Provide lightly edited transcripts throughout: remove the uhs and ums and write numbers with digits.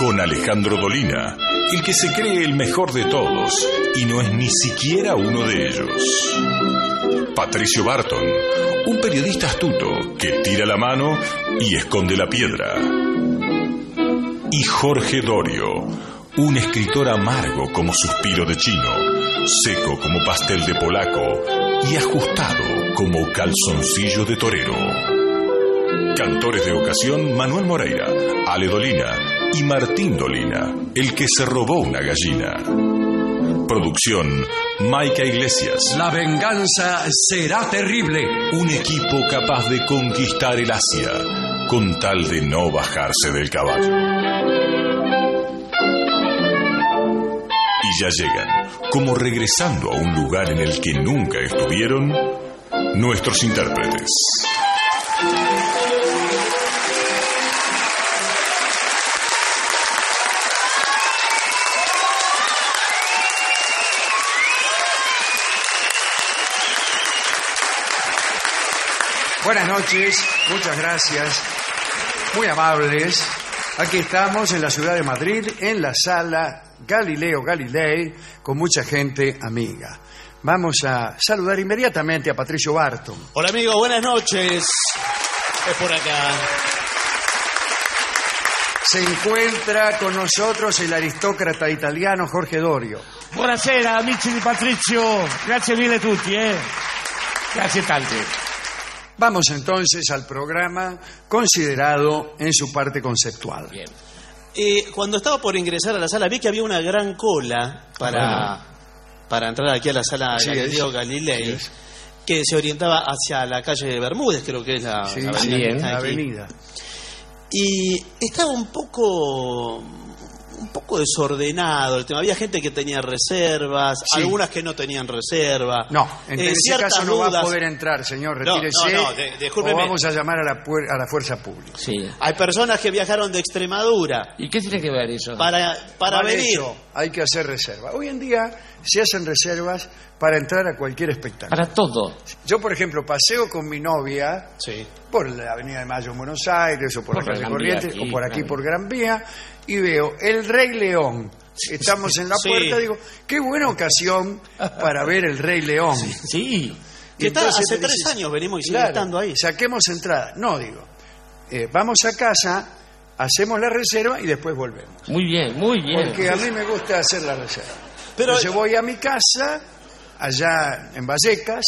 con Alejandro Dolina, el que se cree el mejor de todos y no es ni siquiera uno de ellos. Patricio Barton, un periodista astuto que tira la mano y esconde la piedra. Y Jorge Dorio, un escritor amargo como suspiro de chino, seco como pastel de polaco y ajustado como calzoncillo de torero. Cantores de ocasión: Manuel Moreira, Ale Dolina y Martín Dolina, el que se robó una gallina. Producción: Maica Iglesias. La venganza será terrible. Un equipo capaz de conquistar el Asia con tal de no bajarse del caballo. Y ya llegan, como regresando a un lugar en el que nunca estuvieron, nuestros intérpretes. Buenas noches, muchas gracias, muy amables. Aquí estamos en la ciudad de Madrid, en la sala Galileo Galilei, con mucha gente amiga. Vamos a saludar inmediatamente a Patricio Barton. Hola amigo, buenas noches. Es por acá. Se encuentra con nosotros el aristócrata italiano Jorge Dorio. Buonasera amici di Patrizio, grazie mille a tutti, grazie tanti. Vamos entonces al programa considerado en su parte conceptual. Bien. Cuando estaba por ingresar a la sala vi que había una gran cola para entrar aquí a la sala Galileo Galilei, que se orientaba hacia la calle Bermúdez, creo que es la avenida. Y estaba un poco desordenado el tema. Había gente que tenía reservas, algunas que no tenían reserva. No, en ese caso no va a poder entrar, señor. Retírese. Discúlpeme. O vamos a llamar a la fuerza pública. Sí. Hay personas que viajaron de Extremadura. ¿Y qué tiene que ver eso? Para venir. Eso, hay que hacer reserva. Hoy en día se hacen reservas para entrar a cualquier espectáculo. Para todo. Yo, por ejemplo, paseo con mi novia por la Avenida de Mayo en Buenos Aires, o por la calle Corrientes, o por aquí por Gran Vía, y veo El Rey León. Estamos en la puerta, digo, qué buena ocasión para ver El Rey León. Sí. Que está, hace 3 años venimos y sigue estando ahí. Saquemos entrada. No, digo, vamos a casa, hacemos la reserva y después volvemos. Muy bien, muy bien. Porque a mí me gusta hacer la reserva. Pero entonces voy a mi casa, allá en Vallecas,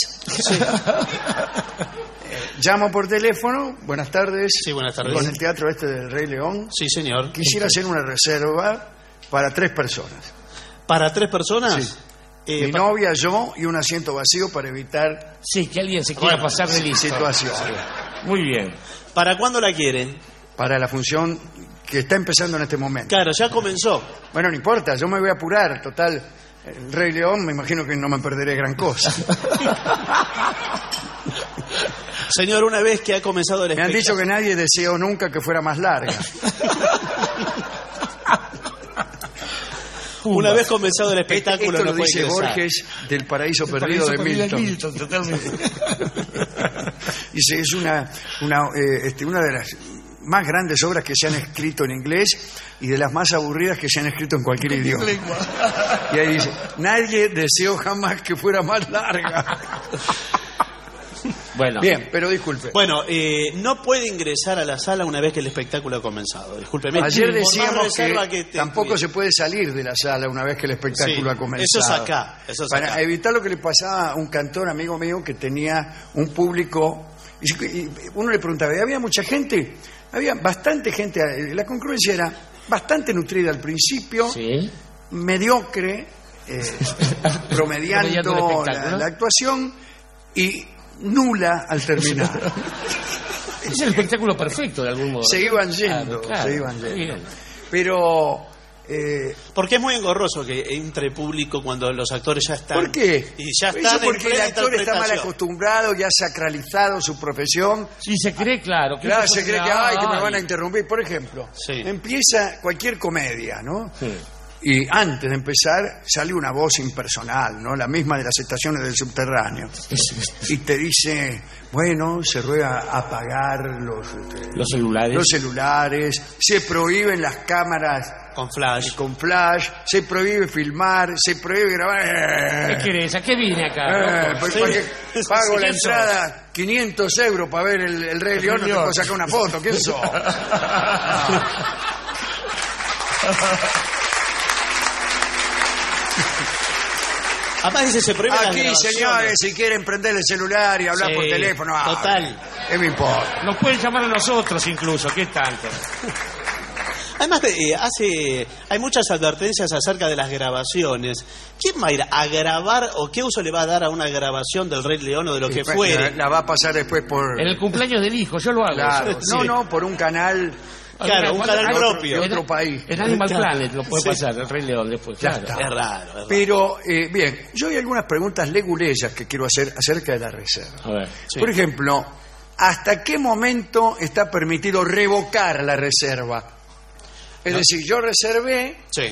llamo por teléfono. Buenas tardes. Sí, buenas tardes. Con el teatro del Rey León. Sí, señor. Quisiera hacer una reserva para 3 personas. ¿Para 3 personas? Sí. Mi novia, yo y un asiento vacío para evitar... Sí, que alguien se quiera pasar de listo. Situación. Muy bien. ¿Para cuándo la quieren? Para la función que está empezando en este momento. Claro, ya comenzó. Bueno, no importa, yo me voy a apurar. Total, el Rey León, me imagino que no me perderé gran cosa. Señor, una vez que ha comenzado el espectáculo... Me han dicho que nadie deseó nunca que fuera más larga. Una vez comenzado el espectáculo, esto no lo puede dice ingresar. Borges del Paraíso Perdido de Milton. Totalmente. Dice, es una de las más grandes obras que se han escrito en inglés y de las más aburridas que se han escrito en cualquier idioma. Y ahí dice, nadie deseó jamás que fuera más larga. Bueno. Bien, pero disculpe. Bueno, no puede ingresar a la sala una vez que el espectáculo ha comenzado. Discúlpeme. Ayer decíamos que tampoco se puede salir de la sala una vez que el espectáculo ha comenzado. Eso es acá. Para evitar lo que le pasaba a un cantor amigo mío que tenía un público... Y uno le preguntaba, ¿había mucha gente? Había bastante gente. La congruencia era bastante nutrida al principio, mediocre, promediando la actuación y nula al terminar. Es el espectáculo perfecto, de algún modo. Se iban yendo, claro, se iban yendo. Bien. Pero... porque es muy engorroso que entre público cuando los actores ya están. ¿Por qué? Y ya están. Eso porque el actor está mal acostumbrado, ya ha sacralizado su profesión. Sí, se cree, claro. Claro, se cree que me van a interrumpir. Por ejemplo, empieza cualquier comedia, ¿no? Sí. Y antes de empezar sale una voz impersonal, ¿no? La misma de las estaciones del subterráneo. Y te dice, bueno, se ruega apagar Los celulares. Se prohíben las cámaras Con flash. con flash, se prohíbe filmar, se prohíbe grabar. ¿Qué querés? ¿A qué vine acá? loco? Pues Sí. porque pago Sí, la ¿quién entrada 500 euros para ver el Rey León, no te puedo sacar una foto. ¿Quién sos? Además dice, se prohíbe las Aquí, grabaciones. señores, si quieren prender el celular y hablar Sí, por teléfono, total. ¿qué me importa? Nos pueden llamar a nosotros incluso, ¿qué tanto? Además, hay muchas advertencias acerca de las grabaciones. ¿Quién va a ir a grabar o qué uso le va a dar a una grabación del Rey León o de lo que fuere? La va a pasar después por... En el cumpleaños del hijo, yo lo hago. Claro. Sí. No, por un canal Claro, un canal propio. de otro país. En Animal Claro. Planet lo puede Sí. pasar, el Rey León después. Ya Claro. está. Es raro. Pero, bien, yo hay algunas preguntas leguleyas que quiero hacer acerca de la reserva. A ver. Sí. Por ejemplo, ¿hasta qué momento está permitido revocar la reserva? Es decir, yo reservé Sí.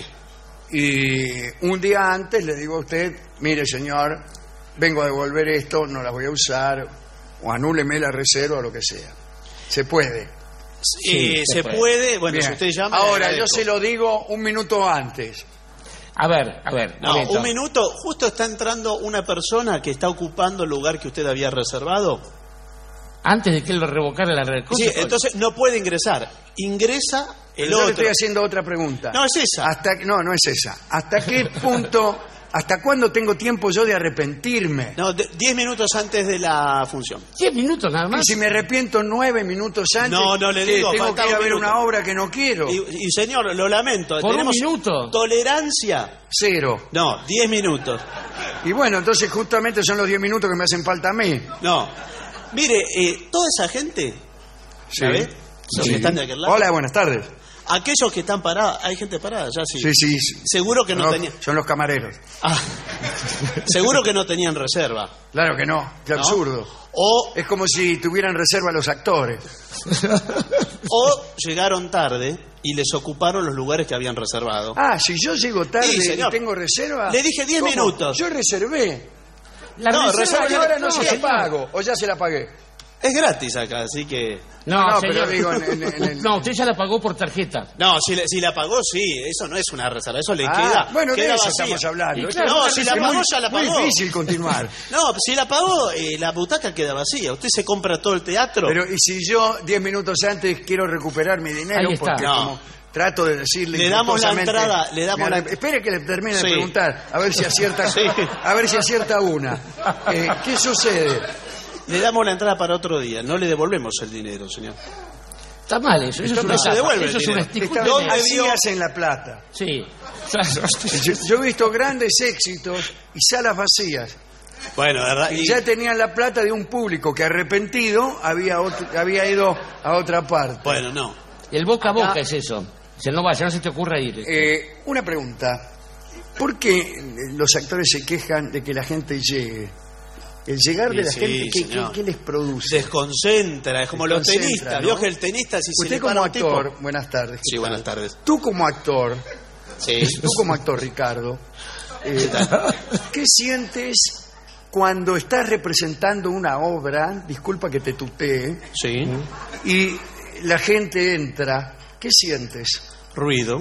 y un día antes le digo a usted, mire señor, vengo a devolver esto, no la voy a usar, o anúleme la reserva o lo que sea. Se puede. Sí, se se puede. puede. Bueno, Bien. si usted llama... Ahora, le yo agradezco. se lo digo un minuto antes. A ver. No, momento. un minuto. Justo está entrando una persona que está ocupando el lugar que usted había reservado. Antes de que él lo revocara la red. Sí, entonces no puede ingresar. Ingresa el Yo le otro. estoy haciendo otra pregunta. No, es esa. No es esa. ¿Hasta qué punto, hasta cuándo tengo tiempo yo de arrepentirme? No, 10 minutos antes de la función. 10 minutos nada más. Y si me arrepiento 9 minutos antes, No, no le digo, tengo falta que ir a un ver minuto. una obra que no quiero. Y señor, lo lamento. ¿Por un tenemos minuto? tolerancia. 0. No, 10 minutos. Y bueno, entonces justamente son los 10 minutos que me hacen falta a mí. No. Mire, toda esa gente, ¿sabe? Los Sí. que están de aquel lado. Hola, buenas tardes. Aquellos que están parados, hay gente parada, ya sí. Sí. Seguro que no tenían. Son los camareros. Ah, seguro que no tenían reserva. Claro que no, qué ¿No? absurdo. O, Es como si tuvieran reserva los actores. o llegaron tarde y les ocuparon los lugares que habían reservado. Ah, si yo llego tarde Sí, y señor. tengo reserva. Le dije 10 ¿cómo? minutos. Yo reservé. La No, reserva Reserva y ahora no se la señor. pago. O ya se la pagué. Es gratis acá, así que... No, No, señor. pero digo en el- No, usted ya la pagó por tarjeta. No, si la pagó, sí, eso no es una reserva, eso le Ah, queda. bueno, de queda eso vacía. estamos hablando. Y Esto claro, es no, una si la reserva pagó, ya la pagó. Muy difícil continuar. No, si la pagó, la butaca queda vacía. Usted se compra todo el teatro. Pero y si yo 10 minutos antes quiero recuperar mi dinero, Ahí está. porque No. como trato de decirle Le damos la impetuosamente, entrada, le damos la- Espere que le termine Sí. de preguntar, a ver si acierta, Sí. a ver si acierta una. ¿Qué sucede? Le damos la entrada para otro día. No le devolvemos el dinero, señor. Está mal eso. Eso No es una se estafa. devuelve Eso el es una dinero. esticula. ¿Dónde Así vio? hacen la plata. Sí. Claro. Yo he visto grandes éxitos y salas vacías. Bueno, ¿verdad? Y ya tenían la plata de un público que arrepentido había ido a otra parte. Bueno, no. El boca a boca Acá- es eso. Se no vaya, no se te ocurra ir. Una pregunta. ¿Por qué los actores se quejan de que la gente llegue? El llegar de la Sí, gente, señor. ¿qué les produce? Desconcentra, es como los Desconcentra, tenistas. ¿no? Vio que el tenista, si se Usted le como para un tipo- actor, buenas tardes. Sí, buenas tardes. Tú como actor, Sí. tú como actor, Ricardo, ¿qué sientes cuando estás representando una obra, disculpa que te tutee, Sí. y la gente entra? ¿Qué sientes? Ruido.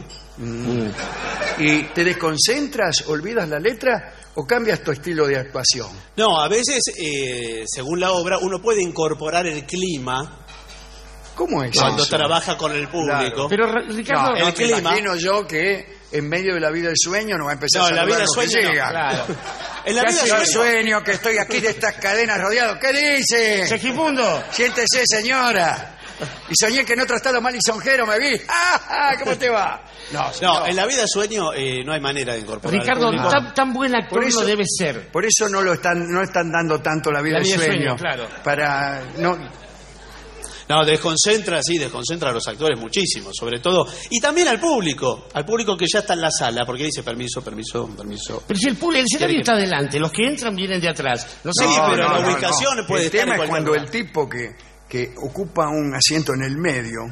¿Y te desconcentras, olvidas la letra o cambias tu estilo de actuación? No, a veces, según la obra, uno puede incorporar el clima ¿Cómo es cuando eso? trabaja con el público. Pero Ricardo, No, el me clima. imagino yo que en medio de la vida del sueño no va a empezar No, a en la saludar vida a los que sueño no, llegan. claro. En la ¿Qué vida hace? Yo sueño- sueño que estoy aquí de estas cadenas rodeado. ¿Qué dice? Segimundo. Siéntese, señora. Y soñé que en otro estado más lisonjero me vi. ¡Ah! ¿Cómo te va? No, No, en la vida sueño no hay manera de incorporar. Ricardo, al público. tan buen actor Por eso- no debe ser. Por eso no están dando tanto la vida La del vida del sueño. sueño, claro. Para no. No, desconcentra a los actores muchísimo, sobre todo. Y también al público que ya está en la sala, porque dice permiso. Pero si el escenario está adelante, los que entran vienen de atrás. No sé, Sí, pero la ubicación puede El estar en tema es cualquier cuando lugar. el tipo que ocupa un asiento en el medio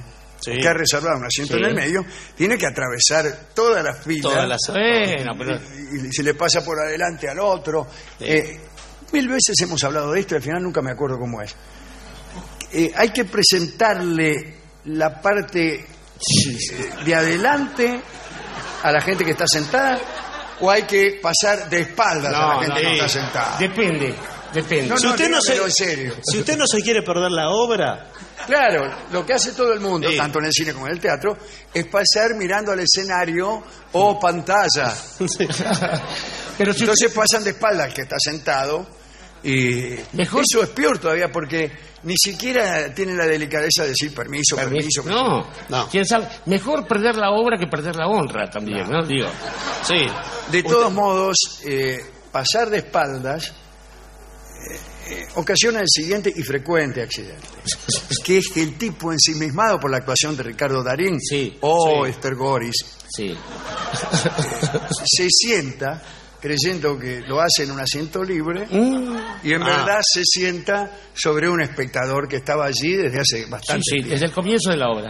Sí. que ha reservado un asiento en el medio, tiene que atravesar toda la fila. Pero... y se le pasa por adelante al otro. Sí. 1000 veces hemos hablado de esto y al final nunca me acuerdo cómo es. Hay que presentarle la parte de adelante a la gente que está sentada, o hay que pasar de espaldas a la gente que está sentada. Depende. No, Si usted no se- dígamelo en serio. Si usted no se quiere perder la obra, Claro, lo que hace todo el mundo, Sí. tanto en el cine como en el teatro, es pasar mirando al escenario o pantalla. Pero si Entonces pasan de espaldas al que está sentado y Mejor- eso es peor todavía porque ni siquiera tienen la delicadeza de decir permiso. No. ¿Quién sabe? Mejor perder la obra que perder la honra también, ¿no? Digo. sí. De todos modos, pasar de espaldas ocasiona el siguiente y frecuente accidente, que es que el tipo ensimismado por la actuación de Ricardo Darín Sí, o sí. Esther Goris Sí. se sienta creyendo que lo hace en un asiento libre y en verdad se sienta sobre un espectador que estaba allí desde hace bastante Sí, tiempo. desde el comienzo de la obra.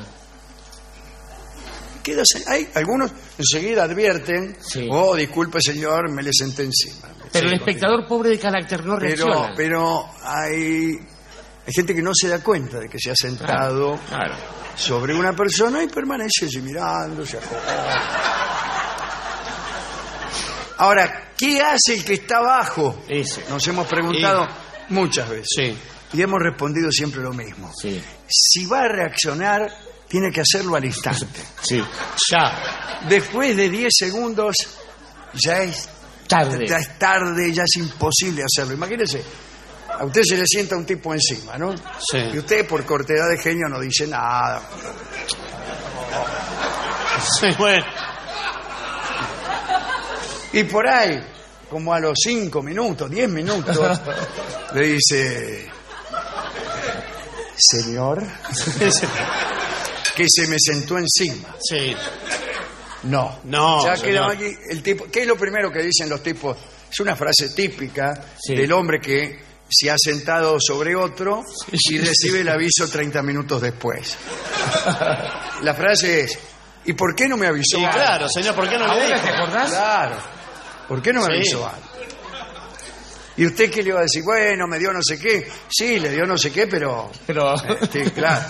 Hay algunos enseguida advierten, Sí. disculpe señor, me le senté encima. Pero Sí, el espectador pobre de carácter no reacciona. pero hay gente que no se da cuenta de que se ha sentado Claro. sobre una persona y permanece allí mirando, se acomoda. Ahora, ¿qué hace el que está abajo? Ese. Nos hemos preguntado muchas veces. Sí. Y hemos respondido siempre lo mismo. Sí. Si va a reaccionar, tiene que hacerlo al instante. Sí. Ya. Después de 10 segundos, ya es Tarde. tarde, ya es imposible hacerlo. Imagínese, a usted se le sienta un tipo encima, ¿no? Sí. Y usted, por cortedad de genio, no dice nada. Sí, bueno. Y por ahí, como a los 5 minutos, 10 minutos, le dice: señor, que se me sentó encima. Sí. No. No, Ya señor. quedó allí el tipo. ¿Qué es lo primero que dicen los tipos? Es una frase típica Sí. del hombre que se ha sentado sobre otro y recibe el aviso 30 minutos después. La frase es: ¿y por qué no me avisó Sí, antes? claro, señor, ¿por qué no le ¿Ahora dijo? te acordás? Claro. ¿Por qué no me Sí. avisó antes? ¿Y usted qué le iba a decir? Bueno, me dio no sé qué. Sí, le dio no sé qué, pero... Pero... Sí, claro.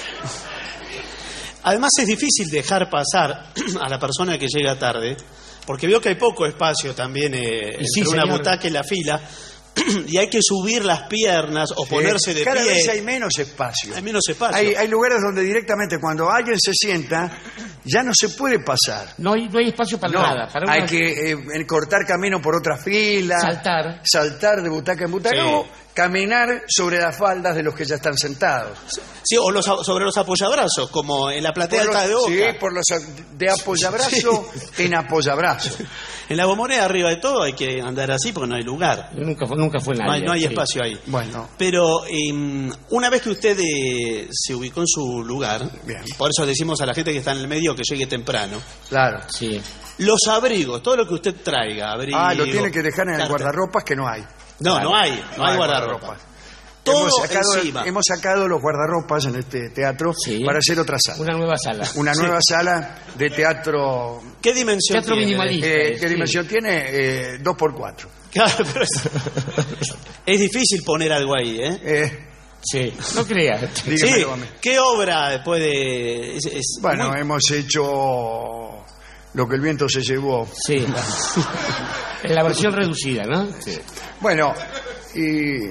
Además es difícil dejar pasar a la persona que llega tarde, porque veo que hay poco espacio también sí, entre una señor. butaca y la fila, y hay que subir las piernas o ponerse de Cada pie. vez hay menos espacio. Hay menos espacio. Hay lugares donde directamente cuando alguien se sienta, ya no se puede pasar. No hay espacio para No, nada. Para hay una- que cortar camino por otra fila. Saltar de butaca en butaca Sí. o caminar sobre las faldas de los que ya están sentados. Sí, o sobre los apoyabrazos, como en la platea Por los- alta de Boca. Sí, por los de apoyabrazo en apoyabrazo. En la Bombonera, arriba de todo, hay que andar así porque no hay lugar. Nunca fue nadie. No hay sí. espacio ahí. Bueno, Pero una vez que usted se ubicó en su lugar, Bien. por eso decimos a la gente que está en el medio que llegue temprano, claro. Sí. los abrigos, todo lo que usted traiga, abrigo... Lo tiene que dejar en el carta- guardarropas, que no hay. No, no hay guardarropa. Todo encima. Hemos sacado los guardarropas en este teatro Sí. para hacer otra sala. Una nueva sala. Una nueva sala de teatro. ¿Qué dimensión Teatro tiene? minimalista. ¿Qué Sí. dimensión tiene? 2x4. Claro, pero es difícil poner algo ahí, ¿eh? Sí. No creas. Sí, Dígamelo a mí. ¿qué obra puede...? Bueno, muy- hemos hecho Lo que el viento se llevó. Sí. En la versión reducida, ¿no? Sí. Bueno, y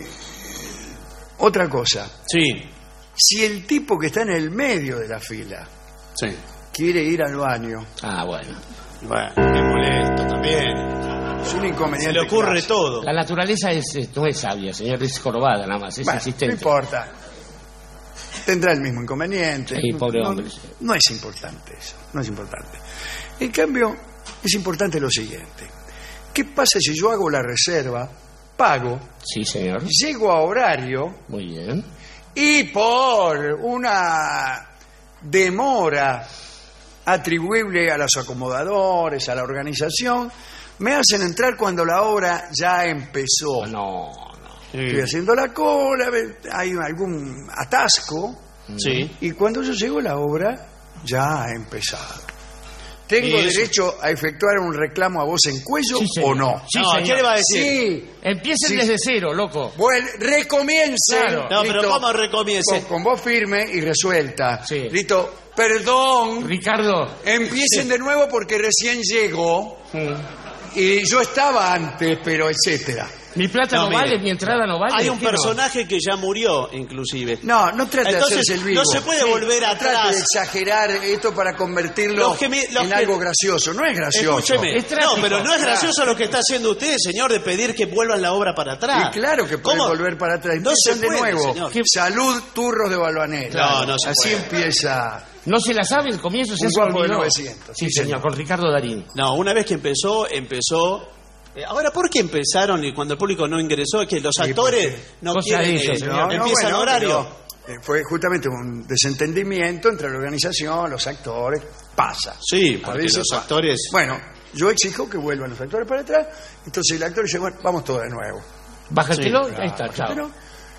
otra cosa. Sí, Si el tipo que está en el medio de la fila sí. quiere ir al baño, Ah, bueno. Bueno, qué molesto también. es un inconveniente. Se le ocurre clásico. todo. La naturaleza no es sabia, señor, es jorobada nada más, es Bueno, no insistente. importa. Tendrá el mismo inconveniente. Sí, pobre No- hombre. No es importante eso, no es importante. En cambio, es importante lo siguiente. ¿Qué pasa si yo hago la reserva, pago, Sí, señor. llego a horario Muy bien. y por una demora atribuible a los acomodadores, a la organización, me hacen entrar cuando la obra ya empezó? No. Estoy haciendo la cola, hay algún atasco Sí. Y cuando yo llego, la obra ya ha empezado. ¿Tengo derecho a efectuar un reclamo a voz en cuello o no? Sí, No, señor. ¿qué le va a decir? Sí. Empiecen Sí. desde cero, loco. Recomience. Claro. No, pero Listo. ¿cómo recomience? Con voz firme y resuelta. Sí. Listo. Perdón. Ricardo. Empiecen de nuevo porque recién llego y yo estaba antes, pero etcétera. Mi plata no, No, vale, mire. mi entrada no vale. Hay un ¿Qué no? personaje que ya murió, inclusive. No trate de Entonces, hacerse el vivo. no se puede volver No trate de atrás. exagerar esto para convertirlo en algo gracioso. No es gracioso. Escúcheme. Es trágico. No, pero no es gracioso lo que está haciendo usted, señor, de pedir que vuelvan la obra para atrás. Y claro que pueden ¿Cómo? volver para atrás. No se Empiezan de puede, nuevo. señor. Salud, turros de Balvanera. No se Así puede. empieza. ¿No se la sabe el comienzo? ¿Se Un se guapo de olvidó? 900, Sí, sí, señor, señor. con Ricardo Darín. No, una vez que empezó. Ahora, ¿por qué empezaron y cuando el público no ingresó? Que los actores no Cosa quieren. de eso, Empiezan bueno, horario. pero, fue justamente un desentendimiento entre la organización, los actores. Pasa. Sí, A porque veces los pasa. actores. Bueno, yo exijo que vuelvan los actores para atrás. Entonces el actor dice, bueno, vamos todos de nuevo. Baja el Sí, telón, ahí está, chao. Pero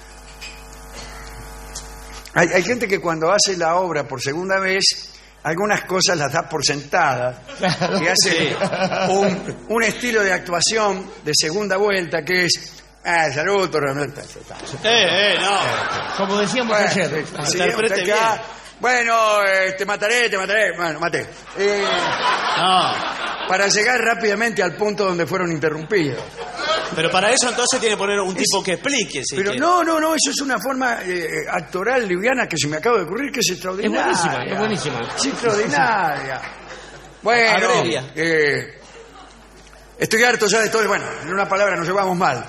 hay gente que cuando hace la obra por segunda vez, algunas cosas las da por sentadas y hace un estilo de actuación de segunda vuelta que es salud, No. Como decíamos ayer. sí, Interprete usted acá, bien. bueno, te mataré, bueno, maté. No. Para llegar rápidamente al punto donde fueron interrumpidos. Pero para eso entonces tiene que poner un tipo que explique. Si Pero quiere. no, eso es una forma actoral liviana que se me acaba de ocurrir que es Es extraordinaria. buenísima. Es extraordinaria. Bueno, Abrevia. estoy harto ya de todo. Bueno, en una palabra nos llevamos mal.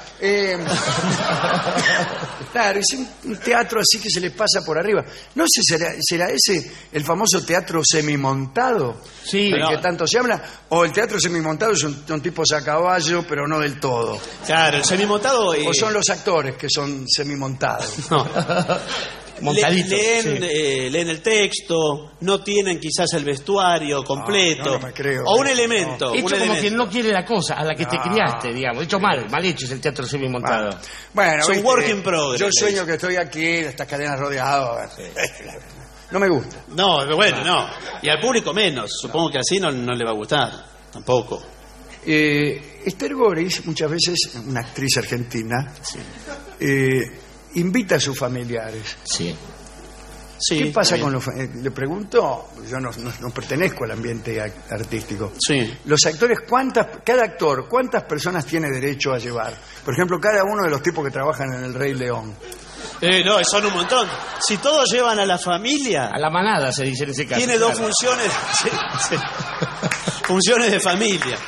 Claro, es un teatro así que se le pasa por arriba. No sé, ¿será ese el famoso teatro semimontado? Sí, del pero- que tanto se habla. O el teatro semimontado son tipos a caballo, pero no del todo. Claro, el semimontado. O son los actores que son semimontados. No. montaditos. Leen, Sí. leen el texto, no tienen quizás el vestuario completo. no me creo. O un elemento. Hecho un como elemento. quien no quiere la cosa a la que te criaste, digamos. Hecho mal hecho es el teatro semimontado. Bueno, Es un ¿viste? work in progress, Yo le sueño dice. que estoy aquí, de estas cadenas rodeado. No me gusta. No, bueno, no. Y al público menos. Supongo que así no le va a gustar. Tampoco. Esther Goris, muchas veces, una actriz argentina, invita a sus familiares. Sí. Sí, ¿Qué pasa está con bien. los... le pregunto, yo no pertenezco al ambiente artístico. Sí. Los actores, cada actor, ¿cuántas personas tiene derecho a llevar? Por ejemplo, cada uno de los tipos que trabajan en El Rey León. No, son un montón. Si todos llevan a la familia, A la manada se dice en ese caso. tiene dos claro. funciones. Sí, sí. Funciones de familia.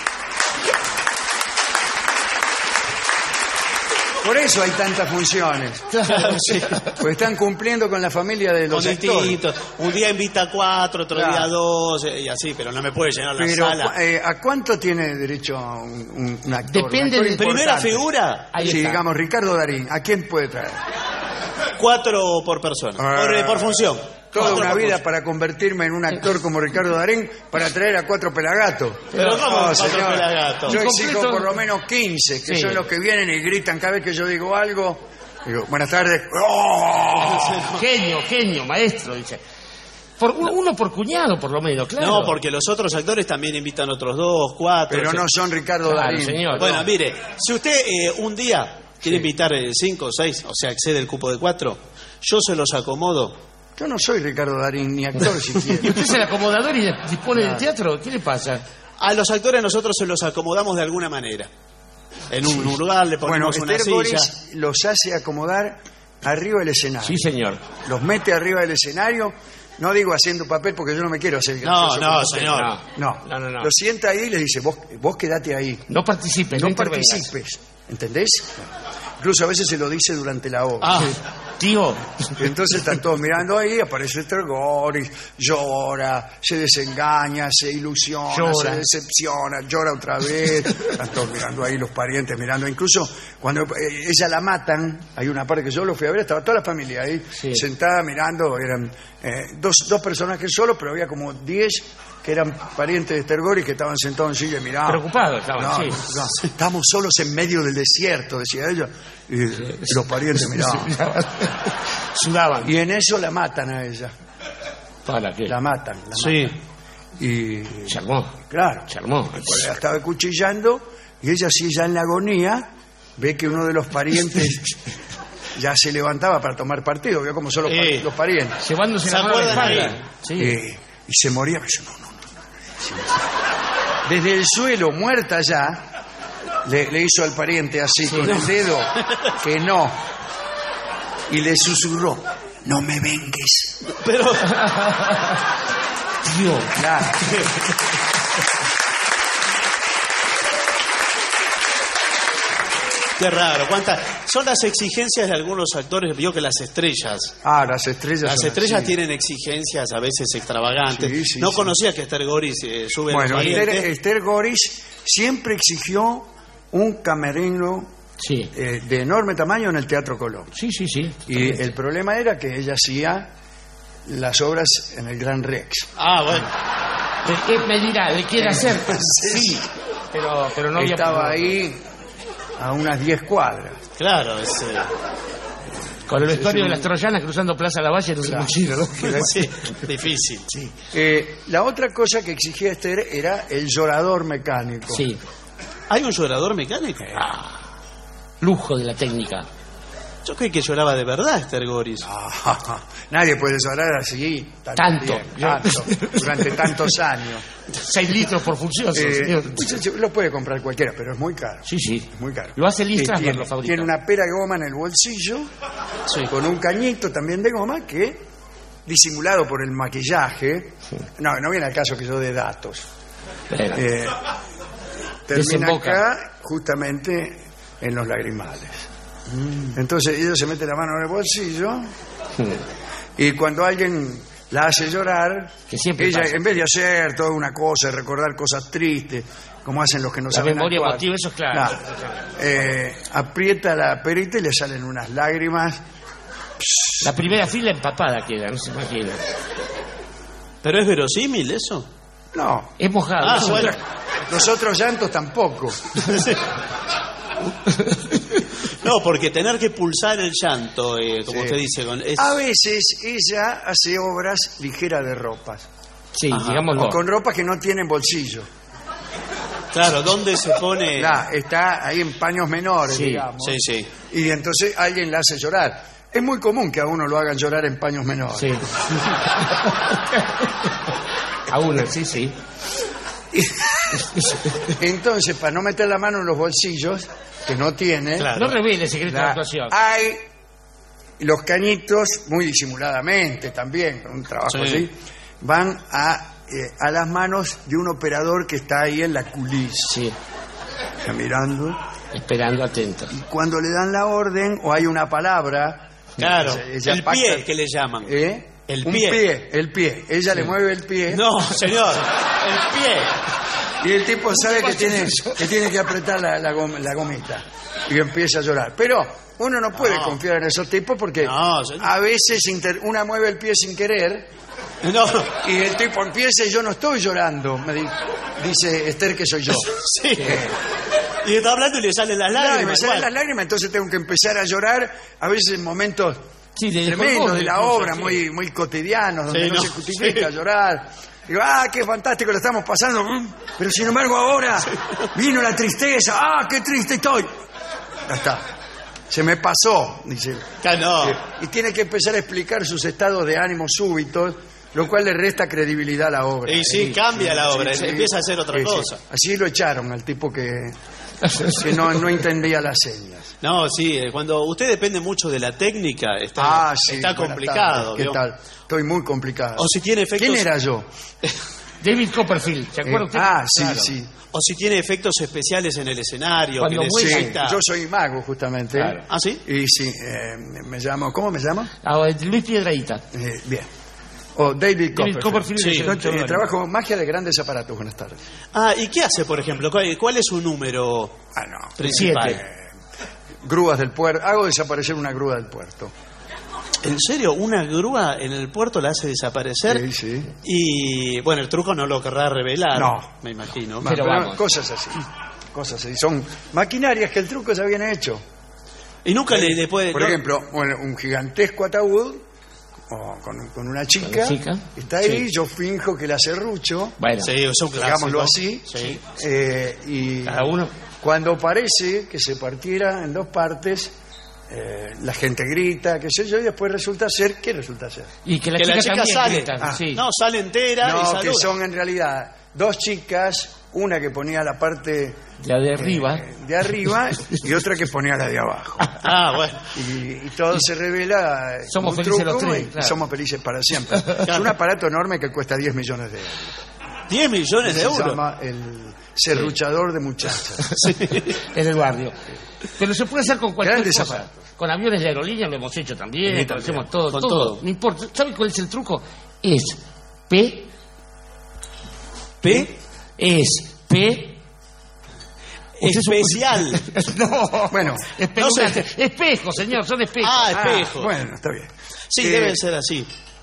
Por eso hay tantas funciones. Claro, sí. Porque están cumpliendo con la familia de los Con actores. distintos. Un día invita a 4, otro Claro. día a 2, y así, pero no me puede llenar la Pero, sala. ¿a cuánto tiene derecho un actor? Depende Un actor del Primera importante. figura, Ahí Sí, está. digamos, Ricardo Darín, ¿a quién puede traer? 4 por persona. Por función. Toda 4 una por vida función. para convertirme en un actor como Ricardo Darín para traer a 4 pelagatos. Pero ¿cómo 4 señor. pelagatos? Yo En exijo completo- por lo menos 15, que Sí. son los que vienen y gritan cada vez que yo digo algo. Digo, buenas tardes. ¡Oh! Genio, maestro, dice. Uno por cuñado, por lo menos, claro. No, porque los otros actores también invitan otros 2, 4. Pero no son Ricardo Claro, Darín. señor. Bueno, mire, si usted un día quiere invitar 5 o 6, o sea, excede el cupo de 4, yo se los acomodo. Yo no soy Ricardo Darín, ni actor ¿Y siquiera. usted es el acomodador y dispone del teatro? ¿Qué le pasa? A los actores nosotros se los acomodamos de alguna manera. En un lugar le Bueno, ponemos una Esther silla. Goris los hace acomodar arriba del escenario. Sí, señor. Los mete arriba del escenario. No digo haciendo papel porque yo no me quiero hacer No, gracioso no, con usted. señor. No. Lo sienta ahí y le dice, vos quédate ahí. No participes, No intervengas. participes. ¿Entendés? Incluso a veces se lo dice durante la obra. Ah, Tío, Entonces están todos mirando ahí, aparece Esther Goris, llora, se desengaña, se ilusiona, Llora. se decepciona, llora otra vez. Están todos mirando ahí, los parientes mirando. Incluso cuando ella la matan, hay una parte que yo lo fui a ver, estaba toda la familia ahí, Sí. sentada mirando. Eran dos personajes solos, pero había como 10 que eran parientes de Esther Goris que estaban sentados en silla y miraban. preocupado estaban, No, sí. no, estamos solos en medio del desierto, decía ella. Y los parientes miraban. Sudaban. Y en eso la matan a ella. ¿Para qué? La matan. Sí. Y Se armó. claro, Se armó. la estaba cuchillando y ella, sí, ya en la agonía, ve que uno de los parientes ya se levantaba para tomar partido. Vio como son los parientes. Llevándose ¿Se la mano a la acuerdan espalda. Sí. Y se moría. No. Desde el suelo, muerta ya, le hizo al pariente así, con el dedo, que no. Y le susurró, no me vengues. Pero Dios. Claro. qué raro. ¿Cuántas son las exigencias de algunos actores? Vio que las estrellas. Las estrellas. Las son estrellas así. tienen exigencias a veces extravagantes. Sí, sí, no sí. conocía que Esther Goris sube Bueno, los parientes. Esther Goris siempre exigió un camerino Sí. de enorme tamaño en el Teatro Colón. Sí. Y el problema era que ella hacía las obras en el Gran Rex. Ah, bueno. ¿De qué medida? ¿De quién hacer? Sí. Pero no había... Estaba ahí a unas 10 cuadras. Claro, Con el vestuario de las troyanas cruzando Plaza Lavalle en un mochilo, ¿no? sí, difícil. Sí. La otra cosa que exigía Esther era el llorador mecánico. Sí. ¿Hay un llorador mecánico? Lujo de la técnica. Yo creí que lloraba de verdad Esther Goris. Nadie puede llorar así Tanto. durante tantos años. 6 litros por función. señor. Lo puede comprar cualquiera, pero es muy caro. Sí. Es muy caro. Lo hace Lee Strasberg, tiene, lo fabrica. tiene una pera de goma en el bolsillo, Sí. con un cañito también de goma que, disimulado por el maquillaje, no viene al caso que yo dé datos. Bueno, Termina Desemboca. acá justamente en los lagrimales. Entonces ella se mete la mano en el bolsillo y cuando alguien la hace llorar, Que siempre ella, pasa. en vez de hacer toda una cosa, recordar cosas tristes, como hacen los que no La saben memoria actuar, emotiva, eso es claro. aprieta la perita y le salen unas lágrimas. La primera fila empapada queda, no se imagina. ¿Pero es verosímil eso? No, Es mojado. Ah, eso. bueno. los otros llantos tampoco. No, porque tener que pulsar el llanto, como Sí. usted dice, A veces ella hace obras ligeras de ropas, Sí, digámoslo. o con ropas que no tienen bolsillo. claro, ¿dónde se pone? Está ahí en paños menores, Sí, digamos. Sí. Y entonces alguien la hace llorar. Es muy común que a uno lo hagan llorar en paños menores. Sí. A una, sí. Entonces, para no meter la mano en los bolsillos, que no tiene, Claro. No revele el secreto de la actuación. hay los cañitos, muy disimuladamente también, con un trabajo Sí. así, van a las manos de un operador que está ahí en la culisa, Sí, está mirando, esperando atento. y cuando le dan la orden, o hay una palabra, Claro, ella el pacta- pie que le llaman. El Un pie. el pie. Ella le mueve el pie. No, señor, el pie. Y el tipo sabe que tiene que apretar la gomita. Y empieza a llorar. Pero uno no puede confiar en esos tipos porque No, señor. a veces una mueve el pie sin querer No, y el tipo empieza y yo no estoy llorando. Dice Esther que soy yo. sí. Y está hablando y le salen las Claro, lágrimas. me salen igual. las lágrimas, entonces tengo que empezar a llorar, a veces en momentos Sí, de tremendos de la incluso, obra, sí. muy cotidianos, donde Sí, no no, se justifica sí. llorar. Digo, qué fantástico lo estamos pasando. Pero sin embargo ahora vino la tristeza. Qué triste estoy. Ya está. Se me pasó, dice. No. Y tiene que empezar a explicar sus estados de ánimo súbitos, lo cual le resta credibilidad a la obra. Y sí, cambia la obra, Sí, sí. empieza a hacer otra Sí, sí. cosa. Así lo echaron al tipo que no entendía las señas. No, sí, cuando usted depende mucho de la técnica, está Buenas complicado. tardes. ¿Qué ¿vio? tal? Estoy muy complicado. O si tiene efectos. ¿Quién era yo? David Copperfield, ¿se acuerda usted? Sí, Claro. sí. O si tiene efectos especiales en el escenario. Cuando que muere, Sí, necesita- yo soy mago, justamente. Claro. ¿Ah, sí? Y sí, me llamo... ¿Cómo me llamo? Luis Piedrahita. Bien. David Copperfield. Copperfield, Sí. Yo trabajo magia de grandes aparatos. Buenas tardes. Ah, ¿y qué hace, por ejemplo? ¿Cuál es su número No. principal? 7. Grúas del puerto. Hago desaparecer una grúa del puerto. ¿En serio? ¿Una grúa en el puerto la hace desaparecer? Sí, sí. Y, bueno, el truco no lo querrá revelar. No. Me imagino. Pero vamos. Cosas así. Cosas así. Son maquinarias que el truco ya viene hecho. Y nunca le puede... Por ejemplo, un gigantesco ataúd o con una chica, está ahí, yo finjo que la serrucho, bueno, sí, es un clásico, digámoslo así, sí. Y cada uno, cuando parece que se partiera en dos partes, la gente grita, qué sé yo, y después resulta ser, ¿qué resulta ser? Y que la chica sale, grita, sí. No, sale entera y saluda. Que son en realidad dos chicas, una que ponía la parte de arriba y otra que ponía la de abajo. Bueno. Y todo se revela. Somos felices los tres. Claro. Somos felices para siempre. Claro. Es un aparato enorme que cuesta 10 millones de euros. 10 millones de euros. Se llama el serruchador de muchachas. Sí. En el barrio. Pero se puede hacer con cualquier Grandes cosa. aparatos. Con aviones de aerolínea lo hemos hecho también. Lo hacemos todo. No importa. ¿Sabe cuál es el truco? Es P. Especial. No. Bueno. Espejos, señor. Son espejos. Espejos. Bueno, está bien. Sí, deben ser así.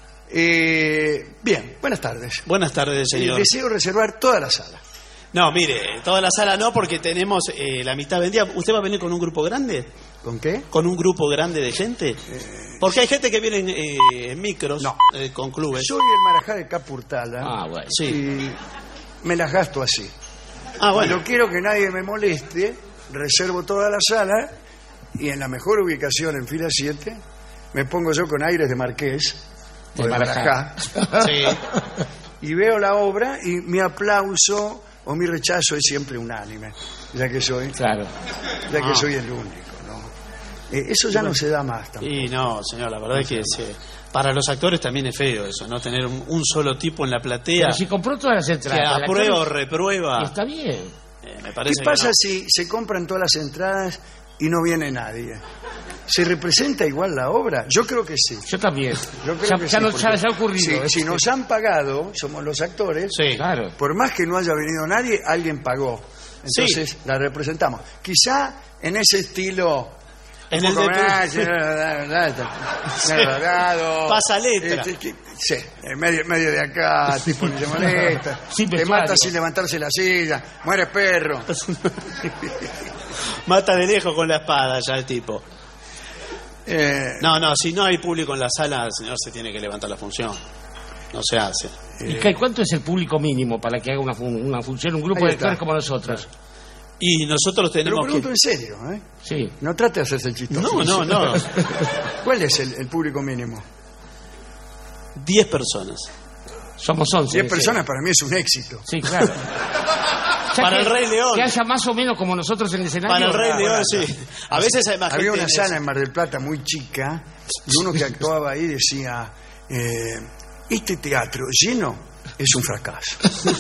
Bien, buenas tardes. Buenas tardes, señor. Deseo reservar toda la sala. No, mire, toda la sala no, porque tenemos la mitad vendida. ¿Usted va a venir con un grupo grande? ¿Con qué? ¿Con un grupo grande de gente? Porque hay gente que viene en micros, no. Con clubes. Soy el Marajá de Capurtala. Bueno. Sí. Y me las gasto así. Bueno. Cuando quiero que nadie me moleste, reservo toda la sala y en la mejor ubicación, en fila 7, me pongo yo con aires de marqués, de Marajá. Sí. Y veo la obra y mi aplauso o mi rechazo es siempre unánime, ya que soy soy el único, ¿no? Eso ya no se da más tampoco. Y no, señor, la verdad es que para los actores también es feo eso, no tener un solo tipo en la platea. Pero si compró todas las entradas, que aprueba o reprueba. Está bien. Me parece. ¿Qué pasa si se compran todas las entradas y no viene nadie? ¿Se representa igual la obra? Yo creo que sí. Yo también. Yo creo que ya nos ha ocurrido. Si nos han pagado, somos los actores, sí, claro. Por más que no haya venido nadie, alguien pagó. Entonces la representamos. Quizá en ese estilo... En el pasa letra. Sí, en medio de acá, tipo ni se molesta. Sí, te mata sin levantarse la silla. Muere perro. Mata de lejos con la espada ya el tipo. No, si no hay público en la sala, el señor se tiene que levantar la función. No se hace. ¿Y cuánto es el público mínimo para que haga una función, un grupo de actores como nosotros? Y nosotros tenemos Lo pregunto en serio, ¿eh? Sí. No trate de hacerse el chistoso. No. ¿Cuál es el público mínimo? 10 personas. Somos 11. 10 personas para mí es un éxito. Sí, claro. Para el Rey León. Que haya más o menos como nosotros en el escenario. Para el Rey León, sí. A veces hay más gente. Había una sala en Mar del Plata muy chica y uno que actuaba ahí decía, este teatro lleno es un fracaso.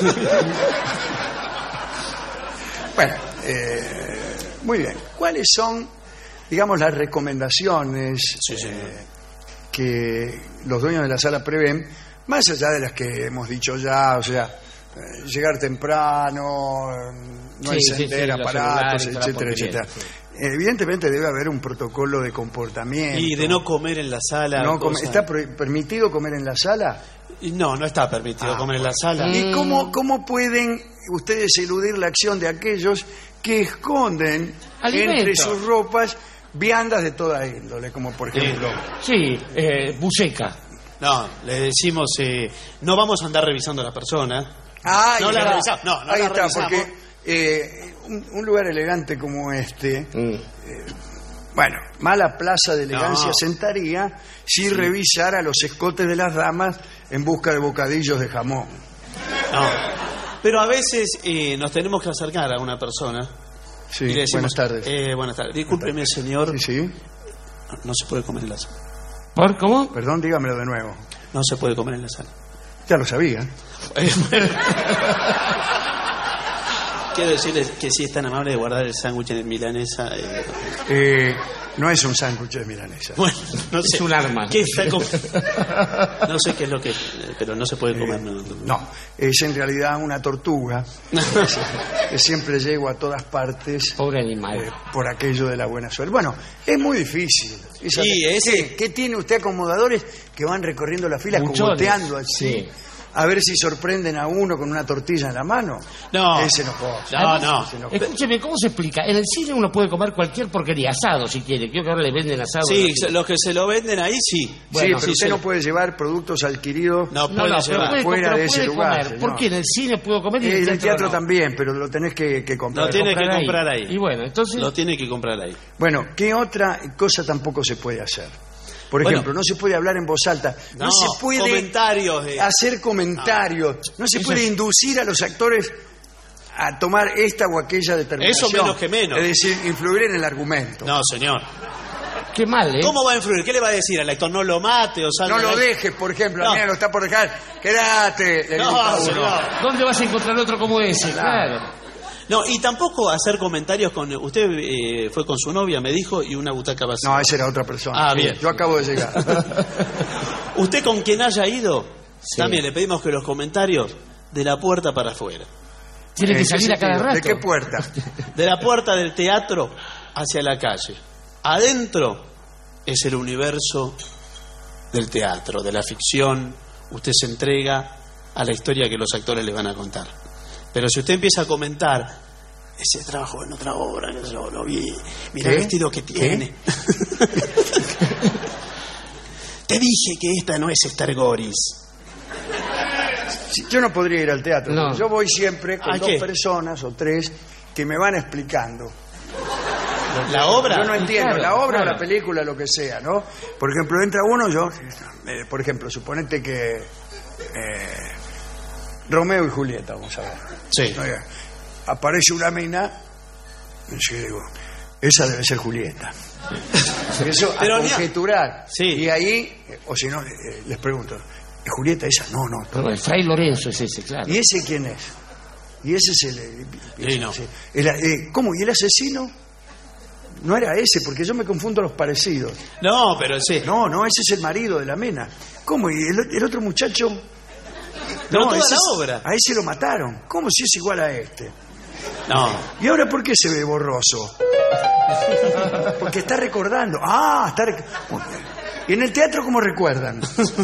Bueno, muy bien. ¿Cuáles son, digamos, las recomendaciones que los dueños de la sala prevén, más allá de las que hemos dicho ya, o sea, llegar temprano, no encender aparatos, etcétera, etcétera? Sí. Evidentemente debe haber un protocolo de comportamiento. Y de no comer en la sala. ¿Está permitido comer en la sala? No está permitido comer en la sala. ¿Y cómo pueden ustedes eludir la acción de aquellos que esconden entre sus ropas viandas de toda índole, como por ejemplo... Sí, buceca. No, le decimos, no vamos a andar revisando a la persona. No la revisamos. No ahí la está, revisamos. Porque un lugar elegante como este... Bueno, mala plaza de elegancia sentaría si revisara los escotes de las damas en busca de bocadillos de jamón. No, pero a veces nos tenemos que acercar a una persona. Sí, y le decimos, buenas tardes. Buenas tardes. Discúlpeme, señor. Sí. No se puede comer en la sala. ¿Por cómo? Perdón, dígamelo de nuevo. No se puede comer en la sala. Ya lo sabía. Quiero decirles que si es tan amable de guardar el sándwich en milanesa. No es un sándwich de milanesa. Bueno, no sé. Es un arma. ¿Qué está no sé qué es lo que... pero no se puede comer. No, es en realidad una tortuga que siempre llego a todas partes. Pobre animal. Por aquello de la buena suerte. Bueno, es muy difícil. Sí, ¿Qué tiene usted acomodadores que van recorriendo la fila, cogoteando así? Sí. a ver si sorprenden a uno con una tortilla en la mano. No. Ese no puedo. No. Escúcheme, ¿cómo se explica? En el cine uno puede comer cualquier porquería, asado si quiere. Creo que ahora le venden asado. Sí, los que se lo venden ahí, sí. Bueno, pero usted no puede llevar productos adquiridos fuera de ese lugar. Comer. ¿Por qué? En el cine puedo comer y en el teatro también, pero lo tenés que comprar. Lo tiene que comprar ahí. Y bueno, entonces... Lo tiene que comprar ahí. Bueno, ¿qué otra cosa tampoco se puede hacer? Por ejemplo, no se puede hablar en voz alta, no se puede hacer comentarios, no se puede inducir a los actores a tomar esta o aquella determinación. Eso menos que menos. Es decir, influir en el argumento. No, señor. Qué mal, ¿eh? ¿Cómo va a influir? ¿Qué le va a decir al actor? No lo mate o salga. No lo dejes, por ejemplo, mira, lo está por dejar. Quédate. Señor. ¿Dónde vas a encontrar otro como ese? Claro. No, y tampoco hacer comentarios con... Usted fue con su novia, me dijo, y una butaca vacía. No, esa era otra persona. Ah, bien. Yo acabo de llegar. Usted con quien haya ido, también le pedimos que los comentarios de la puerta para afuera. Tiene que salir a cada rato. ¿De qué puerta? De la puerta del teatro hacia la calle. Adentro es el universo del teatro, de la ficción. Usted se entrega a la historia que los actores le van a contar. Pero si usted empieza a comentar, ese trabajo en otra obra, que yo lo vi, mira el vestido que tiene. Te dije que esta no es Esther Goris. Yo no podría ir al teatro. No. Yo voy siempre con dos personas o tres que me van explicando. ¿La obra? Yo no entiendo, claro, la obra claro. o la película, lo que sea, ¿no? Por ejemplo, entra uno, por ejemplo, suponete que Romeo y Julieta, vamos a ver. Sí. Aparece una mina, y yo digo, esa debe ser Julieta. Eso a conjeturar. Sí. Y ahí, o si no, les pregunto, ¿es Julieta esa? No. Pero el Fray Lorenzo es ese, claro. ¿Y ese quién es? Y ese es ¿cómo? ¿Y el asesino? No era ese, porque yo me confundo los parecidos. No, pero sí. No, ese es el marido de la mina. ¿Cómo? ¿Y el otro muchacho? Pero toda ese la obra. A ese lo mataron. ¿Cómo si es igual a este? No. ¿Y ahora por qué se ve borroso? Porque está recordando. ¿Y en el teatro cómo recuerdan?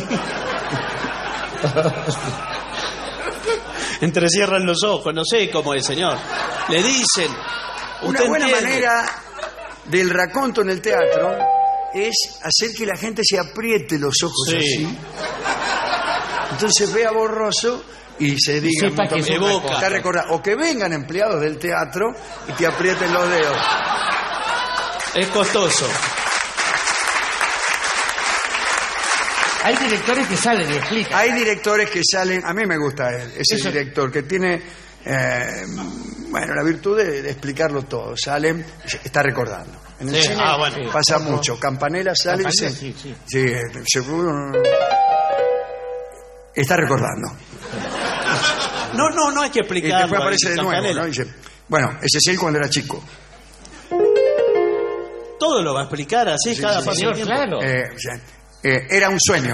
Entrecierran los ojos, no sé cómo es, señor. Le dicen. Una buena manera del raconto en el teatro es hacer que la gente se apriete los ojos así. Entonces vea borroso y se diga que evoca. Está recordando. O que vengan empleados del teatro y te aprieten los dedos. Es costoso. Hay directores que salen y explican. Hay directores que salen, a mí me gusta ese director que tiene la virtud de explicarlo todo. Salen, está recordando. En el cine pasa mucho. Campanella sale y dice, está recordando. No hay que explicarlo. Y después aparece de nuevo, ¿no? Y dice, bueno, ese es él cuando era chico. Todo lo va a explicar así, cada paso del tiempo. Claro. Era un sueño.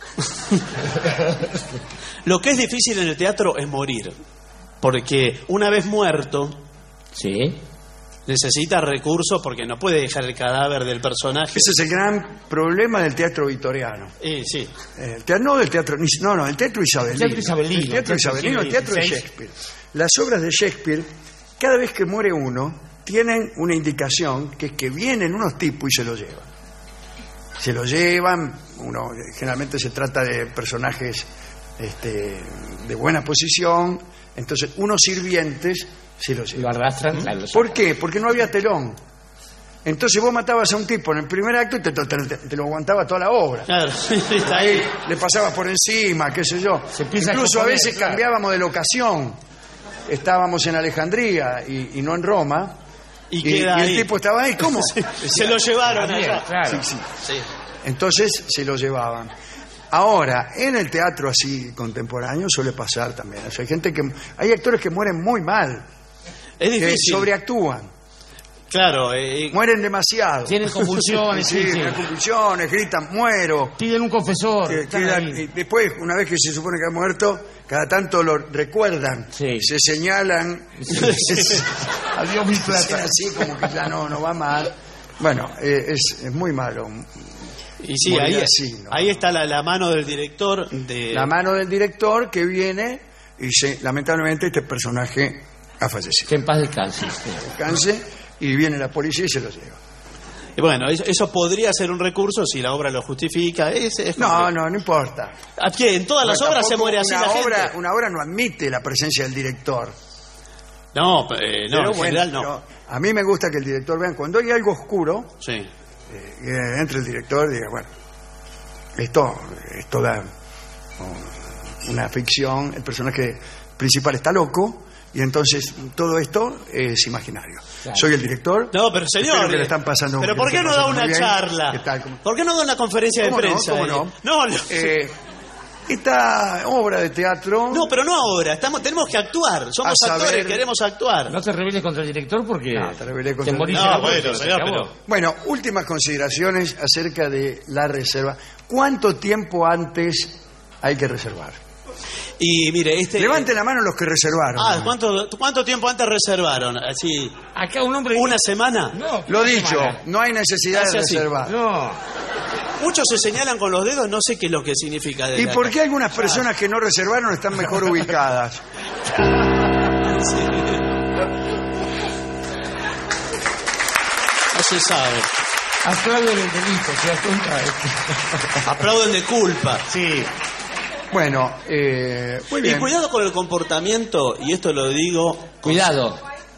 Lo que es difícil en el teatro es morir. Porque una vez muerto, necesita recursos porque no puede dejar el cadáver del personaje. Ese es el gran problema del teatro victoriano. Sí. El teatro isabelino. El teatro isabelino, el teatro de Shakespeare. Las obras de Shakespeare, cada vez que muere uno, tienen una indicación que es que vienen unos tipos y se lo llevan. Se lo llevan, generalmente se trata de personajes de buena posición, entonces unos sirvientes se lo llevan. Lo arrastran, claro. ¿Por qué? Porque no había telón. Entonces vos matabas a un tipo en el primer acto y te lo aguantaba toda la obra. Claro, está ahí. Le pasabas por encima, qué sé yo. Incluso a veces cambiábamos de locación. Estábamos en Alejandría y no en Roma. Y el tipo estaba ahí, ¿cómo? Se lo llevaron allá. Claro. Sí. Entonces se lo llevaban. Ahora, en el teatro así contemporáneo suele pasar también. O sea, hay actores que mueren muy mal. Es difícil. Que sobreactúan. Claro. Mueren demasiado. Tienen convulsiones. Tienen convulsiones, gritan, muero. Piden un confesor. Y después, una vez que se supone que ha muerto, cada tanto lo recuerdan. Se señalan. Adiós mi plata. Así como que ya no va mal. Bueno, es muy malo. Y sí, morir así, ¿no? ahí está la mano del director. La mano del director que viene y dice, lamentablemente este personaje ha fallecido. Que en paz descanse. Descanse, y viene la policía y se lo lleva. Y bueno, eso podría ser un recurso si la obra lo justifica. No importa. Aquí en todas las obras se muere así la gente. Una obra no admite la presencia del director. No, Pero en general no. pero a mí me gusta que el director vea, cuando hay algo oscuro, Sí. entre el director y diga, bueno, esto da una ficción, el personaje principal está loco, y entonces todo esto es imaginario. Claro. Soy el director. No, pero señor, espero que le están pasando. pero ¿por qué no da una charla? ¿Qué tal? ¿Cómo? ¿Por qué no da una conferencia de prensa? ¿Cómo no? No, esta obra de teatro. no, pero no ahora. Tenemos que actuar. Somos actores, queremos actuar. No te rebeles contra el director porque No, te rebelé contra te el morís director. en la bueno, próxima, señor, se acabó. pero- Bueno, últimas consideraciones acerca de la reserva. ¿Cuánto tiempo antes hay que reservar? Y mire, Levanten la mano los que reservaron. ¿cuánto tiempo antes reservaron? Así, Acá un hombre... ¿una semana? No, Lo una dicho, semana. no hay necesidad Hace de así. reservar. No. Muchos se señalan con los dedos, no sé qué es lo que significa. ¿Y por qué algunas personas que no reservaron están mejor ubicadas? No se sabe. Aplauden el delito, ¿se das cuenta? Aplauden de culpa. Sí. Bueno, muy Y bien. cuidado con el comportamiento, y esto lo digo... Cuidado.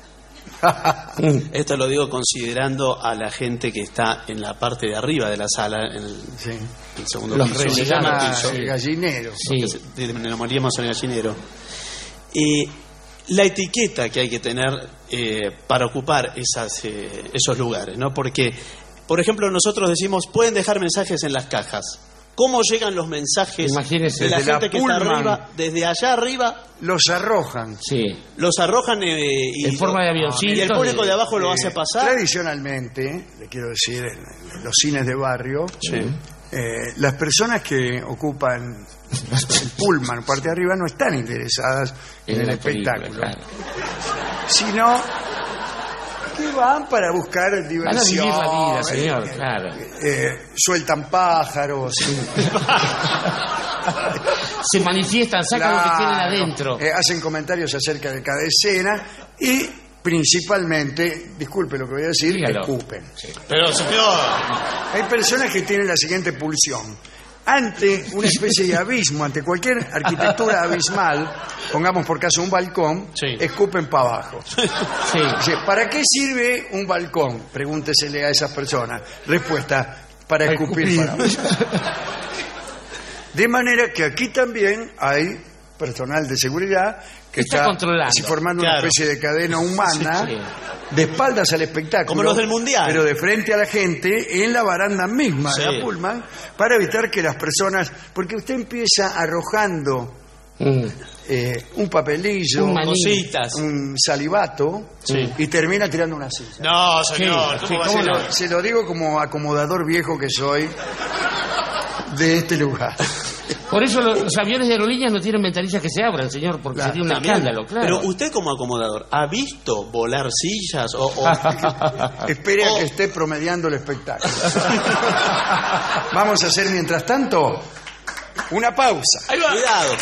Esto lo digo considerando a la gente que está en la parte de arriba de la sala, en el, Sí. el segundo Los piso. Se relegados. llama piso. el gallinero. Sí. Denominaríamos en el gallinero. La etiqueta que hay que tener para ocupar esos lugares, ¿no? Porque, por ejemplo, nosotros decimos, pueden dejar mensajes en las cajas. ¿Cómo llegan los mensajes Imagínese, de la desde gente la que está Pullman. arriba? Desde allá arriba Los arrojan. Sí. los arrojan y En forma de avioncito. y el público de abajo lo hace pasar. Tradicionalmente, le quiero decir, en los cines de barrio, Sí. las personas que ocupan el pullman, parte de arriba, no están interesadas en el la película, espectáculo, claro. sino que van para buscar diversión. Van a vivir la vida, señor, claro. Sueltan pájaros. Se manifiestan, sacan lo que tienen Claro, adentro. hacen comentarios acerca de cada escena y principalmente, disculpe lo que voy a decir, Dígalo. escupen. Pero, señor, Hay personas que tienen la siguiente pulsión. Ante una especie de abismo, ante cualquier arquitectura abismal, pongamos por caso un balcón, Sí. escupen para abajo. Sí. Dice, ¿para qué sirve un balcón? Pregúntesele a esas personas. Respuesta, para escupir para abajo. De manera que aquí también hay personal de seguridad que Está está controlando. así formando Claro. una especie de cadena humana Sí. de espaldas al espectáculo. Como los del Mundial. Pero de frente a la gente en la baranda misma Sí. de la Pullman para evitar que las personas... Porque usted empieza arrojando un papelillo, Un maní. cositas. un salivato Sí. y termina tirando una silla. No, señor, Sí, ¿cómo va a ¿cómo ser? no? Se lo digo como acomodador viejo que soy de este lugar. Por eso los aviones de aerolíneas no tienen ventanillas que se abran, señor, porque Claro, sería un También. escándalo, claro. Pero usted como acomodador, ¿ha visto volar sillas o Espere a que esté promediando el espectáculo. Vamos a hacer mientras tanto una pausa. Ahí va. Cuidado.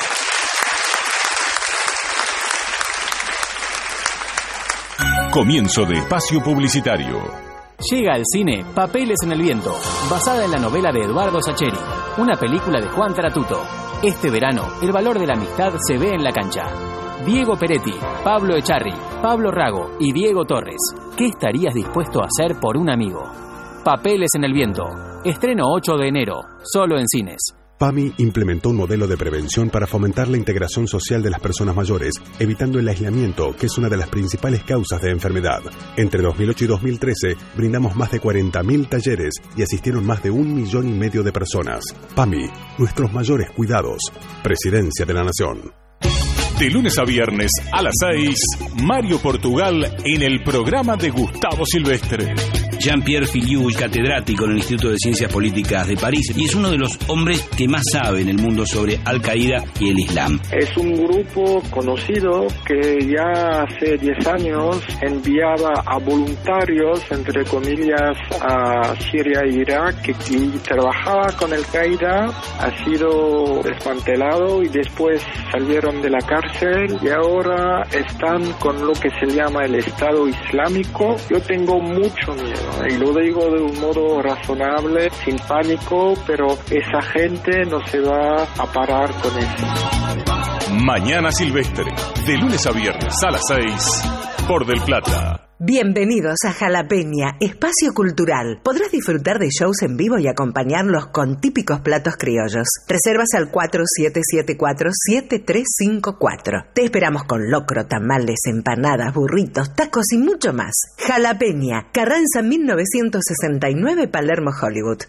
Comienzo de espacio publicitario. Llega al cine Papeles en el viento, basada en la novela de Eduardo Sacheri, una película de Juan Taratuto. Este verano, el valor de la amistad se ve en la cancha. Diego Peretti, Pablo Echarri, Pablo Rago y Diego Torres. ¿Qué estarías dispuesto a hacer por un amigo? Papeles en el viento. Estreno 8 de enero, solo en cines. PAMI implementó un modelo de prevención para fomentar la integración social de las personas mayores, evitando el aislamiento, que es una de las principales causas de enfermedad. Entre 2008 y 2013, brindamos más de 40.000 talleres y asistieron más de 1,5 millones de personas. PAMI, nuestros mayores cuidados. Presidencia de la Nación. De lunes a viernes a las 6, Mario Portugal en el programa de Gustavo Silvestre. Jean-Pierre Filiou, catedrático en el Instituto de Ciencias Políticas de París, y es uno de los hombres que más sabe en el mundo sobre Al-Qaeda y el Islam. Es un grupo conocido que ya hace 10 años enviaba a voluntarios, entre comillas, a Siria e Irak y trabajaba con Al-Qaeda. Ha sido desmantelado y después salieron de la cárcel y ahora están con lo que se llama el Estado Islámico. Yo tengo mucho miedo y lo digo de un modo razonable, sin pánico, pero esa gente no se va a parar con eso. Mañana Silvestre, de lunes a viernes a las 6, por Del Plata. Bienvenidos a Jalapeña, espacio cultural. Podrás disfrutar de shows en vivo y acompañarlos con típicos platos criollos. Reservas al 4774-7354. Te esperamos con locro, tamales, empanadas, burritos, tacos y mucho más. Jalapeña, Carranza 1969, Palermo, Hollywood.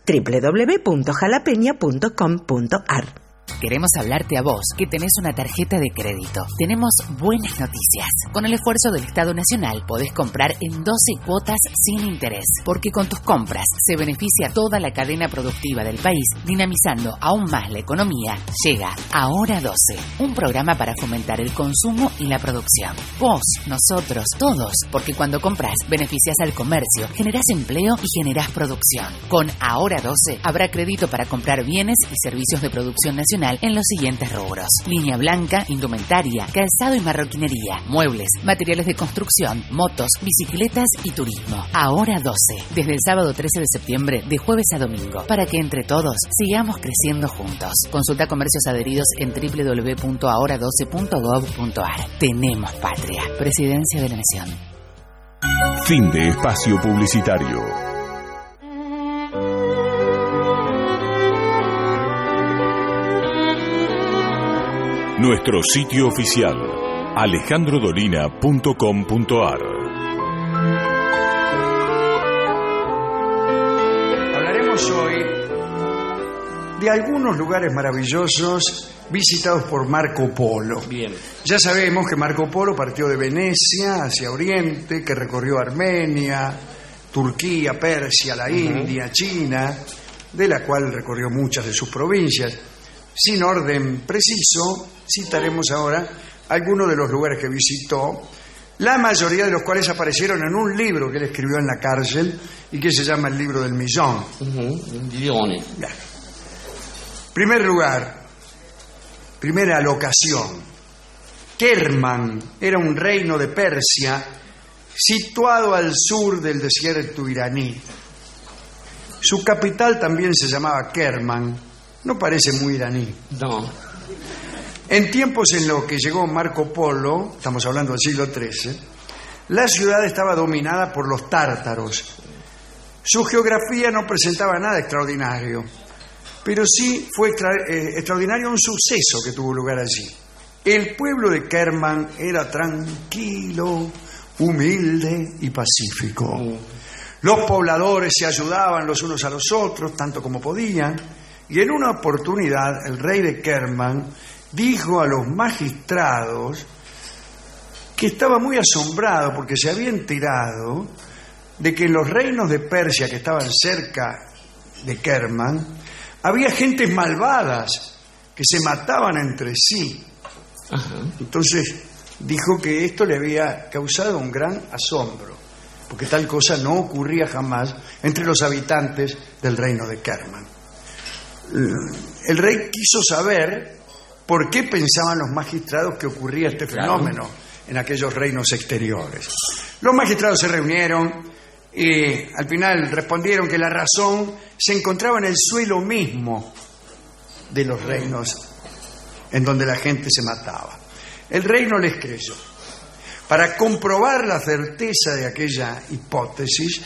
www.jalapeña.com.ar. Queremos hablarte a vos, que tenés una tarjeta de crédito. Tenemos buenas noticias. Con el esfuerzo del Estado Nacional podés comprar en 12 cuotas sin interés, porque con tus compras se beneficia toda la cadena productiva del país, dinamizando aún más la economía. Llega Ahora 12, un programa para fomentar el consumo y la producción. Vos, nosotros, todos, porque cuando compras beneficias al comercio, generás empleo y generás producción. Con Ahora 12 habrá crédito para comprar bienes y servicios de producción nacional en los siguientes rubros: línea blanca, indumentaria, calzado y marroquinería, muebles, materiales de construcción, motos, bicicletas y turismo. Ahora 12, desde el sábado 13 de septiembre, de jueves a domingo, para que entre todos sigamos creciendo juntos. Consulta comercios adheridos en www.ahora12.gov.ar. Tenemos patria. Presidencia de la Nación. Fin de espacio publicitario. Nuestro sitio oficial, alejandrodolina.com.ar. Hablaremos hoy de algunos lugares maravillosos visitados por Marco Polo. Bien. Ya sabemos que Marco Polo partió de Venecia hacia Oriente, que recorrió Armenia, Turquía, Persia, la India, China, de la cual recorrió muchas de sus provincias. Sin orden preciso, citaremos ahora algunos de los lugares que visitó, la mayoría de los cuales aparecieron en un libro que él escribió en la cárcel y que se llama El Libro del Millón. Primer lugar, primera locación, Kerman era un reino de Persia situado al sur del desierto iraní. Su capital también se llamaba Kerman. No parece muy iraní. No. En tiempos en los que llegó Marco Polo, estamos hablando del siglo XIII, la ciudad estaba dominada por los tártaros. Su geografía no presentaba nada extraordinario, pero sí fue extraordinario un suceso que tuvo lugar allí. El pueblo de Kerman era tranquilo, humilde y pacífico. Los pobladores se ayudaban los unos a los otros, tanto como podían. Y en una oportunidad el rey de Kerman dijo a los magistrados que estaba muy asombrado porque se había enterado de que en los reinos de Persia que estaban cerca de Kerman había gentes malvadas que se mataban entre sí. Entonces dijo que esto le había causado un gran asombro, porque tal cosa no ocurría jamás entre los habitantes del reino de Kerman. El rey quiso saber por qué pensaban los magistrados que ocurría este fenómeno en aquellos reinos exteriores. Los magistrados se reunieron y al final respondieron que la razón se encontraba en el suelo mismo de los reinos en donde la gente se mataba. El rey no les creyó. Para comprobar la certeza de aquella hipótesis,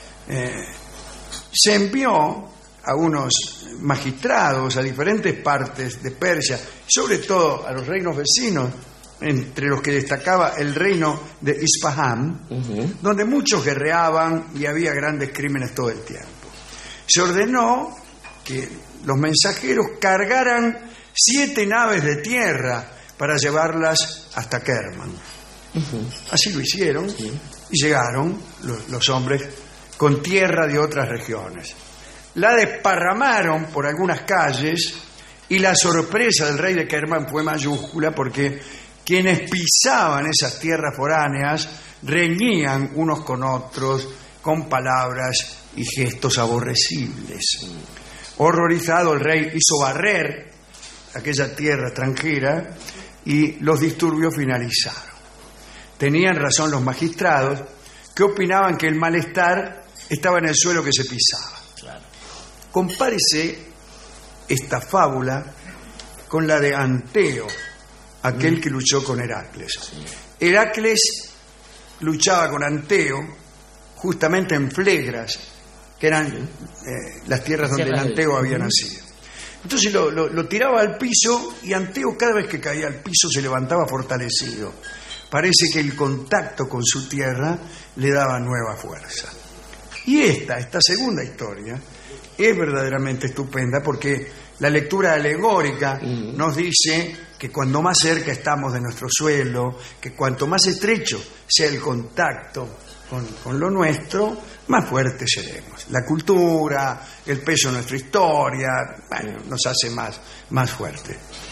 se envió a unos magistrados a diferentes partes de Persia, sobre todo a los reinos vecinos, entre los que destacaba el reino de Isfahán, donde muchos guerreaban y había grandes crímenes todo el tiempo. Se ordenó que los mensajeros cargaran 7 naves de tierra para llevarlas hasta Kerman. Así lo hicieron y llegaron los hombres con tierra de otras regiones. La desparramaron por algunas calles y la sorpresa del rey de Kerman fue mayúscula porque quienes pisaban esas tierras foráneas reñían unos con otros con palabras y gestos aborrecibles. Horrorizado, el rey hizo barrer aquella tierra extranjera y los disturbios finalizaron. Tenían razón los magistrados que opinaban que el malestar estaba en el suelo que se pisaba. Claro. Compárese esta fábula con la de Anteo, aquel que luchó con Heracles. Sí. Heracles luchaba con Anteo justamente en Flegras, que eran las tierras donde Anteo había nacido. Entonces lo tiraba al piso y Anteo cada vez que caía al piso se levantaba fortalecido. Parece que el contacto con su tierra le daba nueva fuerza. Y esta segunda historia es verdaderamente estupenda porque la lectura alegórica nos dice que cuando más cerca estamos de nuestro suelo, que cuanto más estrecho sea el contacto con lo nuestro, más fuertes seremos. La cultura, el peso de nuestra historia, bueno, nos hace más fuertes.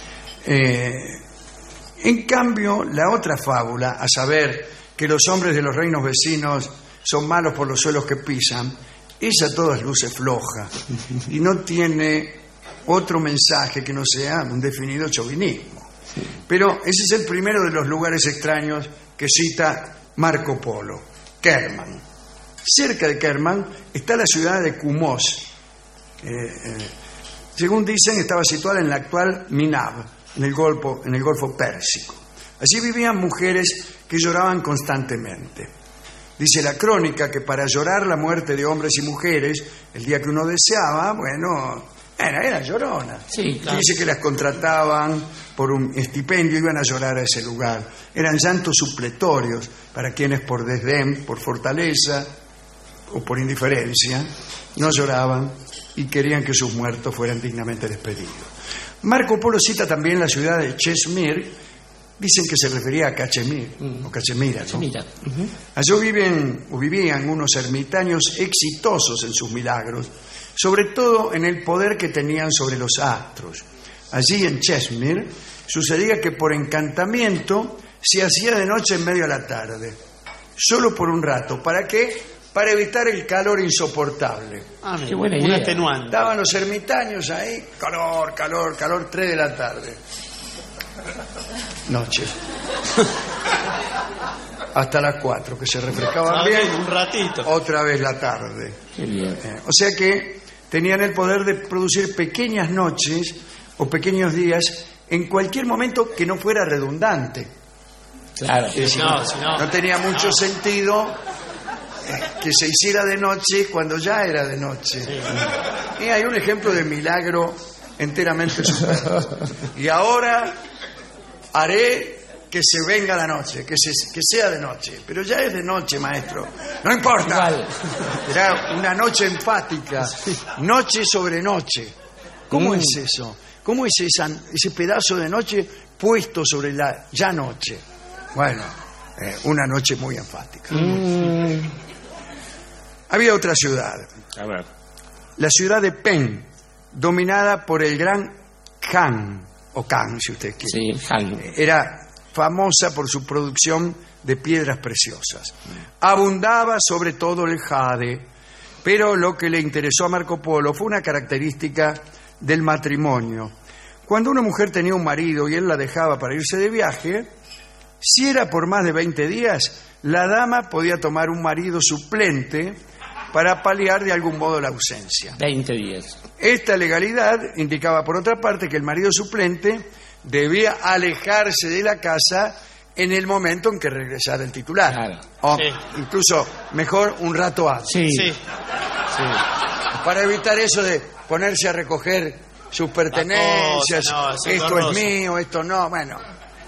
En cambio, la otra fábula, a saber que los hombres de los reinos vecinos son malos por los suelos que pisan, esa a todas luces floja y no tiene otro mensaje que no sea un definido chauvinismo. Pero ese es el primero de los lugares extraños que cita Marco Polo, Kerman. Cerca de Kerman está la ciudad de Kumós. Según dicen, estaba situada en la actual Minab, en el Golfo Pérsico. Allí vivían mujeres que lloraban constantemente. Dice la crónica que para llorar la muerte de hombres y mujeres, el día que uno deseaba, era llorona. Sí, claro. Dice que las contrataban por un estipendio y iban a llorar a ese lugar. Eran llantos supletorios para quienes por desdén, por fortaleza o por indiferencia no lloraban y querían que sus muertos fueran dignamente despedidos. Marco Polo cita también la ciudad de Chesmir. Dicen que se refería a Cachemir o Cachemira, ¿no? Allí vivían unos ermitaños exitosos en sus milagros, sobre todo en el poder que tenían sobre los astros. Allí en Chesmir sucedía que por encantamiento se hacía de noche en medio de la tarde, solo por un rato. ¿Para qué? Para evitar el calor insoportable. Qué buena idea. Atenuante. Estaban los ermitaños ahí, calor, 3 de la tarde. Noche. Hasta las 4, que se refrescaban bien. Un ratito. Otra vez la tarde. Qué bien. O sea que tenían el poder de producir pequeñas noches o pequeños días en cualquier momento que no fuera redundante. Claro. No tenía mucho sentido que se hiciera de noche cuando ya era de noche. Sí. Y hay un ejemplo de milagro enteramente superado. Y ahora haré que se venga la noche, que sea de noche. Pero ya es de noche, maestro. No importa. Igual. Era una noche enfática. Noche sobre noche. ¿Cómo es eso? ¿Cómo es ese pedazo de noche puesto sobre la ya noche? Bueno, una noche muy enfática. Había otra ciudad. A ver. La ciudad de Pen, dominada por el gran Khan, o Khan, si usted quiere. Sí, Khan. Era famosa por su producción de piedras preciosas. Abundaba sobre todo el jade, pero lo que le interesó a Marco Polo fue una característica del matrimonio. Cuando una mujer tenía un marido y él la dejaba para irse de viaje, si era por más de 20 días, la dama podía tomar un marido suplente para paliar de algún modo la ausencia. 20 días. Esta legalidad indicaba, por otra parte, que el marido suplente debía alejarse de la casa en el momento en que regresara el titular. Claro. O incluso, mejor, un rato antes. Sí. Para evitar eso de ponerse a recoger sus pertenencias. Esto es mío, esto no. Bueno.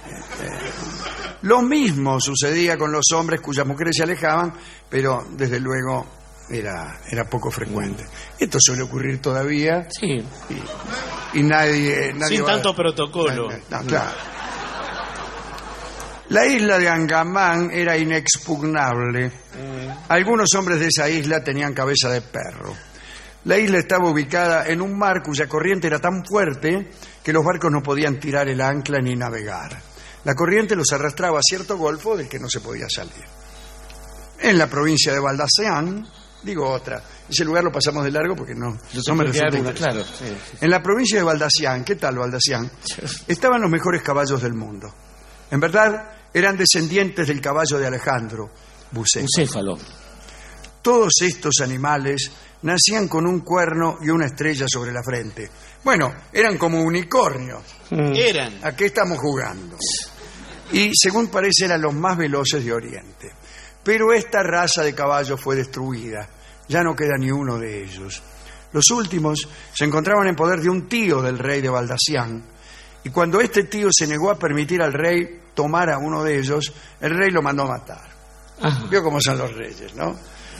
Lo mismo sucedía con los hombres cuyas mujeres se alejaban, pero desde luego era poco frecuente. Esto suele ocurrir todavía. Sí. Y nadie sin tanto protocolo. No, claro. La isla de Angamán era inexpugnable Algunos hombres de esa isla tenían cabeza de perro. La isla estaba ubicada en un mar cuya corriente era tan fuerte que los barcos no podían tirar el ancla ni navegar. La corriente los arrastraba a cierto golfo del que no se podía salir. En la provincia de Baldassian, digo otra, ese lugar lo pasamos de largo porque no me resulta interesante. Claro, En la provincia de Baldassian, ¿qué tal Baldassian? Estaban los mejores caballos del mundo. En verdad, eran descendientes del caballo de Alejandro, Bucéfalo. Todos estos animales nacían con un cuerno y una estrella sobre la frente. Bueno, eran como unicornios. Eran. ¿A qué estamos jugando? Y según parece eran los más veloces de Oriente. Pero esta raza de caballos fue destruida. Ya no queda ni uno de ellos. Los últimos se encontraban en poder de un tío del rey de Baldassian. Y cuando este tío se negó a permitir al rey tomar a uno de ellos, el rey lo mandó a matar. Vio cómo son los reyes, ¿no?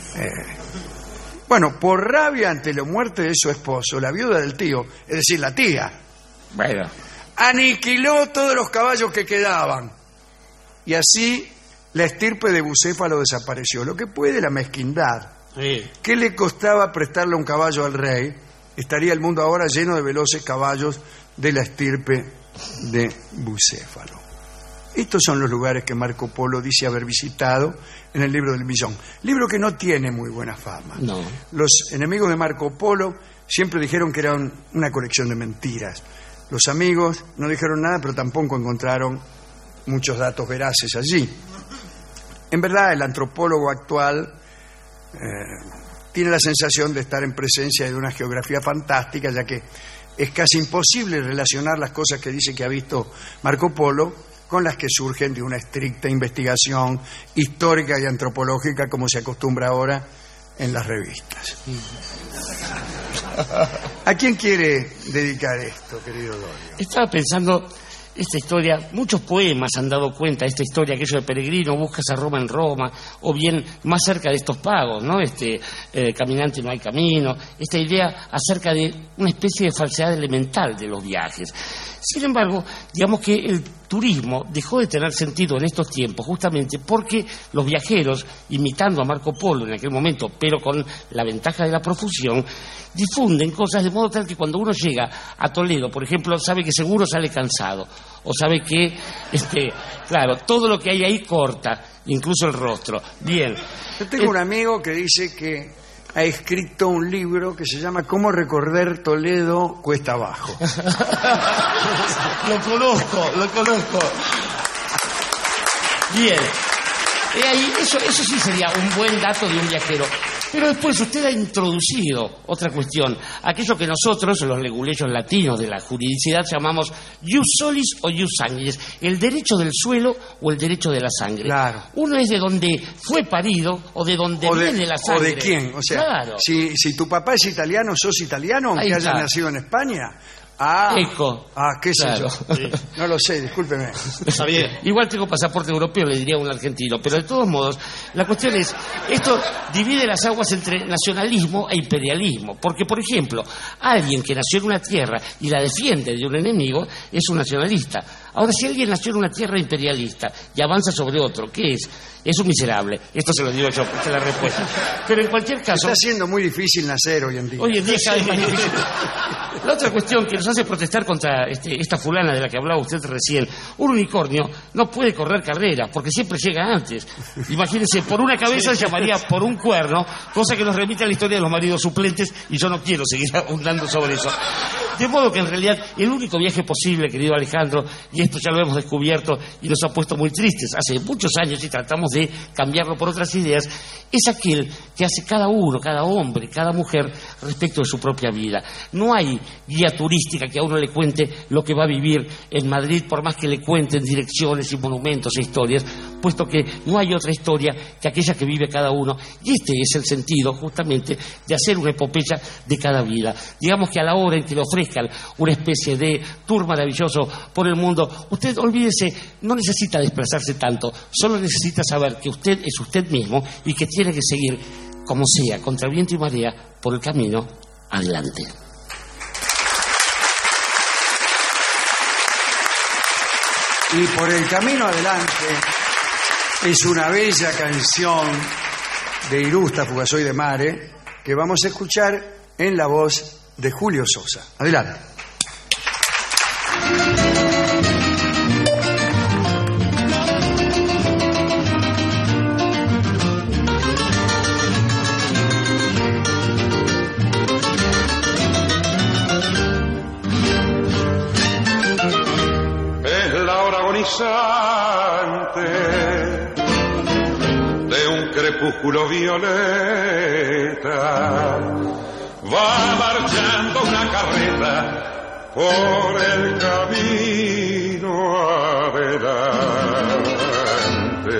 Bueno, por rabia ante la muerte de su esposo, la viuda del tío, es decir, la tía, aniquiló todos los caballos que quedaban. Y así la estirpe de Bucéfalo desapareció. Lo que puede la mezquindad. ¿Qué le costaba prestarle un caballo al rey? Estaría el mundo ahora lleno de veloces caballos de la estirpe de Bucéfalo. Estos son los lugares que Marco Polo dice haber visitado en el libro del Millón. Libro que no tiene muy buena fama. No. Los enemigos de Marco Polo siempre dijeron que era una colección de mentiras. Los amigos no dijeron nada, pero tampoco encontraron muchos datos veraces allí. En verdad, el antropólogo actual tiene la sensación de estar en presencia de una geografía fantástica, ya que es casi imposible relacionar las cosas que dice que ha visto Marco Polo con las que surgen de una estricta investigación histórica y antropológica, como se acostumbra ahora en las revistas. ¿A quién quiere dedicar esto, querido Dorio? Estaba pensando, esta historia, muchos poemas han dado cuenta de esta historia, aquello de peregrino, buscas a Roma en Roma, o bien más cerca de estos pagos, ¿no? Caminante no hay camino, esta idea acerca de una especie de falsedad elemental de los viajes. Sin embargo, digamos que el turismo dejó de tener sentido en estos tiempos justamente porque los viajeros, imitando a Marco Polo en aquel momento, pero con la ventaja de la profusión, difunden cosas de modo tal que cuando uno llega a Toledo, por ejemplo, sabe que seguro sale cansado, o sabe que, claro, todo lo que hay ahí corta, incluso el rostro. Bien. Yo tengo un amigo que dice que ha escrito un libro que se llama Cómo recorrer Toledo cuesta abajo. Lo conozco. Bien. Ahí, eso sí sería un buen dato de un viajero. Pero después usted ha introducido otra cuestión, aquello que nosotros, los leguleyos latinos de la juridicidad, llamamos ius solis o ius sanguinis, el derecho del suelo o el derecho de la sangre. Claro. Uno es de donde fue parido o de donde viene la sangre. O de quién, o sea, claro. Si tu papá es italiano, sos italiano, aunque hayas nacido en España. ¿Qué sé yo? No lo sé, discúlpeme. Está bien. Igual tengo pasaporte europeo, le diría a un argentino, pero de todos modos, la cuestión es, esto divide las aguas entre nacionalismo e imperialismo, porque, por ejemplo, alguien que nació en una tierra y la defiende de un enemigo es un nacionalista. Ahora, si alguien nació en una tierra imperialista y avanza sobre otro, ¿qué es? Es un miserable. Esto se lo digo yo, esta es la respuesta. Pero en cualquier caso... Está siendo muy difícil nacer hoy en día. Hoy en día cada vez más difícil. La otra cuestión que nos hace protestar contra esta fulana de la que hablaba usted recién, un unicornio no puede correr carreras porque siempre llega antes. Imagínense, por una cabeza llamaría por un cuerno, cosa que nos remite a la historia de los maridos suplentes, y yo no quiero seguir abundando sobre eso. De modo que en realidad el único viaje posible, querido Alejandro, y esto ya lo hemos descubierto y nos ha puesto muy tristes hace muchos años y tratamos de cambiarlo por otras ideas, es aquel que hace cada uno, cada hombre, cada mujer respecto de su propia vida. No hay guía turística que a uno le cuente lo que va a vivir en Madrid, por más que le cuenten direcciones y monumentos e historias, puesto que no hay otra historia que aquella que vive cada uno, y este es el sentido justamente de hacer una epopeya de cada vida. Digamos que a la hora en que le ofrezcan una especie de tour maravilloso por el mundo, usted olvídese, no necesita desplazarse tanto, solo necesita saber que usted es usted mismo y que tiene que seguir como sea, contra viento y marea, por el camino adelante. Y por el camino adelante es una bella canción de Irusta, Fugasoy de Mare, que vamos a escuchar en la voz de Julio Sosa. Adelante. Es la hora agonizante de un crepúsculo violeta. Va marchando una carreta por el camino adelante.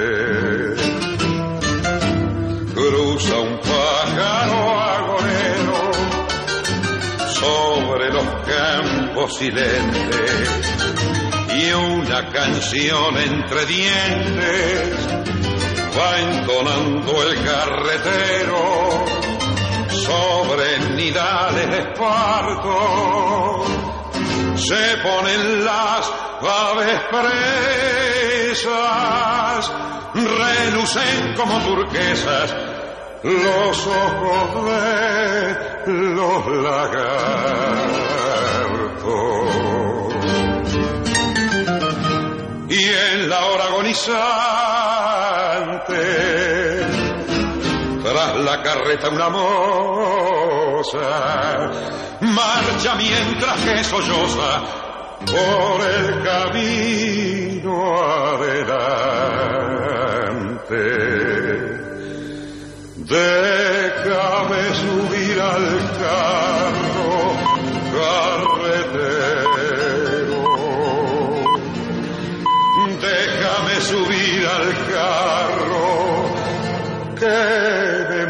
Cruza un pájaro agorero sobre los campos silentes y una canción entre dientes va entonando el carretero sobre nidales de esparto. Se ponen las aves presas, relucen como turquesas los ojos de los lagartos. Y en la hora agonizante, tras la carreta una moza marcha mientras que solloza por el camino adelante. Déjame subir al carro carretero, déjame subir al carro que me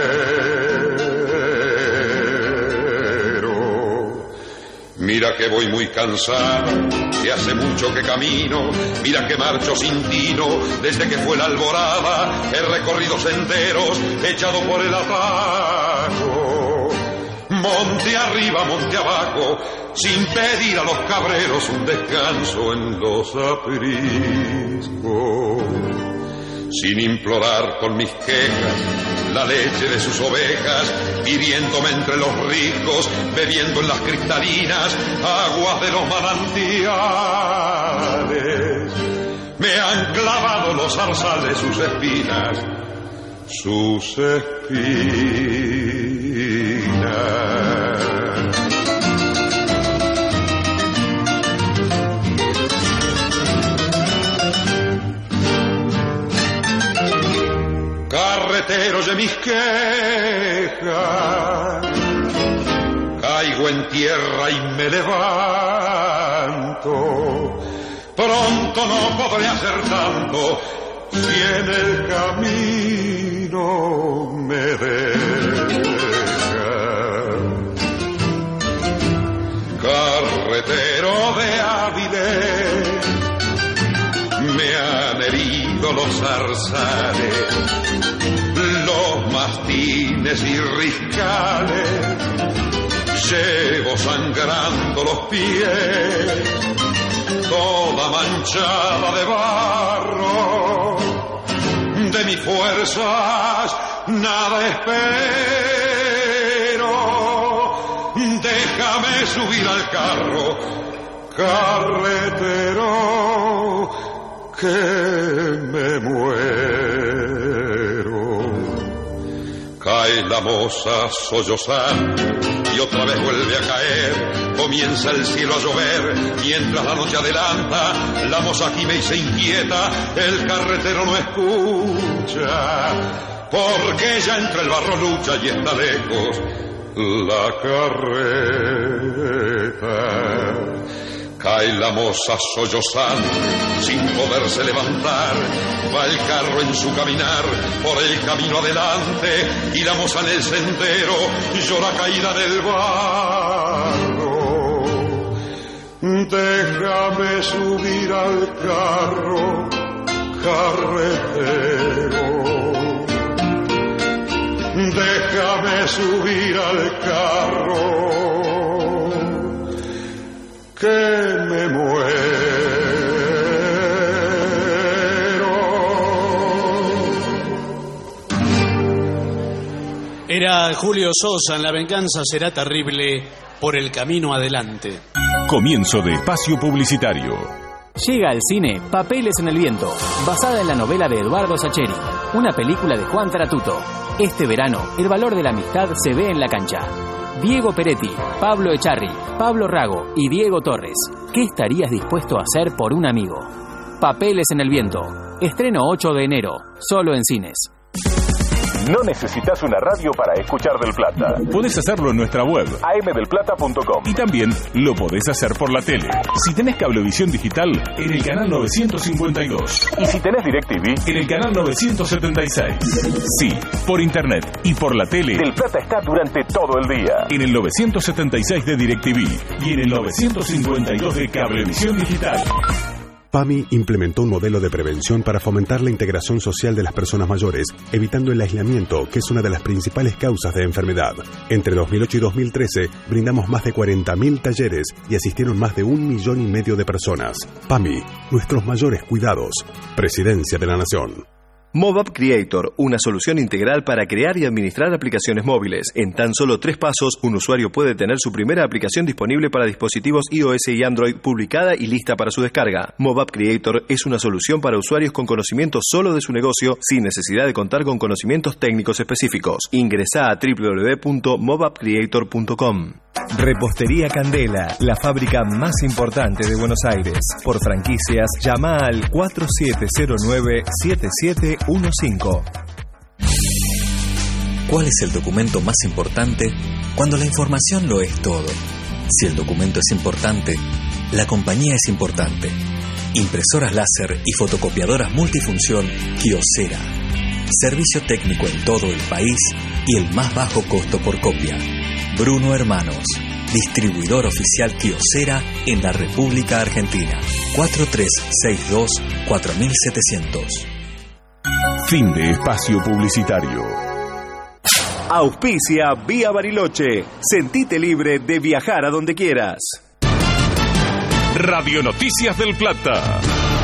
muero. Mira que voy muy cansado, que hace mucho que camino, mira que marcho sin tino, desde que fue la alborada, he recorrido senderos, echado por el atajo. Monte arriba, monte abajo, sin pedir a los cabreros un descanso en los apriscos. Sin implorar con mis quejas la leche de sus ovejas, hiriéndome entre los ricos, bebiendo en las cristalinas aguas de los manantiales. Me han clavado los zarzales sus espinas, sus espinas. Carretero de mis quejas, caigo en tierra y me levanto. Pronto no podré hacer tanto si en el camino me deja. Carretero de avidez, me han herido los zarzales, los mastines y riscales, llevo sangrando los pies, toda manchada de barro, de mis fuerzas nada espero, déjame subir al carro, carretero, que me muero. Cae la moza sollozando y otra vez vuelve a caer. Comienza el cielo a llover mientras la noche adelanta. La moza gime y se inquieta, el carretero no escucha, porque ya entre el barro lucha y está lejos la carreta. Cae la moza sollozando, sin poderse levantar, va el carro en su caminar, por el camino adelante, y la moza en el sendero, llora caída del barro. Déjame subir al carro, carretero, déjame subir al carro, que me muero. Era Julio Sosa en La venganza será terrible, por el camino adelante. Comienzo de espacio publicitario. Llega al cine Papeles en el viento, basada en la novela de Eduardo Sacheri, una película de Juan Tratuto. Este verano, el valor de la amistad se ve en la cancha. Diego Peretti, Pablo Echarri, Pablo Rago y Diego Torres. ¿Qué estarías dispuesto a hacer por un amigo? Papeles en el viento. Estreno 8 de enero, solo en cines. No necesitas una radio para escuchar Del Plata. Podés hacerlo en nuestra web amdelplata.com. y también lo podés hacer por la tele. Si tenés cablevisión digital, en el canal 952. Y si tenés DirecTV, En el canal 976. Sí, por internet y por la tele. Del Plata está durante todo el día. En el 976 de DirecTV y en el 952 de cablevisión digital. PAMI implementó un modelo de prevención para fomentar la integración social de las personas mayores, evitando el aislamiento, que es una de las principales causas de enfermedad. Entre 2008 y 2013, brindamos más de 40.000 talleres y asistieron más de 1,5 millones de personas. PAMI, nuestros mayores cuidados. Presidencia de la Nación. MobApp Creator, una solución integral para crear y administrar aplicaciones móviles. En tan solo 3 pasos, un usuario puede tener su primera aplicación disponible para dispositivos iOS y Android, publicada y lista para su descarga. MobApp Creator es una solución para usuarios con conocimiento solo de su negocio, sin necesidad de contar con conocimientos técnicos específicos. Ingresá a www.mobappcreator.com. Repostería Candela, la fábrica más importante de Buenos Aires. Por franquicias, llama al 4709-7715. ¿Cuál es el documento más importante cuando la información lo es todo? Si el documento es importante, la compañía es importante. Impresoras láser y fotocopiadoras multifunción Kyocera. Servicio técnico en todo el país y el más bajo costo por copia. Bruno Hermanos, distribuidor oficial Kyocera en la República Argentina. 4362-4700. Fin de espacio publicitario. Auspicia Vía Bariloche. Sentite libre de viajar a donde quieras. Radio Noticias del Plata.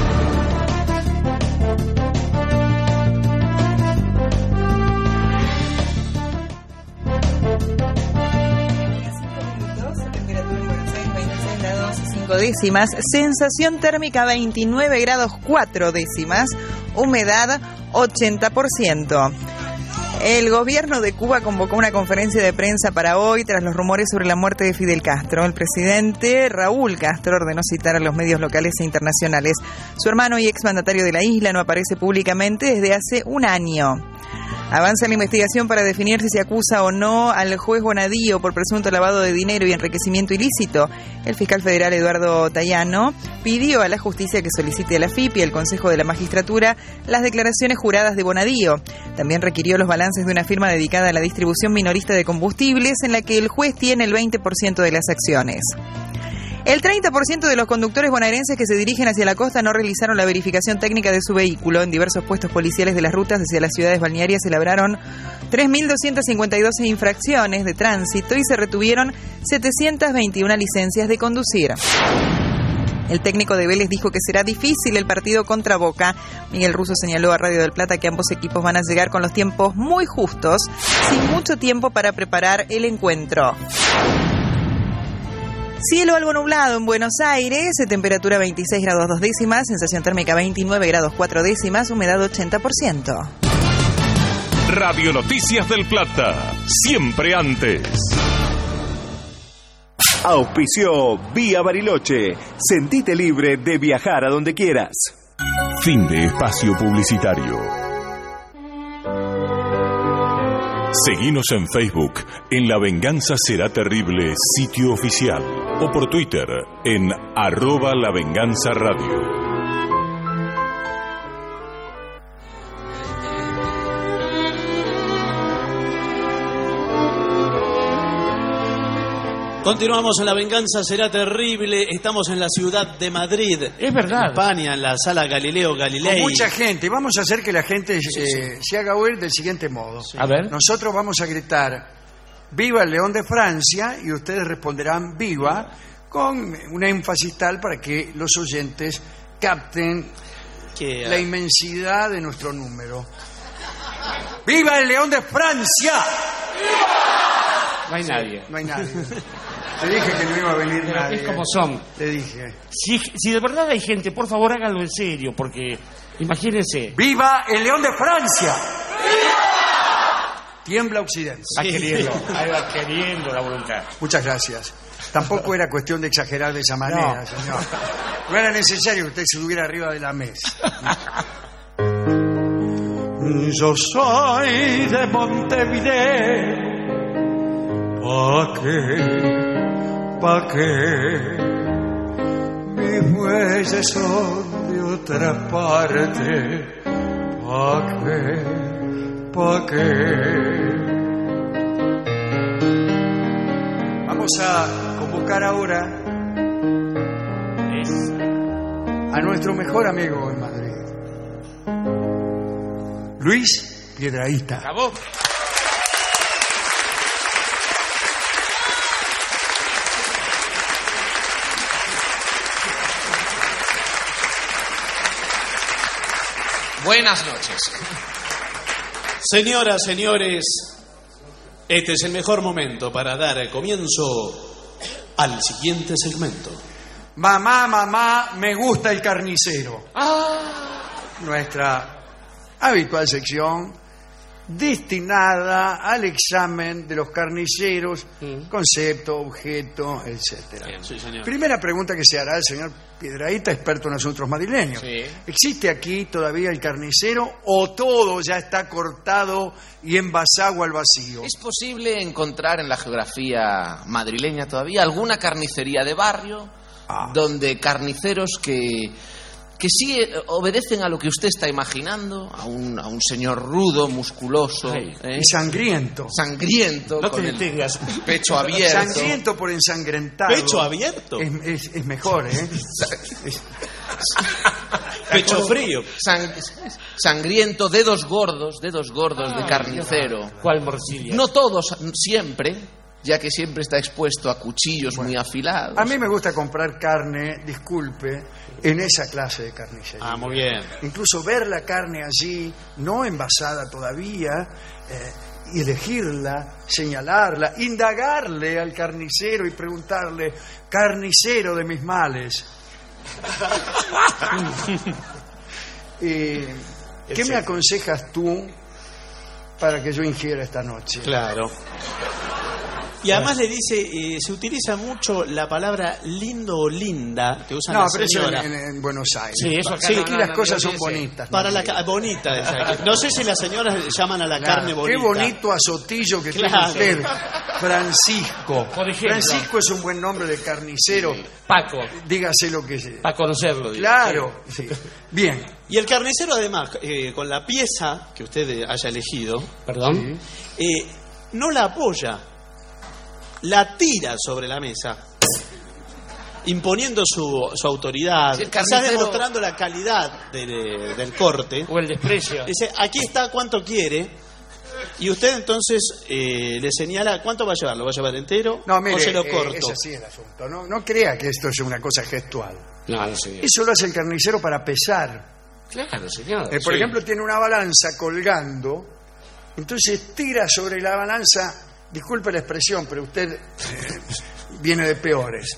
Décimas, sensación térmica 29 grados 4 décimas, humedad 80%. El gobierno de Cuba convocó una conferencia de prensa para hoy tras los rumores sobre la muerte de Fidel Castro. El presidente Raúl Castro ordenó citar a los medios locales e internacionales. Su hermano y exmandatario de la isla no aparece públicamente desde hace un año. Avanza la investigación para definir si se acusa o no al juez Bonadío por presunto lavado de dinero y enriquecimiento ilícito. El fiscal federal Eduardo Tayano pidió a la justicia que solicite a la FIP y al Consejo de la Magistratura las declaraciones juradas de Bonadío. También requirió los balances de una firma dedicada a la distribución minorista de combustibles en la que el juez tiene el 20% de las acciones. El 30% de los conductores bonaerenses que se dirigen hacia la costa no realizaron la verificación técnica de su vehículo. En diversos puestos policiales de las rutas hacia las ciudades balnearias se elaboraron 3.252 infracciones de tránsito y se retuvieron 721 licencias de conducir. El técnico de Vélez dijo que será difícil el partido contra Boca. Miguel Russo señaló a Radio del Plata que ambos equipos van a llegar con los tiempos muy justos, sin mucho tiempo para preparar el encuentro. Cielo algo nublado en Buenos Aires, temperatura 26 grados 2 décimas, sensación térmica 29 grados 4 décimas, humedad 80%. Radio Noticias del Plata, siempre antes. Auspició Vía Bariloche. Sentite libre de viajar a donde quieras. Fin de espacio publicitario. Seguinos en Facebook, en La Venganza Será Terrible, sitio oficial, o por Twitter, en @LaVenganzaRadio. Continuamos en La Venganza Será Terrible. Estamos en la ciudad de Madrid. Es verdad. España, en la sala Galileo Galilei. Con mucha gente. Vamos a hacer que la gente se haga oír del siguiente modo. Sí. A ver. Nosotros vamos a gritar "Viva el León de Francia" y ustedes responderán "Viva", con un énfasis tal para que los oyentes capten la inmensidad de nuestro número. ¡Viva el León de Francia! No hay nadie. No hay nadie. Te dije que no iba a venir Pero nadie. es como son. Te dije. Si de verdad hay gente, por favor háganlo en serio, porque imagínense. ¡Viva el León de Francia! Tiembla Occidente. Va queriendo, ahí va queriendo la voluntad. Muchas gracias. Tampoco era cuestión de exagerar de esa manera, No. señor. No era necesario que usted subiera arriba de la mesa. Yo soy de Montevideo. ¿Pa qué? Mis bueyes son de otra parte. ¿Pa qué? Vamos a convocar ahora a nuestro mejor amigo en Madrid, Luis Piedrahita. ¿Acabó? Buenas noches. Señoras, señores, este es el mejor momento para dar comienzo al siguiente segmento. Mamá, me gusta el carnicero. Nuestra habitual sección destinada al examen de los carniceros, concepto, objeto, etcétera. Sí, señor. Primera pregunta que se hará al señor Piedrahita, experto en asuntos madrileños. Sí. ¿Existe aquí todavía el carnicero o todo ya está cortado y envasado al vacío? ¿Es posible encontrar en la geografía madrileña todavía alguna carnicería de barrio donde carniceros que sí obedecen a lo que usted está imaginando, a un señor rudo, musculoso, y sangriento? Sangriento, No con te el detengas. pecho abierto. Sangriento por ensangrentado. ¿Pecho abierto? Es mejor, ¿eh? Pecho frío. Sangriento, dedos gordos de carnicero. ¿Cuál morcilla? No todos siempre, ya que siempre está expuesto a cuchillos muy afilados. A mí me gusta comprar carne, disculpe, en esa clase de carnicería. Ah, muy bien. Incluso ver la carne allí, no envasada todavía, y elegirla, señalarla, indagarle al carnicero y preguntarle, carnicero de mis males, ¿qué me aconsejas tú para que yo ingiera esta noche? Claro. Y además le dice, se utiliza mucho la palabra lindo o linda que usan No, las pero eso señoras. en Buenos Aires. Sí, eso acá Sí, no, aquí no, las no, cosas no, son no, bonitas. Para la bonita. Esa. No sé si las señoras llaman a la carne bonita. Qué bonito azotillo que tiene Claro. usted, Francisco. Por ejemplo. Francisco es un buen nombre de carnicero. Paco, Dígase lo que sea. para conocerlo. digo. Claro, sí. Bien. Y el carnicero además, con la pieza que usted haya elegido, ¿Perdón? no la apoya, la tira sobre la mesa, imponiendo su autoridad, Sí, el quizás carnicero- demostrando la calidad del corte. O el desprecio. Dice, aquí está cuánto quiere, y usted entonces le señala cuánto va a llevar. ¿Lo va a llevar entero No, mire, o se lo es corto? así el asunto. No crea que esto es una cosa gestual. No, no, señor. Eso lo hace el carnicero para pesar. Claro, señor. Por Sí. ejemplo, tiene una balanza colgando, entonces tira sobre la balanza, disculpe la expresión, pero usted viene de peores.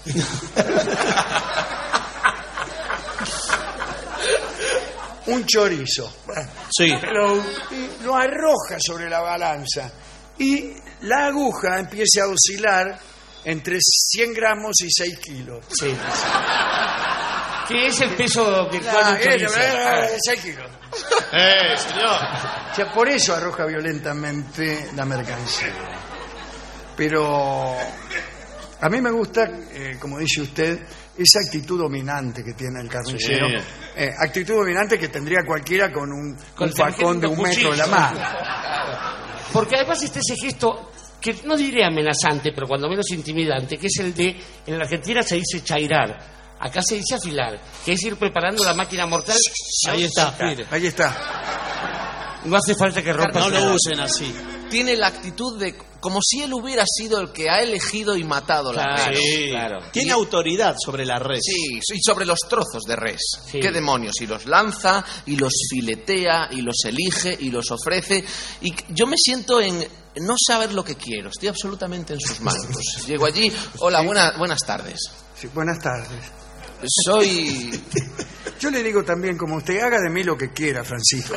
Un chorizo. Sí. Y lo arroja sobre la balanza y la aguja empieza a oscilar entre 100 gramos y 6 kilos. Sí. ¿Qué es el peso virtual de un chorizo? 6 kilos. Señor. O sea, por eso arroja violentamente la mercancía. Pero a mí me gusta, como dice usted, esa actitud dominante que tiene el carnicero. Sí. Actitud dominante que tendría cualquiera con un Con facón de 1 metro en la mano. Porque además está ese gesto que no diré amenazante, pero cuando menos intimidante, que es el de, en la Argentina se dice chairar, acá se dice afilar, que es ir preparando la máquina mortal. Ahí está, mire. Ahí está. No hace falta que rompa. No lo usen así. tiene la actitud de como si él hubiera sido el que ha elegido y matado la res. Sí, claro. Tiene autoridad sobre la res. Sí, y sobre los trozos de res. Sí. ¿Qué demonios? Y los lanza, y los filetea, y los elige, y los ofrece. Y yo me siento en no saber lo que quiero. Estoy absolutamente en sus manos. Llego allí. Hola, buenas tardes. Sí, buenas tardes. Soy... Yo le digo también, como usted, haga de mí lo que quiera, Francisco.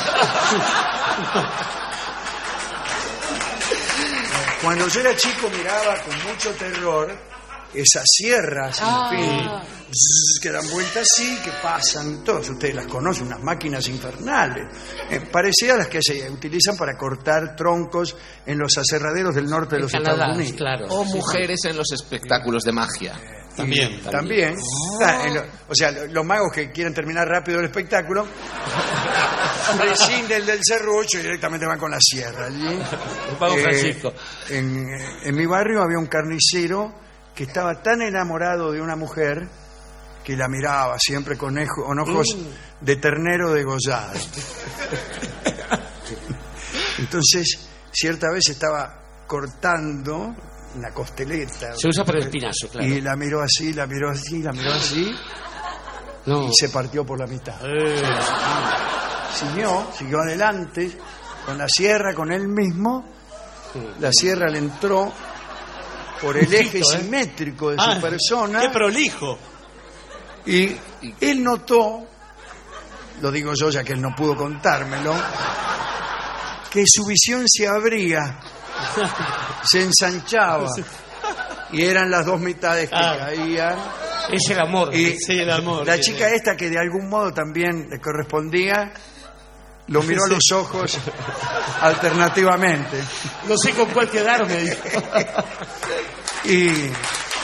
Cuando yo era chico miraba con mucho terror esas sierras sin fin, que dan vueltas así, que pasan, todos ustedes las conocen, unas máquinas infernales, parecidas a las que se utilizan para cortar troncos en los aserraderos del norte de los Estados Unidos. Claro. O mujeres en los espectáculos de magia. También. O sea, los magos que quieren terminar rápido el espectáculo prescinden del serrucho y directamente van con la sierra allí. El mago Francisco. En mi barrio había un carnicero que estaba tan enamorado de una mujer que la miraba siempre con ojos de ternero degollado. Entonces, cierta vez estaba cortando una costeleta. Se usa para el espinazo, claro. Y la miró así, la miró así, la miró así. No. Y se partió por la mitad. Siguió adelante con la sierra, con él mismo. La sierra le entró por el eje simétrico de su persona. ¡Qué prolijo! Y él notó, lo digo yo ya que él no pudo contármelo, que su visión se abría, se ensanchaba, y eran las dos mitades que caían. Es el amor. Y sí, el amor. La chica esta, que de algún modo también le correspondía, lo miró a los ojos alternativamente. No sé con cuál quedarme, dijo. Y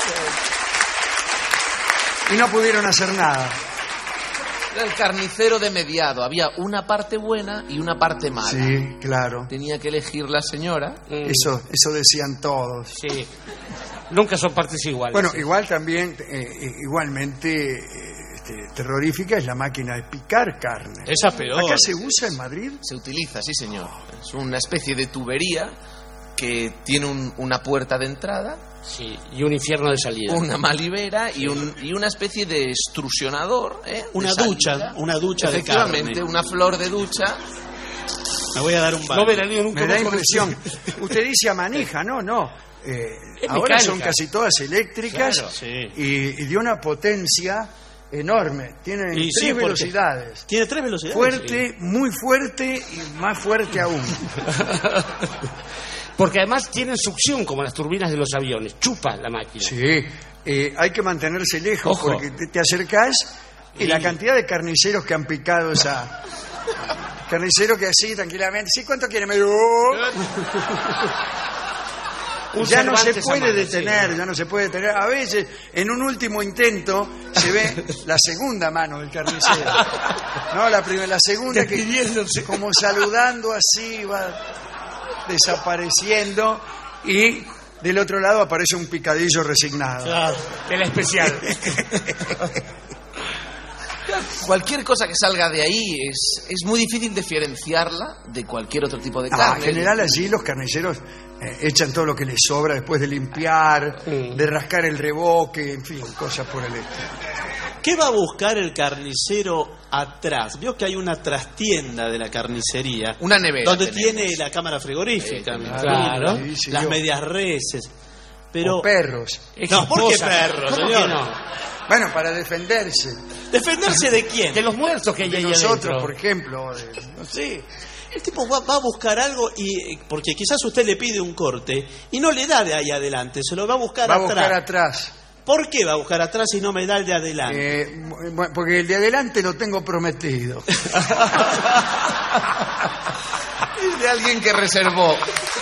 no pudieron hacer nada. Era el carnicero de mediado. Había una parte buena y una parte mala. Sí, claro. Tenía que elegir la señora. Eso decían todos. Sí. Nunca son partes iguales. Bueno, igual también, igualmente terrorífica es la máquina de picar carne. Esa peor. ¿Acá se usa en Madrid? Se utiliza, sí, señor. Es una especie de tubería que tiene una puerta de entrada. Sí, y un infierno de salida. Una malibera y una especie de extrusionador. Una ducha de carne. Efectivamente, una flor de ducha. Me voy a dar un baño. Me da impresión. Usted dice a manija, no. Ahora son casi todas eléctricas, claro, sí. y de una potencia enorme. Tienen tres velocidades. ¿Tiene 3 velocidades? Fuerte, sí. Muy fuerte y más fuerte aún. Porque además tienen succión como las turbinas de los aviones. Chupa la máquina. Sí, hay que mantenerse lejos. Ojo. Porque te acercás y la cantidad de carniceros que han picado esa... Carnicero que así tranquilamente... ¿Sí? ¿Cuánto quiere? Ya no se puede detener, ya no se puede detener. A veces, en un último intento, se ve la segunda mano del carnicero. No, la segunda que como saludando así va desapareciendo, y del otro lado aparece un picadillo resignado. Claro, el especial. Cualquier cosa que salga de ahí es muy difícil diferenciarla de cualquier otro tipo de carne. En general allí los carniceros echan todo lo que les sobra después de limpiar, de rascar el reboque, en fin, cosas por el estilo. ¿Qué va a buscar el carnicero atrás? Vio que hay una trastienda de la carnicería. Una nevera. Donde tiene la cámara frigorífica. Claro. Las medias reses. Pero... O perros. No, ¿por qué perros, señor? No? Bueno, para defenderse. ¿Defenderse de quién? De los muertos que hay ahí nosotros, adentro. Por ejemplo. No sé. El tipo va a buscar algo, y porque quizás usted le pide un corte y no le da de ahí adelante, se lo va a buscar atrás. Va a buscar atrás. ¿Por qué va a buscar atrás y no me da el de adelante? Porque el de adelante lo tengo prometido. Es de alguien que reservó.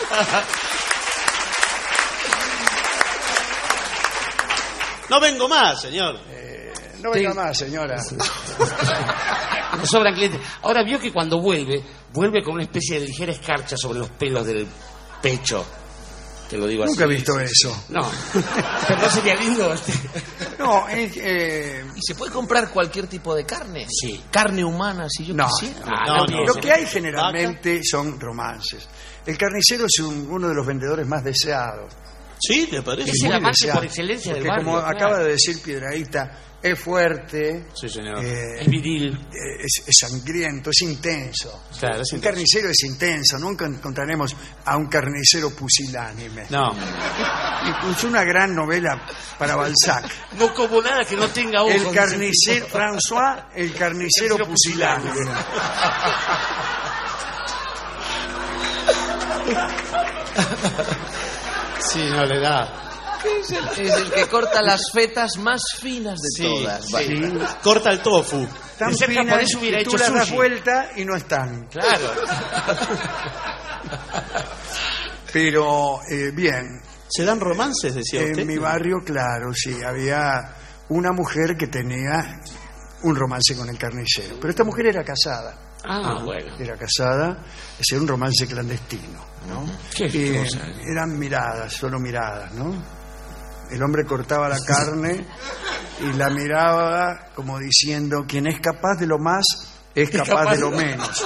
No vengo más, señor. No venga más, señora. No sobran clientes. Ahora vio que cuando vuelve con una especie de ligera escarcha sobre los pelos del pecho. Te lo digo Nunca así. he visto eso. No, pero no sería lindo. No, ¿Y se puede comprar cualquier tipo de carne? Sí. Carne humana, si yo quisiera. Lo que hay generalmente son romances. El carnicero es uno de los vendedores más deseados. Sí, ¿te parece? Es el amante por excelencia del barrio. Como claro. acaba de decir Piedrahíta, es fuerte, Sí, señor. Es viril. es sangriento, es intenso. Claro, es Un intenso. carnicero es intenso, nunca encontraremos a un carnicero pusilánime. No. Incluso una gran novela para Balzac. No como nada que no tenga ojos. El carnicero, François, el carnicero pusilánime. Sí, no le da. Es el que corta las fetas más finas de todas. Sí. Vale. Corta el tofu. Tan Cerca finas por eso hubiera que tú hecho las das sushi. vuelta y no están. Claro. Pero, bien, ¿Se dan romances, decía usted? en mi barrio, claro, sí, había una mujer que tenía un romance con el carnicero. Pero esta mujer era casada. Bueno. Era casada, era un romance clandestino, ¿no? Qué Y cosa. eran miradas, solo miradas, ¿no? El hombre cortaba la carne y la miraba como diciendo, quien es capaz de lo más es capaz de lo menos.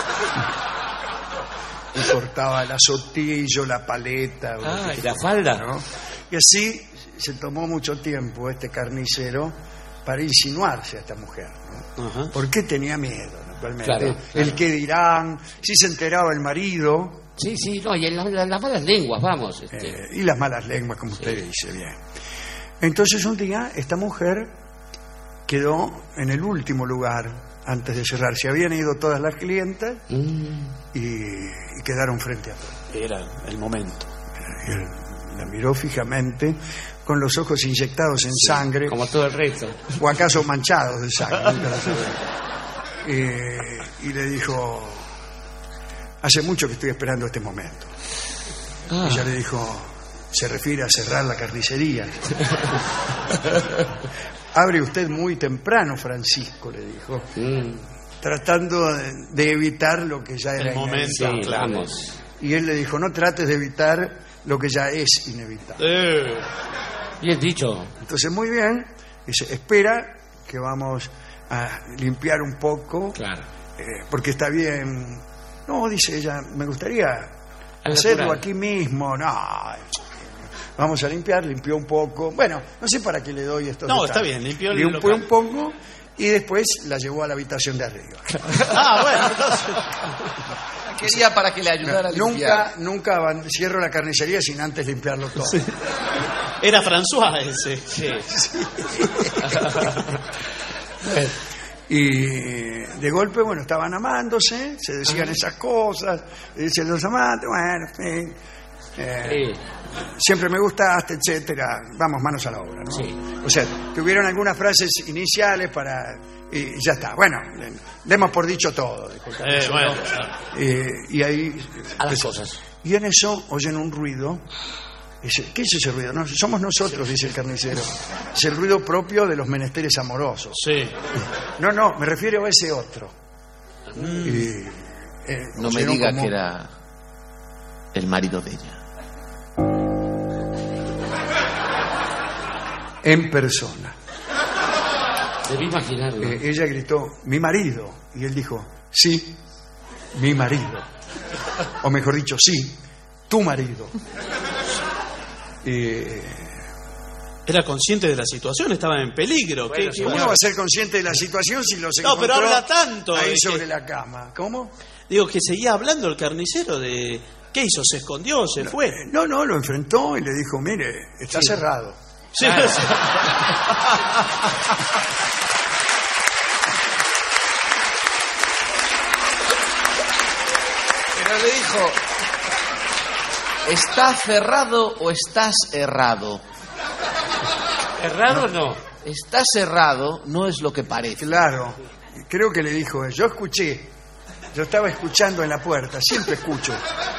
Y cortaba el azotillo, la paleta. ¿Y la falda? ¿no? Y así se tomó mucho tiempo este carnicero para insinuarse a esta mujer, ¿no? Ajá. Porque tenía miedo, naturalmente. Claro. El que dirán, si se enteraba el marido, Sí, no, y las malas lenguas, vamos. y las malas lenguas, como usted dice, bien. Entonces un día esta mujer quedó en el último lugar antes de cerrar. Se habían ido todas las clientas y quedaron frente a todas. Era el momento. Y él la miró fijamente, con los ojos inyectados en sangre. Como todo el resto. ¿O acaso manchados de sangre? Nunca lo sabré. Y le dijo, hace mucho que estoy esperando este momento. Ella le dijo, se refiere a cerrar la carnicería. Abre usted muy temprano, Francisco, le dijo, tratando de evitar lo que ya era El momento, inevitable. claro. Y él le dijo, no trates de evitar lo que ya es inevitable. Bien dicho. Entonces, muy bien, dice, espera que vamos a limpiar un poco, Claro. porque está bien. No, dice ella, me gustaría Al hacerlo natural. aquí mismo. No, vamos a limpiar, limpió un poco. Bueno, no sé para qué le doy esto. No, está bien, limpió el Limpió local. un poco y después la llevó a la habitación de arriba. Bueno, entonces... Quería para que le ayudara a limpiar. Nunca cierro la carnicería sin antes limpiarlo todo. Era François ese. Sí. Y de golpe, bueno, estaban amándose, se decían esas cosas, dicen los amantes, bueno, en fin, siempre me gustaste, etcétera, vamos, manos a la obra, ¿no? Sí. O sea, tuvieron algunas frases iniciales para... y ya está, bueno, demos por dicho todo. Dijo el carnicero. Bueno, Y ahí... A las cosas. Y en eso oyen un ruido. Dice, ¿qué es ese ruido? No, somos nosotros, dice el carnicero. Es el ruido propio de los menesteres amorosos. sí. No, me refiero a ese otro. Y, No me oyeron diga como- que era el marido de ella. En persona. Debí imaginarlo. Ella gritó, mi marido. Y él dijo, sí, mi marido. O mejor dicho, sí, tu marido. Era consciente de la situación, estaba en peligro. Bueno, ¿Qué- ¿cómo va a ser consciente de la situación si los No, pero encontró habla tanto, ahí es sobre que- la cama? ¿Cómo? Digo, que seguía hablando el carnicero de... ¿Qué hizo? ¿Se escondió? ¿Se fue? No, lo enfrentó y le dijo, mire, está cerrado. Sí, sí. Pero le dijo, ¿está cerrado o estás errado? ¿Errado o no? Está cerrado no es lo que parece. Claro, creo que le dijo, yo escuché, yo estaba escuchando en la puerta, siempre escucho.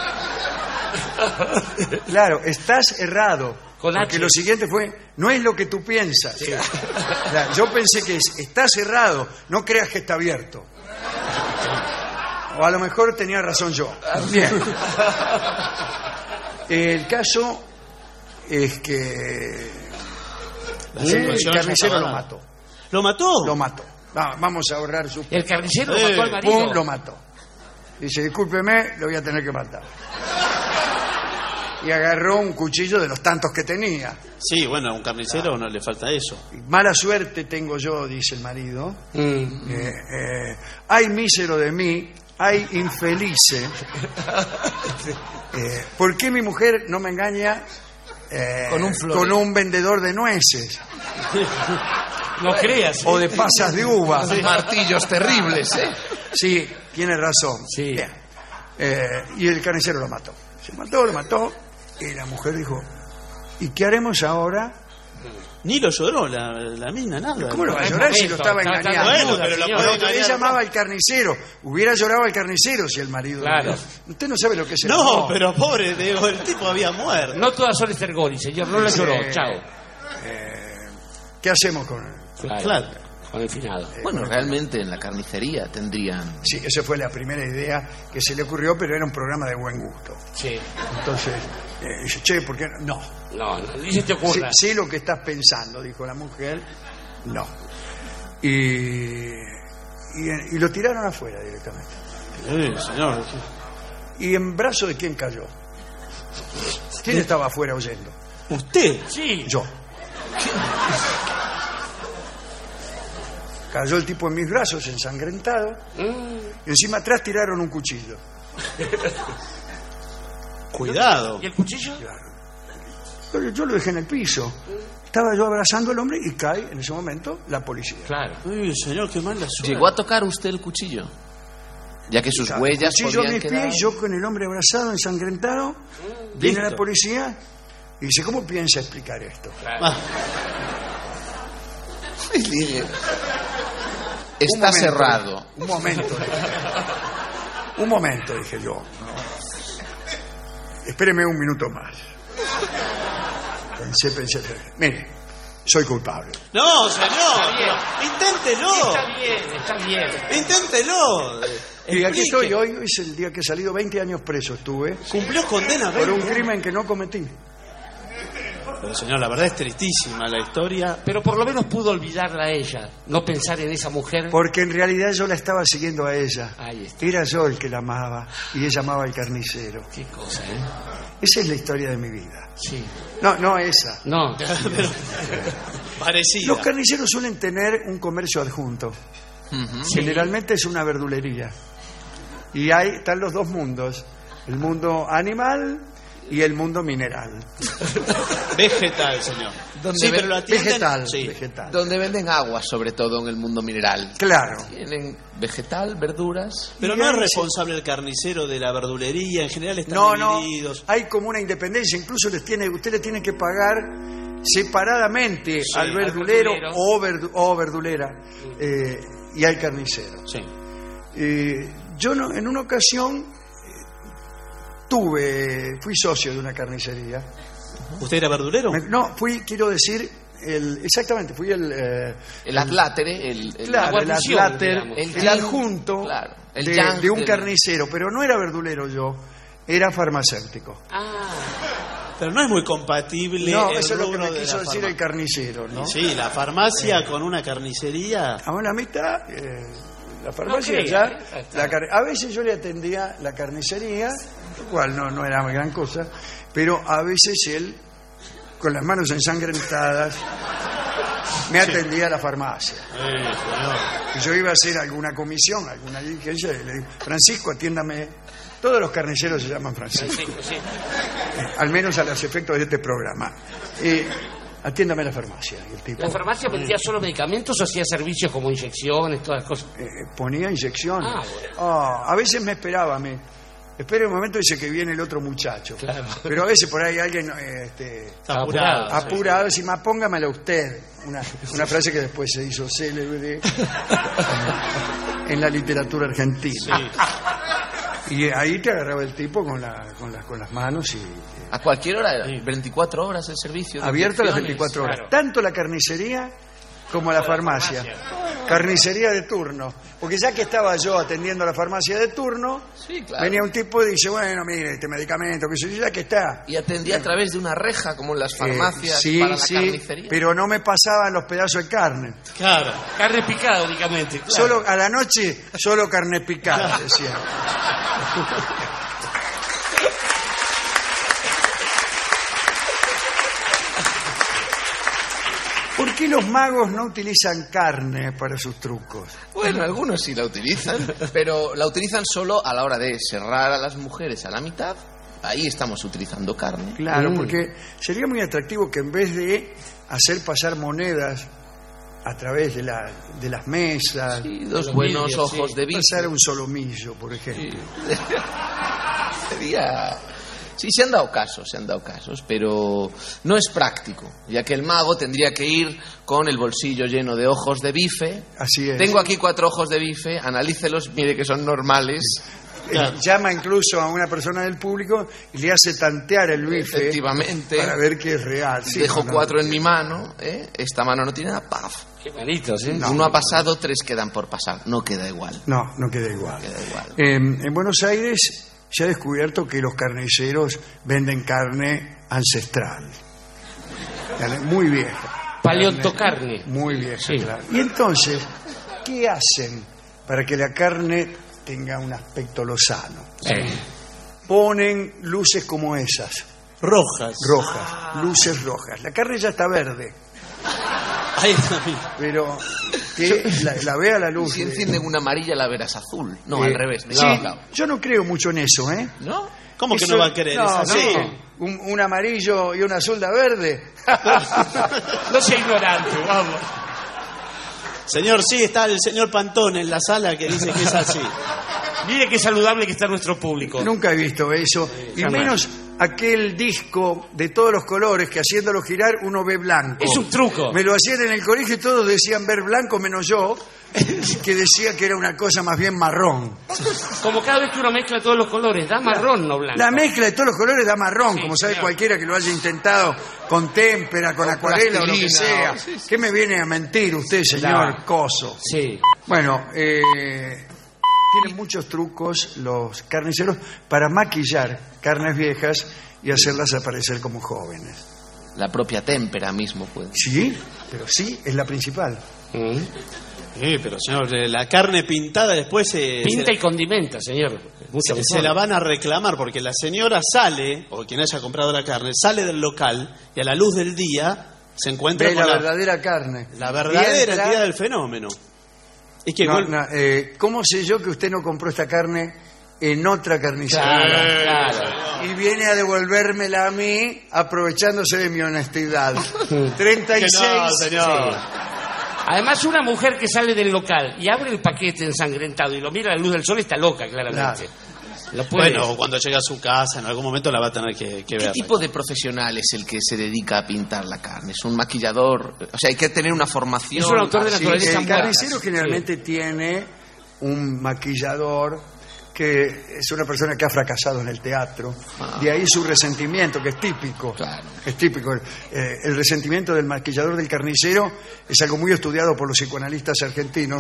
Claro, estás errado. Con Porque H. lo siguiente fue, no es lo que tú piensas. Claro, yo pensé que está cerrado, no creas que está abierto. O a lo mejor tenía razón yo. Bien. El caso es que el situación carnicero ya lo estaba- mató. ¿Lo mató? Lo mató. Vamos a ahorrar su... El carnicero mató al marido. Pum, lo mató. Dice, discúlpeme, lo voy a tener que matar. Y agarró un cuchillo de los tantos que tenía. Sí, bueno, a un carnicero no le falta eso. Mala suerte tengo yo, dice el marido. Ay, mísero de mí, ay, infelice. ¿Por qué mi mujer no me engaña con un vendedor de nueces? No creas. O de pasas de uva. Martillos terribles, ¿eh? Sí, tiene razón. Sí. Bien. Y el carnicero lo mató. Lo mató. Y la mujer dijo, ¿y qué haremos ahora? Ni lo lloró la mina, nada. ¿Cómo lo va a llorar si lo estaba engañando? Bueno, pero lo puede engañar. Él llamaba al carnicero. Hubiera llorado al carnicero si el marido... Claro. Usted no sabe lo que es el No, amor. pero pobre, digo, el tipo había muerto. No todas son estergori, señor. No la lloró. Chao. ¿Qué hacemos con él? Claro. Con el finado. Bueno, realmente en la carnicería tendrían... Sí, esa fue la primera idea que se le ocurrió, pero era un programa de buen gusto. Sí. Entonces, dice, che, ¿por qué no? No, ni se te ocurra. Sé lo que estás pensando, dijo la mujer. No. Y lo tiraron afuera directamente. Señor. ¿Y en brazo de quién cayó? ¿Quién estaba afuera oyendo? ¿Usted? Sí. Yo. Cayó el tipo en mis brazos, ensangrentado. Y encima atrás tiraron un cuchillo. Cuidado. ¿Y el cuchillo? Yo lo dejé en el piso. Estaba yo abrazando al hombre y cae en ese momento la policía. Claro. Uy, señor, qué mala suerte. ¿Llegó a tocar usted el cuchillo? Ya que sus huellas Cuchillo a podían mis quedar... pies, yo con el hombre abrazado, ensangrentado. Viene la policía y dice, ¿cómo piensa explicar esto? Y dije, está cerrado. Un momento, dije yo. Espéreme un minuto más. Pensé. Mire, soy culpable. No, señor. Inténtelo. Está bien. Inténtelo. Y aquí estoy, hoy es el día que he salido, 20 años preso estuve. Cumplió condena, por un 20. crimen que no cometí. Pero señor, la verdad es tristísima la historia. Pero por lo menos pudo olvidarla a ella. No pensar en esa mujer. Porque en realidad yo la estaba siguiendo a ella. Ahí está. Era yo el que la amaba y ella amaba al carnicero. Qué cosa, Esa es la historia de mi vida. Sí. No esa. No. Pero parecida. Los carniceros suelen tener un comercio adjunto. Generalmente es una verdulería. Y ahí están los dos mundos. El mundo animal y el mundo mineral. Vegetal, señor. Sí, pero lo atienden... Vegetal, Sí. vegetal. Donde venden agua, sobre todo en el mundo mineral. Claro. Tienen vegetal, verduras. Pero Y no es ahí responsable el carnicero de la verdulería, en general están No, divididos. hay como una independencia, incluso usted le tiene que pagar separadamente al verdulero o verdulera y al carnicero. Sí. Yo en una ocasión fui socio de una carnicería. ¿Usted era verdulero? Quiero decir, fui El atlátere, claro, el atláter, digamos. el adjunto Claro, el de un del- carnicero, pero no era verdulero yo, era farmacéutico. Pero no es muy compatible. No, el eso es lo que rubro me de quiso la decir el carnicero, ¿no? Sí, la farmacia con una carnicería. A la mitad, la farmacia No ya. creo, A veces yo le atendía la carnicería, lo cual no era gran cosa, pero a veces él, con las manos ensangrentadas, me atendía a la farmacia. Y yo iba a hacer alguna comisión, alguna diligencia, y le digo, Francisco, atiéndame. Todos los carniceros se llaman Francisco. Al menos a los efectos de este programa. Atiéndame a la farmacia. Y el tipo, ¿La farmacia vendía solo medicamentos o hacía servicios como inyecciones, todas las cosas? ponía inyecciones. Bueno. A veces me esperaba, espera un momento, dice que viene el otro muchacho. Claro. Pero a veces por ahí alguien apurado, dice, póngamela usted. Una frase que después se hizo célebre en la literatura argentina. Sí. Y ahí te agarraba el tipo con las manos y... A cualquier hora, 24 horas el servicio. de Abierto a las inyecciones. 24 horas. Claro. Tanto la carnicería como la farmacia. carnicería de turno. Porque ya que estaba yo atendiendo la farmacia de turno, Sí, claro. venía un tipo y dice, bueno, mire, este medicamento, que ya que está. Y atendía a través de una reja, como en las farmacias Sí, para la sí, carnicería. pero no me pasaban los pedazos de carne. Claro, carne picada únicamente. Claro. Solo a la noche, solo carne picada, decía. ¿Por qué los magos no utilizan carne para sus trucos? Bueno, algunos sí la utilizan, pero la utilizan solo a la hora de cerrar a las mujeres a la mitad. Ahí estamos utilizando carne. Claro, porque sería muy atractivo que en vez de hacer pasar monedas a través de las mesas, Sí, dos buenos ojos de bife. pasar un solomillo, por ejemplo. Sería... Sí, se han dado casos, pero no es práctico, ya que el mago tendría que ir con el bolsillo lleno de ojos de bife. Así es. Tengo aquí 4 ojos de bife, analícelos, mire que son normales. Llama incluso a una persona del público y le hace tantear el bife. Efectivamente. Para ver que es real. Sí, Dejo no, 4 en mi mano, esta mano no tiene nada, ¡paf! Qué manitos, ¿eh? Uno ha pasado, 3 quedan por pasar, no queda igual. No queda igual. En Buenos Aires se ha descubierto que los carniceros venden carne ancestral. Carne muy vieja. Paleontocarne. Muy vieja, Sí. claro. Y entonces, ¿qué hacen para que la carne tenga un aspecto lozano? Ponen luces como esas. Rojas. Luces rojas. La carne ya está verde. Ahí está. Pero que la vea la luz. Si encienden una amarilla, la verás azul. No, al revés. Sí, yo no creo mucho en eso, ¿eh? ¿No? ¿Cómo que no va a querer? No, ¿Es así? no. Un amarillo y una azul de verde. No sea ignorante, vamos. Señor, sí, está el señor Pantón en la sala que dice que es así. Mire qué saludable que está nuestro público. Nunca he visto eso. Y jamás. menos aquel disco de todos los colores que haciéndolo girar uno ve blanco. Es un truco. Me lo hacían en el colegio y todos decían ver blanco menos yo, que decía que era una cosa más bien marrón. Como cada vez que uno mezcla todos los colores, da marrón, no blanco. La mezcla de todos los colores da marrón, Sí, como sabe señor. cualquiera que lo haya intentado con témpera, con acuarela o lo que plastilina, sea. sí, sí. ¿Qué me viene a mentir usted, señor Claro. Coso? Sí. Bueno, tienen muchos trucos los carniceros para maquillar carnes viejas y hacerlas aparecer como jóvenes. La propia témpera mismo puede. Sí, pero sí, es la principal. Sí, pero señor, la carne pintada después Pinta y condimenta, señor. Mucho se la van a reclamar porque la señora sale, o quien haya comprado la carne, sale del local y a la luz del día se encuentra Ve con la verdadera carne. la verdadera Y entra- entidad del fenómeno. Y que ¿cómo sé yo que usted no compró esta carne en otra carnicería? Claro. Y viene a devolvérmela a mí aprovechándose de mi honestidad. 36. Que no, señor. Sí. Además, una mujer que sale del local y abre el paquete ensangrentado y lo mira a la luz del sol está loca, claramente. Lo puede- Bueno, cuando llega a su casa, en algún momento la va a tener que ¿Qué ver. tipo de profesional es el que se dedica a pintar la carne? ¿Es un maquillador? O sea, hay que tener una formación. Es un autor de Sí, naturaleza el muerta. carnicero generalmente tiene un maquillador que es una persona que ha fracasado en el teatro. De ahí su resentimiento, que es típico. Claro. Es típico. El resentimiento del maquillador del carnicero es algo muy estudiado por los psicoanalistas argentinos.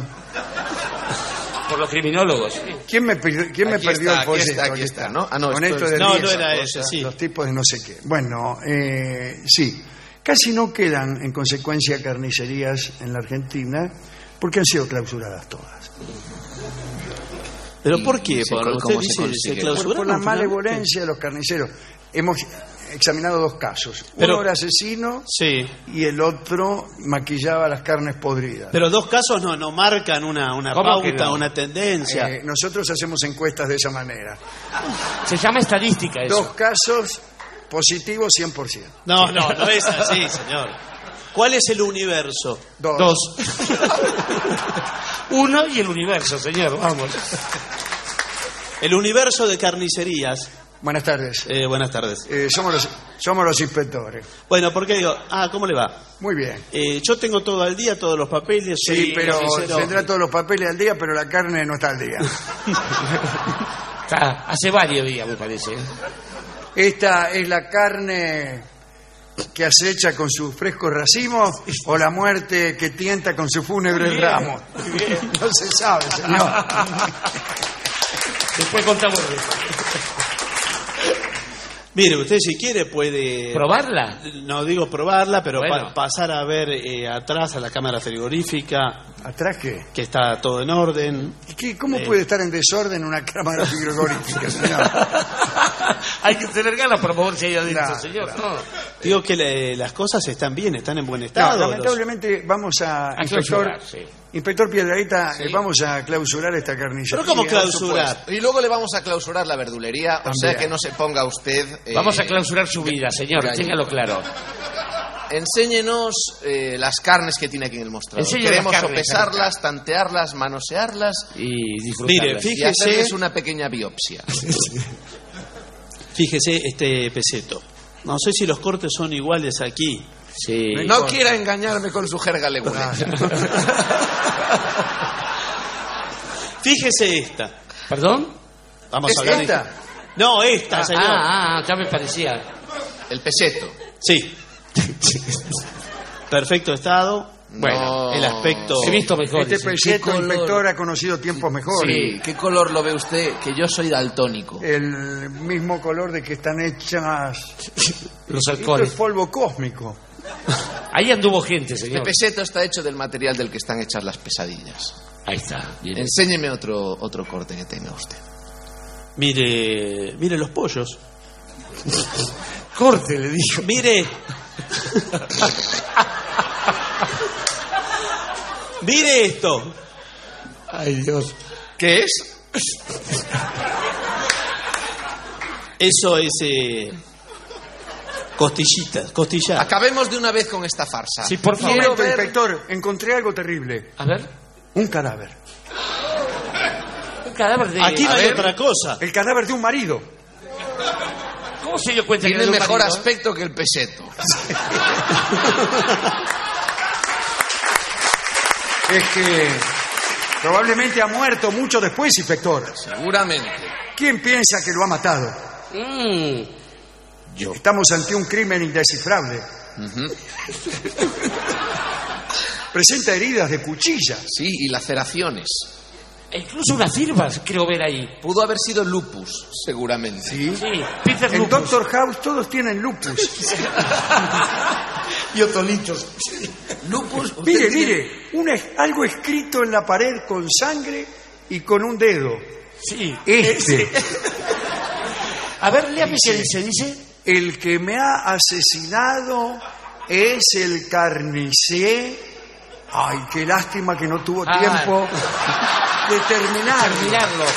Por los criminólogos. ¿Quién me perdió Aquí el está, folleto? aquí está, ¿no? Ah, no, Con esto esto es- de No, Riesa, no era cosa, ese, sí. Los tipos de no sé qué. Bueno, sí. Casi no quedan, en consecuencia, carnicerías en la Argentina porque han sido clausuradas todas. ¿Pero por qué? Sí, Por, ¿cómo usted se dice, consigue? se clausuraron Por la finalmente. malevolencia de los carniceros. Hemos examinado 2 casos. Pero- Uno era asesino Sí, y el otro maquillaba las carnes podridas. pero 2 casos no marcan una ¿Cómo que pauta, no? una tendencia. Nosotros hacemos encuestas de esa manera. Se llama estadística eso. 2 casos positivos 100%. No es así, señor. ¿Cuál es el universo? 2. Uno y el universo, señor, vamos. El universo de carnicerías. Buenas tardes. Buenas tardes. Somos los inspectores. Bueno, ¿por qué digo? ¿Cómo le va? Muy bien. Yo tengo todo al día, todos los papeles. Sí, soy pero carnicero. tendrá todos los papeles al día, pero la carne no está al día. Hace varios días, me parece. Esta es la carne que acecha con sus frescos racimos o la muerte que tienta con su fúnebre ramo? No se sabe, señor. Después contamos. Mire, usted si quiere puede... ¿Probarla? No digo probarla, pero bueno, pasar a ver atrás a la cámara frigorífica. ¿Atrás qué? Que está todo en orden. ¿Cómo puede estar en desorden una cámara frigorífica, señor? Hay que tener ganas para moverse ahí adentro, Claro, señor. claro. No. Digo que las cosas están bien, están en buen estado. No, lamentablemente vamos a clausurar, sí. Inspector Piedrahita, Sí. vamos a clausurar esta carnicería. ¿Pero cómo clausurar? Y luego le vamos a clausurar la verdulería, o sea que no se ponga usted... Vamos a clausurar su vida, señor, téngalo claro. Enséñenos las carnes que tiene aquí en el mostrador. Enséñenos Queremos las carnes, sopesarlas, tantearlas, manosearlas y disfrutarlas. Mire, y fíjese, hacerles una pequeña biopsia. fíjese este peseto. No sé si los cortes son iguales aquí. Sí. No quiera engañarme con su jerga leguleya. Fíjese esta. ¿Perdón? Vamos ¿Es a hablar esta? No, esta, señor. Ya me parecía. El peseto. Sí. Perfecto estado. Bueno, el aspecto... He visto mejor. Este peseto, color? inspector, ha conocido tiempos mejores. Sí, ¿qué color lo ve usted? Que yo soy daltónico. El mismo color de que están hechas Los Esto halcones. es polvo cósmico. Ahí anduvo gente, Este señor. peseto está hecho del material del que están hechas las pesadillas. Ahí está. Bien. Enséñeme otro corte que tenga usted. Mire los pollos. Corte, le dijo. Mire. Mire esto. Ay, Dios. ¿Qué es? Eso es costillas. Acabemos de una vez con esta farsa. Sí, por Un favor. momento, ver- inspector, encontré algo terrible. A ver. Un cadáver. Un cadáver de... Aquí no A hay ver. otra cosa. El cadáver de un marido. ¿Cómo se dio cuenta Tiene que era de un mejor marido? aspecto que el peseto. Es que probablemente ha muerto mucho después, inspector. Seguramente. ¿Quién piensa que lo ha matado? Yo. Estamos ante un crimen indescifrable. Presenta heridas de cuchilla. Sí, y laceraciones. E incluso unas firmas, creo ver ahí. Pudo haber sido lupus, seguramente. Sí. Sí, Peter En Lupus. Doctor House todos tienen lupus. Y otolichos. Lupus. usted Mire, tiene- mire, algo escrito en la pared con sangre y con un dedo. Sí. Este, A ver, léame qué dice. el que me ha asesinado es el carnicé. Ay, qué lástima que no tuvo tiempo de terminarlo. Terminarlo.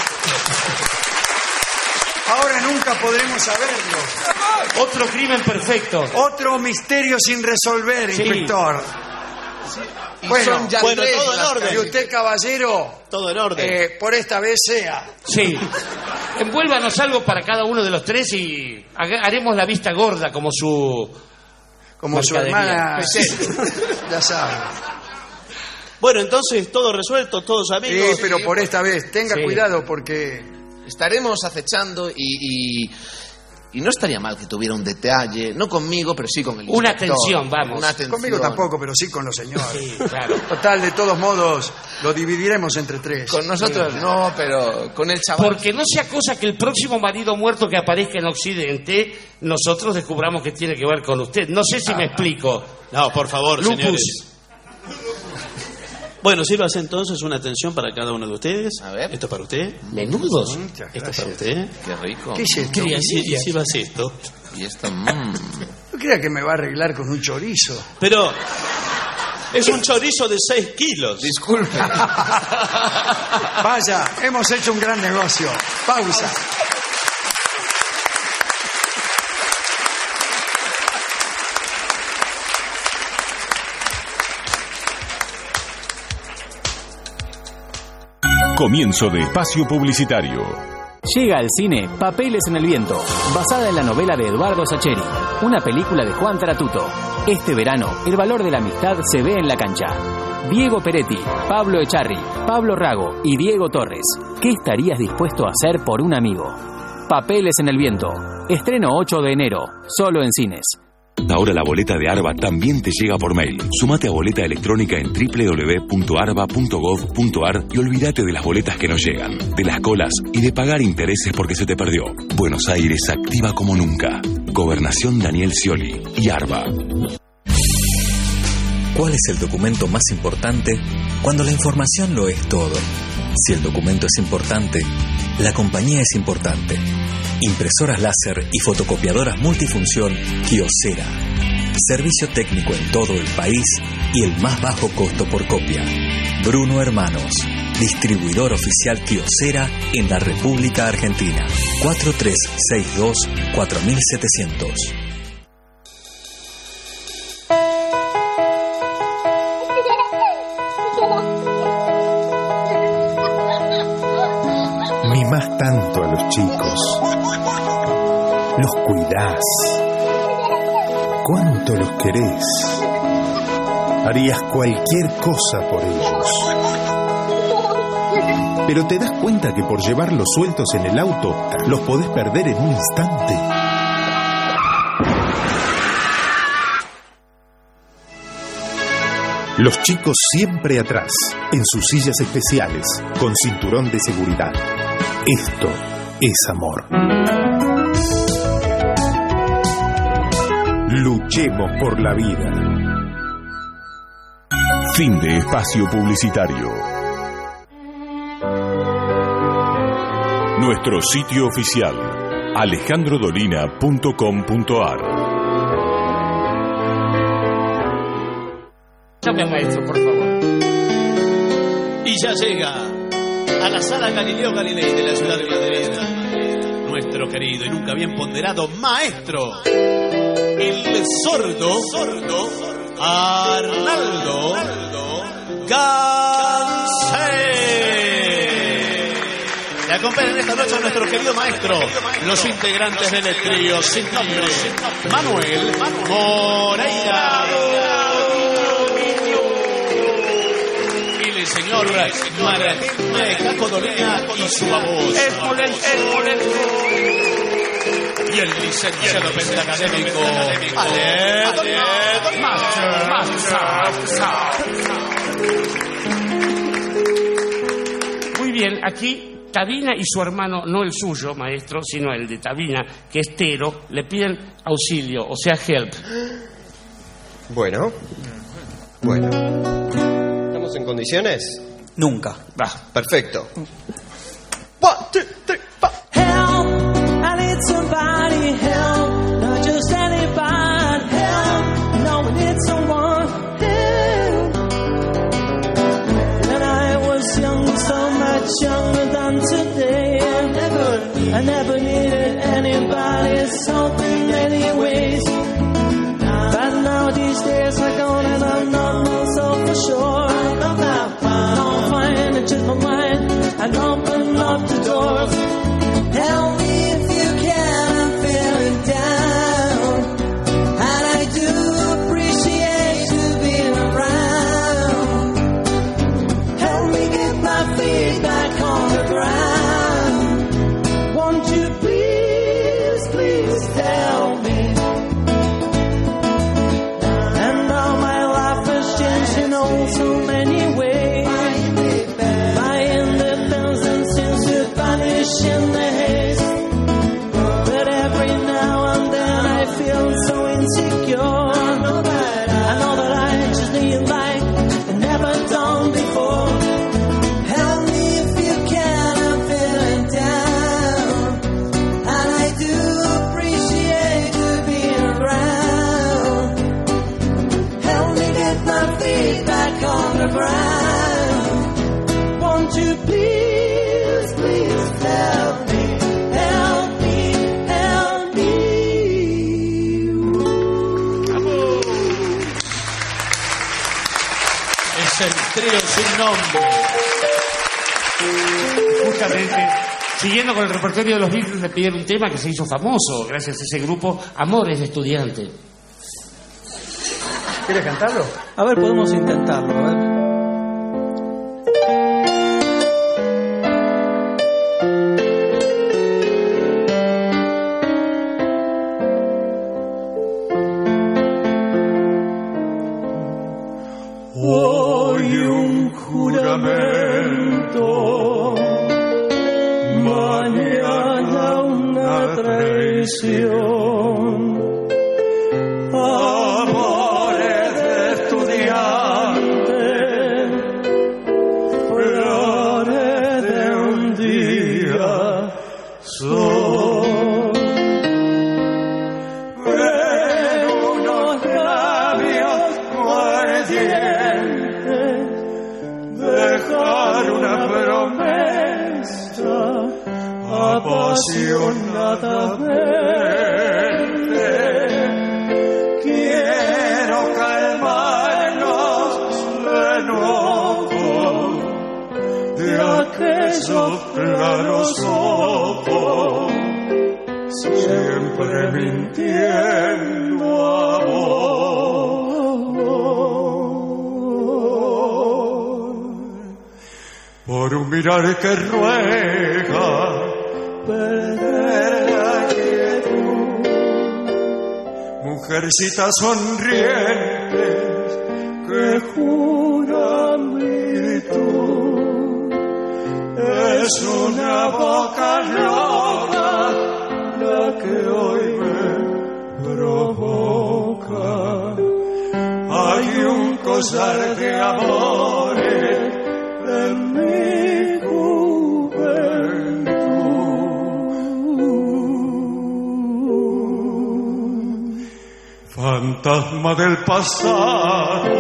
Ahora nunca podremos saberlo. Otro crimen perfecto. Otro misterio sin resolver, Sí. inspector. Y Bueno, son ya bueno, tres todo en las orden. Y usted, caballero, Todo en orden. por esta vez sea. Sí. Envuélvanos algo para cada uno de los tres y haremos la vista gorda como su... Como su mercadería. hermana. Ya sabe. Bueno, entonces todo resuelto, todos amigos. Sí, pero por esta vez, tenga Sí. cuidado porque Estaremos acechando y no estaría mal que tuviera un detalle, no conmigo, pero sí con el Una inspector. atención, vamos. Una atención. conmigo tampoco, pero sí con los señores. Sí, claro. Total, de todos modos, lo dividiremos entre tres. Con nosotros no, pero con el chaval. Porque no sea cosa que el próximo marido muerto que aparezca en Occidente, nosotros descubramos que tiene que ver con usted. No sé si me explico. No, por favor, Lupus. señores. Bueno, sírvase entonces una atención para cada uno de ustedes. A ver. Esto es para usted. Menudos. Muchas Esto es para gracias. usted. Qué rico. ¿Qué es esto? Y sírvase esto. Y esto, No crea que me va a arreglar con un chorizo. Pero es un chorizo de 6 kilos. Disculpe. Vaya, hemos hecho un gran negocio. Pausa. Comienzo de espacio publicitario. Llega al cine Papeles en el viento, basada en la novela de Eduardo Sacheri, una película de Juan Tratuto. Este verano, el valor de la amistad se ve en la cancha. Diego Peretti, Pablo Echarri, Pablo Rago y Diego Torres. ¿Qué estarías dispuesto a hacer por un amigo? Papeles en el viento. Estreno 8 de enero, solo en cines. Ahora la boleta de ARBA también te llega por mail. Sumate a boleta electrónica en www.arba.gov.ar y olvídate de las boletas que no llegan, de las colas y de pagar intereses porque se te perdió. Buenos Aires activa como nunca. Gobernación Daniel Scioli y ARBA. ¿Cuál es el documento más importante cuando la información lo es todo? Si el documento es importante, la compañía es importante. Impresoras láser y fotocopiadoras multifunción Kyocera. Servicio técnico en todo el país y el más bajo costo por copia. Bruno Hermanos, distribuidor oficial Kyocera en la República Argentina. 4362-4700. Mimás tanto a los chicos, los cuidás, cuánto los querés, harías cualquier cosa por ellos. Pero te das cuenta que por llevarlos sueltos en el auto, los podés perder en un instante. Los chicos siempre atrás, en sus sillas especiales, con cinturón de seguridad. Esto es amor. Luchemos por la vida. Fin de espacio publicitario. Nuestro sitio oficial, alejandrodolina.com.ar. Llame al maestro, por favor. Y ya llega a la sala Galileo Galilei de la ciudad de Madrid nuestro querido y nunca bien ponderado maestro, el sordo Arnaldo Gansé. Le acompañan esta noche a nuestro querido maestro, los integrantes del trío sin nombre, Manuel Moreira y el señor Martín Caco Dolina y su voz. Y el licenciado pentacadémico Muy bien, aquí Tabina y su hermano, no el suyo, maestro, sino el de Tabina, que es Tero, le piden auxilio, o sea, help. Bueno. ¿Estamos en condiciones? Nunca. Va. Perfecto. 1, 2, 3, 4. Help, I need somebody, help, not just anybody, help, no, we need someone, help. When I was young, so much younger than today, I never needed anybody's help in many ways. But now these days are gone and I'm not myself for sure. I'm fine, it's just my mind, and open up the doors. Help me if you can, I'm feeling down, and I do appreciate you being around. Help me get my feet back on the ground. Won't you please, please help me? And now my life has changed in oh so many ways. My independence seems to vanish in the haze. But every now and then I feel so insecure. I know that I just need like I never done before. Help me if you can, I'm feeling down, and I do appreciate you being around. Help me get my feet back on the ground. Won't you please, please help me, help me, help me. Es el trío sin nombre. Justamente, siguiendo con el repertorio de los Beatles, le pidieron un tema que se hizo famoso gracias a ese grupo, Amores de Estudiante. ¿Quieres cantarlo? A ver, podemos intentarlo, a ver. traición. Amores de estudiante, flores de un día son. Ven unos labios muerdientes, dejar una promesa apasionadamente. Quiero calmarnos de nuevo de aquellos claros ojos, siempre mintiendo amor. Por un mirar que ruega perder la quietud, mujercitas sonrientes que juran virtud. Es una boca loca la que hoy me provoca. Hay un collar de amores en mi juventud. Fantasma del pasado,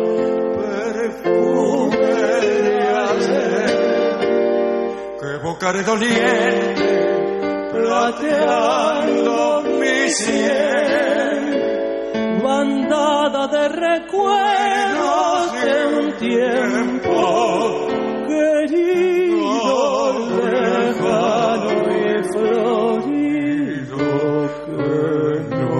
perfume de ayer, que evocaré doliente, plateando mi sien. Bandada de recuerdos de un tiempo querido, lejano y florido, que no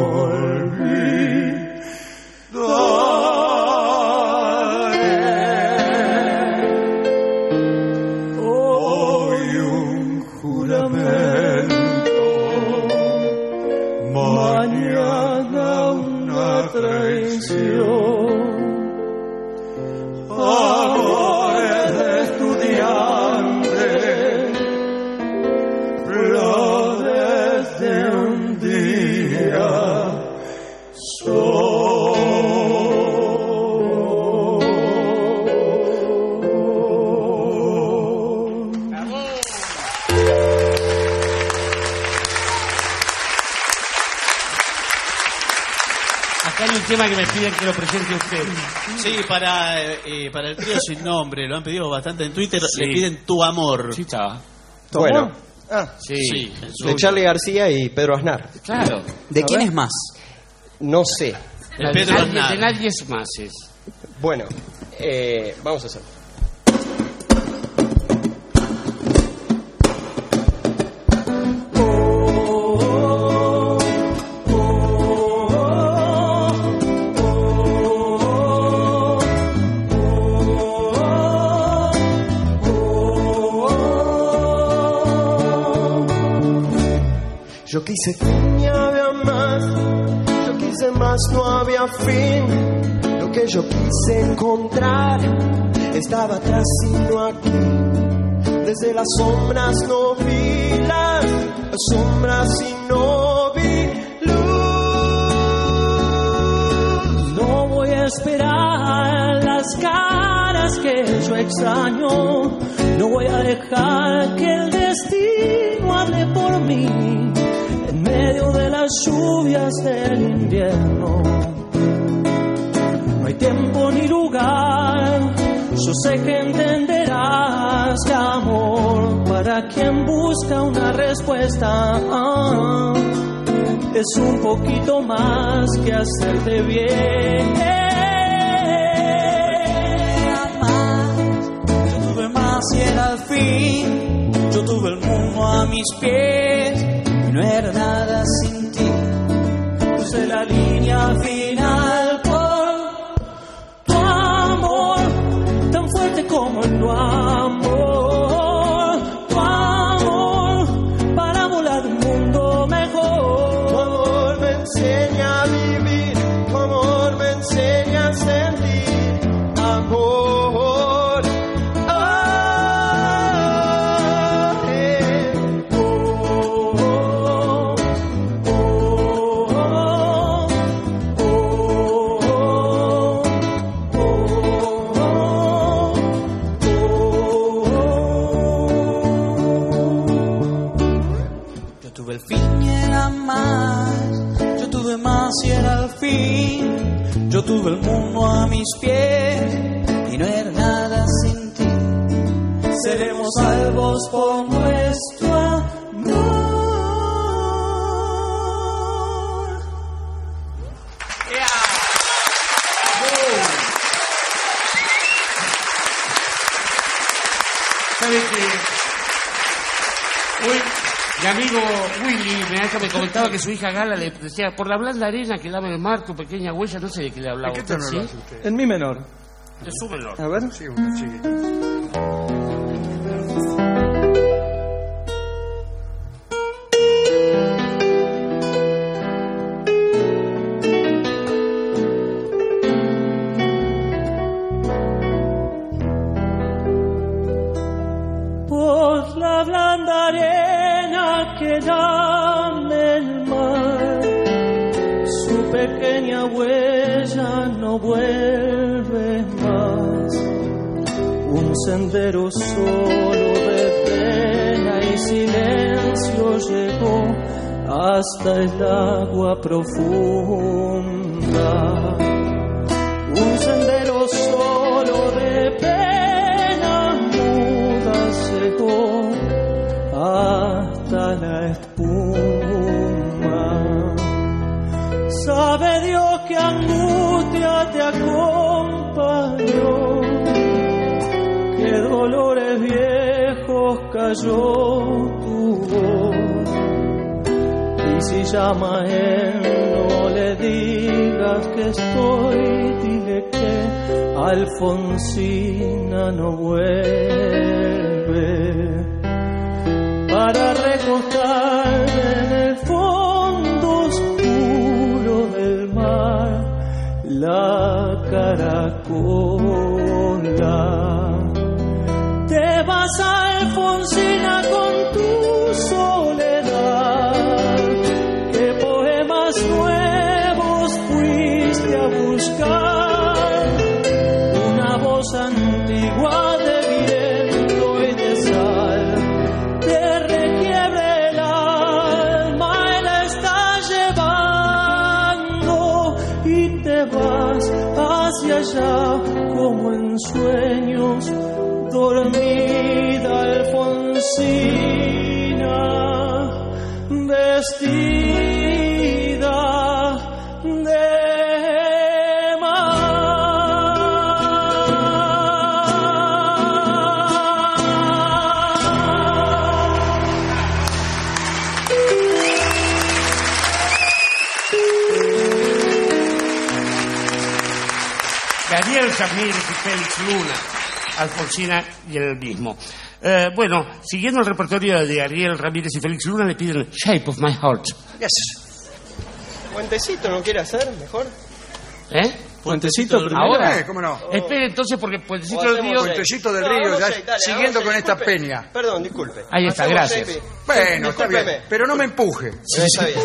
olvidaré. Hoy un juramento, mañana una traición. Amores de estudiante, flores de un día son. Acá hay un tema que me piden que lo presente usted. Sí, para el trío sin nombre, lo han pedido bastante en Twitter, Sí. le piden Tu Amor. Sí, está. Bueno, Sí, de Charly García y Pedro Aznar. Claro. ¿De quién es más? No sé. De nadie es más. Bueno, vamos a hacerlo. Yo quise fin y había más, yo quise más, no había fin. Lo que yo quise encontrar estaba atrás y no aquí. Desde las sombras no vi las sombras y no vi luz. No voy a esperar las caras que yo extraño. No voy a dejar que el destino hable por mí. En medio de las lluvias del invierno no hay tiempo ni lugar. Yo sé que entenderás que amor para quien busca una respuesta es un poquito más que hacerte bien. Yo tuve más y era el fin. Yo tuve el mundo a mis pies y no era nada sin ti. Puse la línea final por tu amor, tan fuerte como el tu amor. Tu amor para volar un mundo mejor. Tu amor me enseña a vivir, tu amor me enseña a sentir amor. era más. Yo tuve más y era el fin. Yo tuve el mundo a mis pies y no era nada sin ti. Seremos salvos por nuestro amor. ¿Sabe que hoy mi amigo Willy me comentaba que su hija Gala le decía, por la blanda arena que daba en el mar, tu pequeña huella, no sé de qué le hablaba. ¿En qué tono ¿sí? lo hace usted? En mi menor. De su menor. A ver. Sí, un chiquitito. Por la blanda arena que dame el mar, su pequeña huella no vuelve más. Un sendero solo de pena y silencio llegó hasta el agua profunda. Un sendero solo de pena muda llegó hasta la espuma. Sabe Dios que angustia te acompañó, qué dolores viejos cayó tu voz. Y si llama a él, no le digas que estoy, dile que Alfonsina no vuelve. Para recostarme en el fondo oscuro del mar, la caracola. Te vas a Alfonsina con tu soledad. ¿Qué poemas nuevos fuiste a buscar? Una voz antigua de viento y de sal te requiebre el alma y la está llevando, y te vas hacia allá como en sueños, dormida Alfonsina, vestida de Ariel Ramírez y Félix Luna, Alfonsina y el mismo. Bueno, siguiendo el repertorio de Ariel Ramírez y Félix Luna, le piden Shape of My Heart. Yes. Puentecito, ¿no quiere hacer mejor? ¿Eh? Puentecito primero. Ahora. ¿Cómo no? Espere entonces porque Puentecito O del hacemos Río... shape. Puentecito del No, Río, hagamos ya shape, dale, siguiendo hagamos con esta disculpe. peña. Perdón, disculpe. Ahí está, Hacemos gracias. shape. Bueno, está bien, Discúlpeme. pero no me empuje. Está bien.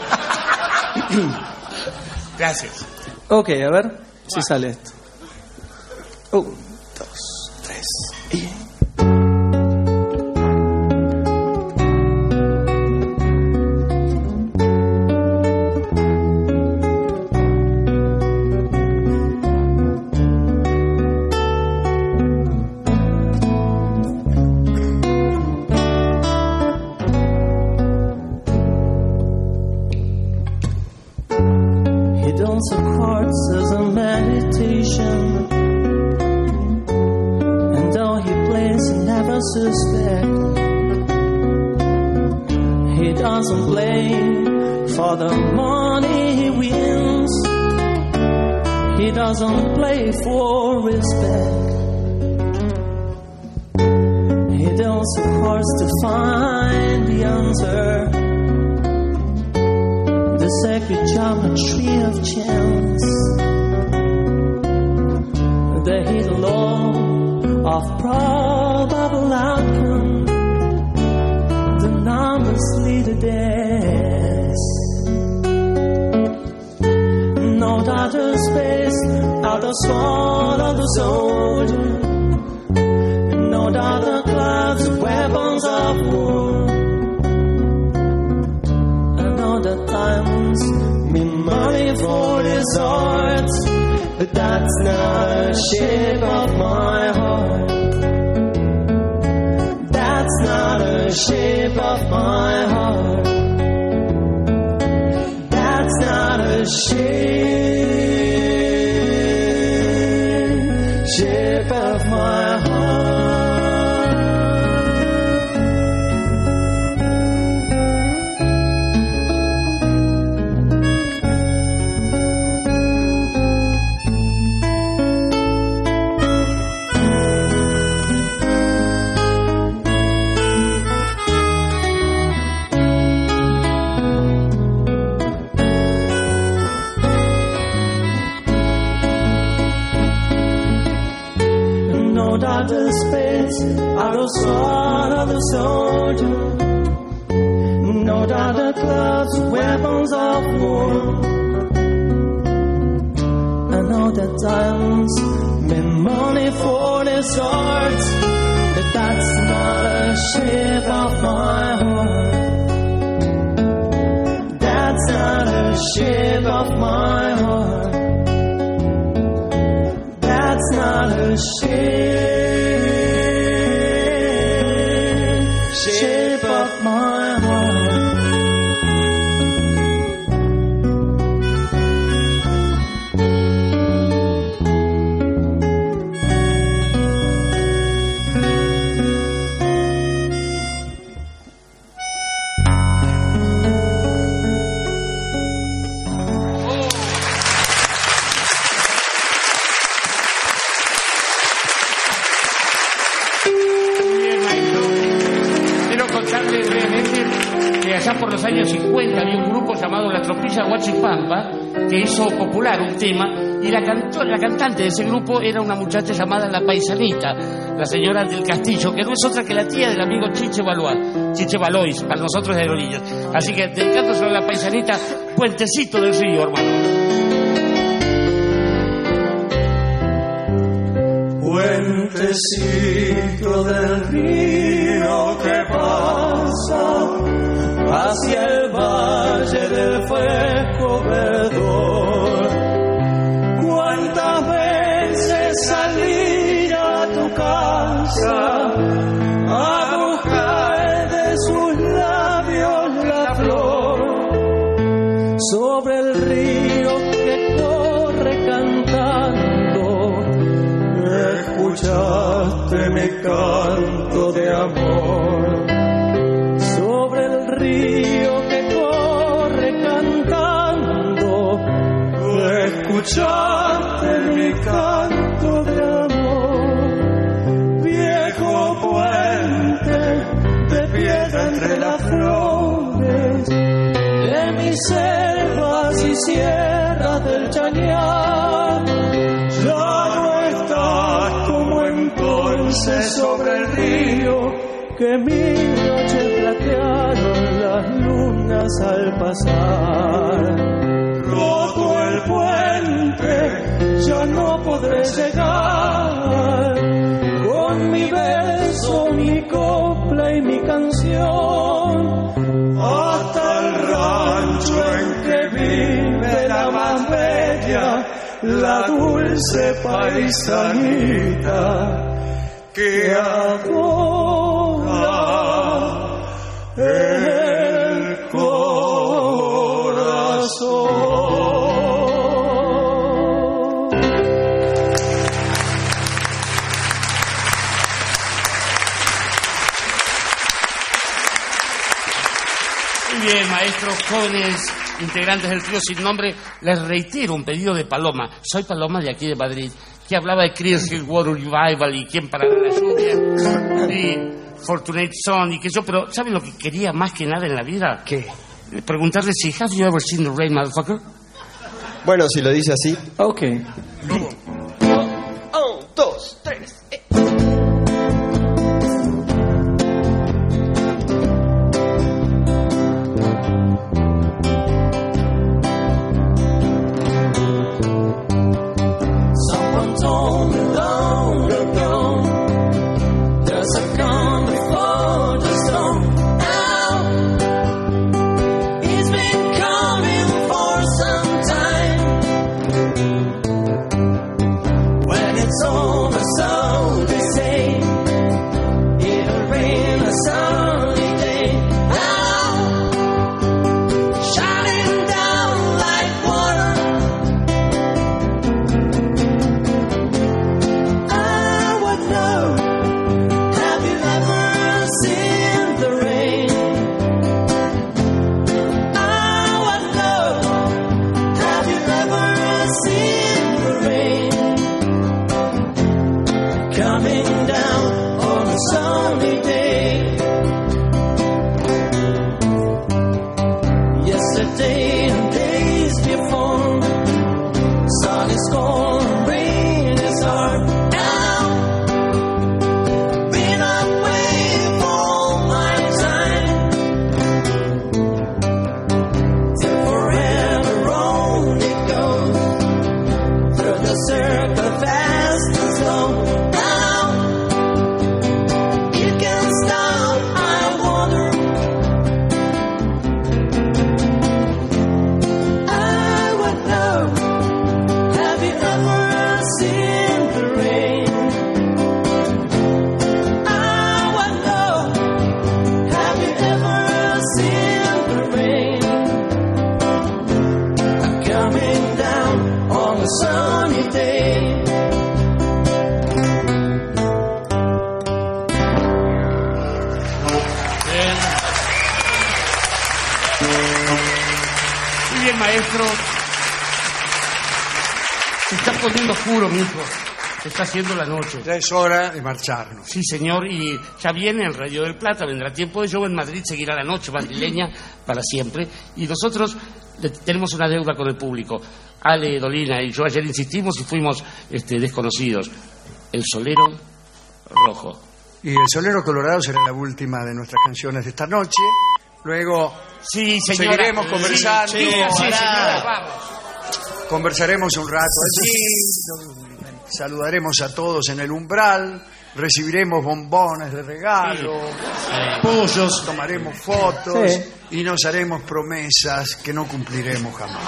Gracias. Ok, a ver si sale esto. 1, 2, 3 y... He does the cards as a meditation, and though he plays, he never suspects. He doesn't play for the money he wins. He doesn't play for respect. He deals the cards to find the answer, the sacred geometry of chance, the hidden law of probable outcome. The numbers lead a dance. No outer space, outer sword of the soldier. No outer clouds, weapons of war. the times mean money for desserts, but that's not the shape of my heart. That's not the shape of my heart. That's not the shape of my heart. Outer space, out of sword of the soldier. No doubt clouds, weapons of war. I know that times mean money for the swords, but that's not the shape of my heart. That's not the shape of my heart. That's not the shape of my heart. Por los años 50 había un grupo llamado La Tropilla Huachipampa que hizo popular un tema y la cantante de ese grupo era una muchacha llamada La Paisanita, la señora del Castillo, que no es otra que la tía del amigo Chiche Valois, para nosotros de Aerolíneas. Así que dedicándose a La Paisanita, Puentecito del Río, hermano. Puentecito del río que pasa hacia el valle del fresco verdor. ¿Cuántas veces salí a tu casa a buscar de sus labios la flor? Sobre el río que corre cantando, escuchaste mi canto de amor. Sobre el río que corre cantando, escuchaste mi canto de amor. Viejo puente de piedra entre las flores de mis selvas y sierras del Chañar, ya no estás como entonces sobre el río que mi noche platearon las lunas al pasar. Roto el puente, ya no podré llegar con mi beso, mi copla y mi canción hasta el rancho en que vive la más bella, la dulce paisanita que adora el corazón. Muy bien, maestros, jóvenes integrantes del trío sin nombre, les reitero un pedido de Paloma. Soy Paloma de aquí de Madrid, que hablaba de Creedence Water Revival y quién parará la lluvia y Fortunate Son y que yo, pero ¿saben lo que quería más que nada en la vida? ¿Qué? Preguntarle si have you ever seen the rain, motherfucker? Bueno, si lo dice así. Ok. 1, 2, 3. It's been day and days before. Sun is cold, rain is hard. Now, been away for all my time. Till forever on it goes, through the circle fast and slow. Now, it can stop, I wonder. I would know. Have you ever seen the rain? I would know. Have you ever seen the rain? Coming down on a sunny day. Muy bien, maestro. Se está poniendo oscuro, mijo. Se está haciendo la noche. Ya es hora de marcharnos. Sí, señor, y ya viene el Rayo del Plata, vendrá tiempo de show en Madrid, seguirá la noche madrileña para siempre. Y nosotros tenemos una deuda con el público. Ale, Dolina y yo ayer insistimos y fuimos desconocidos. El Solero Rojo. Y el Solero Colorado será la última de nuestras canciones de esta noche. Luego sí, señora, seguiremos conversando. Sí, señora, vamos. Conversaremos un rato allí. Saludaremos a todos en el umbral. Recibiremos bombones de regalo, pollos, tomaremos fotos y nos haremos promesas que no cumpliremos jamás.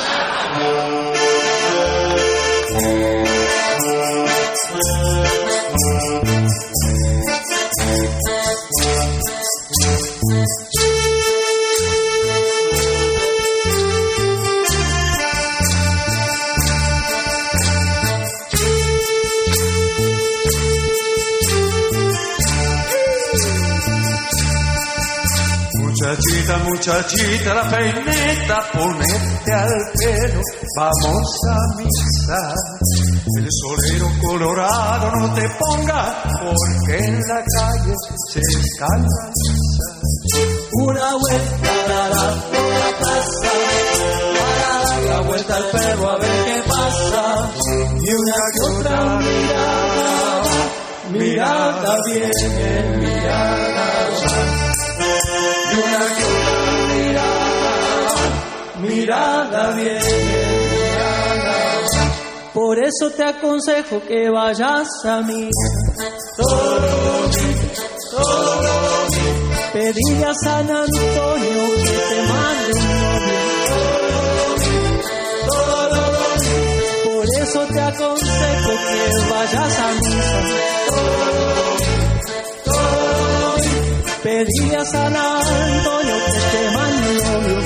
Muchachita, muchachita, la peineta, ponete al pelo, vamos a misa. El solero colorado no te ponga, porque en la calle se escandaliza. Una vuelta dará por la plaza, para dar la vuelta al pelo a ver qué pasa. Y una que otra mirada viene, mirada va. Y una que otra mirada viene, mirada va. Por eso te aconsejo que vayas a mí. Todo pedirle a San Antonio que te mande un novio. Por eso te aconsejo que vayas a misa. Pedirle a San Antonio que te mande un novio.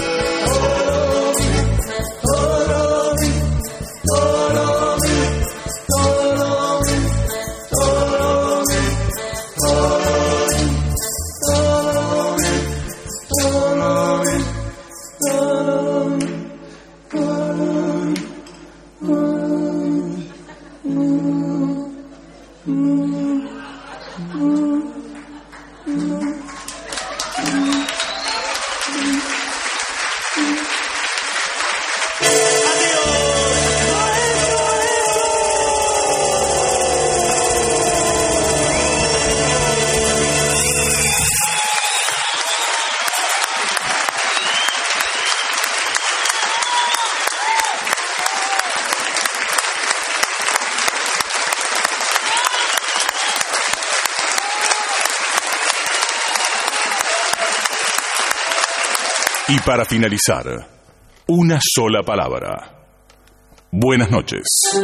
Y para finalizar, una sola palabra. Buenas noches.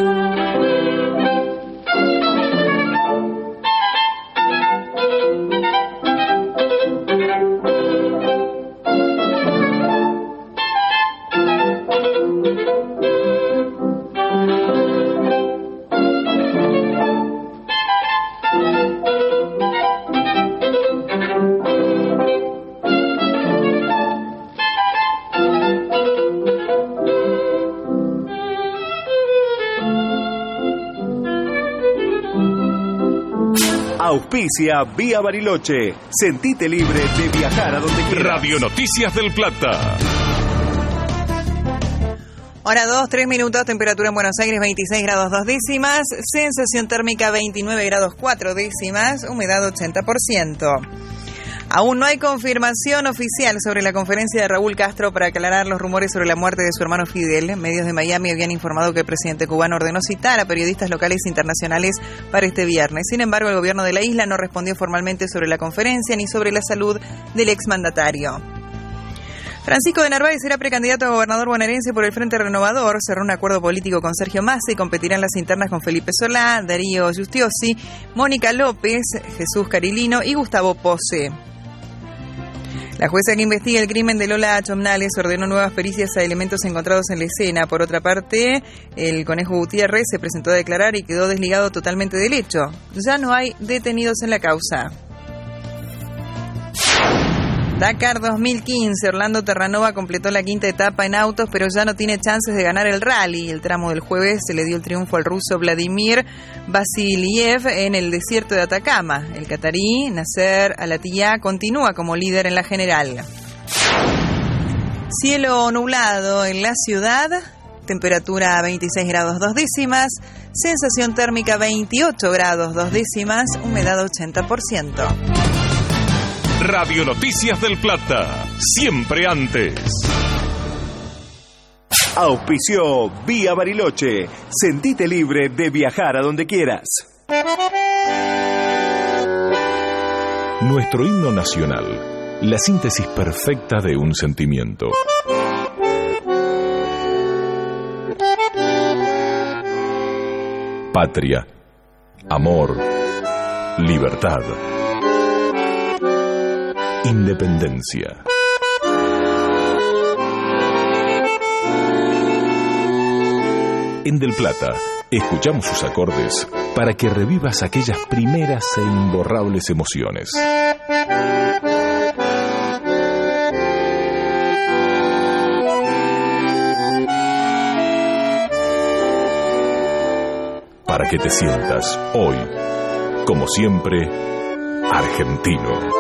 Auspicia Vía Bariloche. Sentite libre de viajar a donde quieras. Radio Noticias del Plata. Hora 2, 3 minutos, temperatura en Buenos Aires 26 grados 2 décimas, sensación térmica 29 grados 4 décimas, humedad 80%. Aún no hay confirmación oficial sobre la conferencia de Raúl Castro para aclarar los rumores sobre la muerte de su hermano Fidel. Medios de Miami habían informado que el presidente cubano ordenó citar a periodistas locales e internacionales para este viernes. Sin embargo, el gobierno de la isla no respondió formalmente sobre la conferencia ni sobre la salud del exmandatario. Francisco de Narváez será precandidato a gobernador bonaerense por el Frente Renovador. Cerró un acuerdo político con Sergio Massa y competirá en las internas con Felipe Solá, Darío Giustiosi, Mónica López, Jesús Carilino y Gustavo Pose. La jueza que investiga el crimen de Lola Chomnales ordenó nuevas pericias a elementos encontrados en la escena. Por otra parte, el Conejo Gutiérrez se presentó a declarar y quedó desligado totalmente del hecho. Ya no hay detenidos en la causa. Dakar 2015, Orlando Terranova completó la quinta etapa en autos, pero ya no tiene chances de ganar el rally. El tramo del jueves se le dio el triunfo al ruso Vladimir Vasiliev en el desierto de Atacama. El catarí Nasser Al-Attiyah continúa como líder en la general. Cielo nublado en la ciudad, temperatura 26 grados 2 décimas, sensación térmica 28 grados 2 décimas, humedad 80%. Radio Noticias del Plata, siempre antes. Auspició Vía Bariloche. Sentite libre de viajar a donde quieras. Nuestro himno nacional, la síntesis perfecta de un sentimiento. Patria, amor, libertad. Independencia. En Del Plata, escuchamos sus acordes para que revivas aquellas primeras e imborrables emociones. Para que te sientas hoy, como siempre, argentino.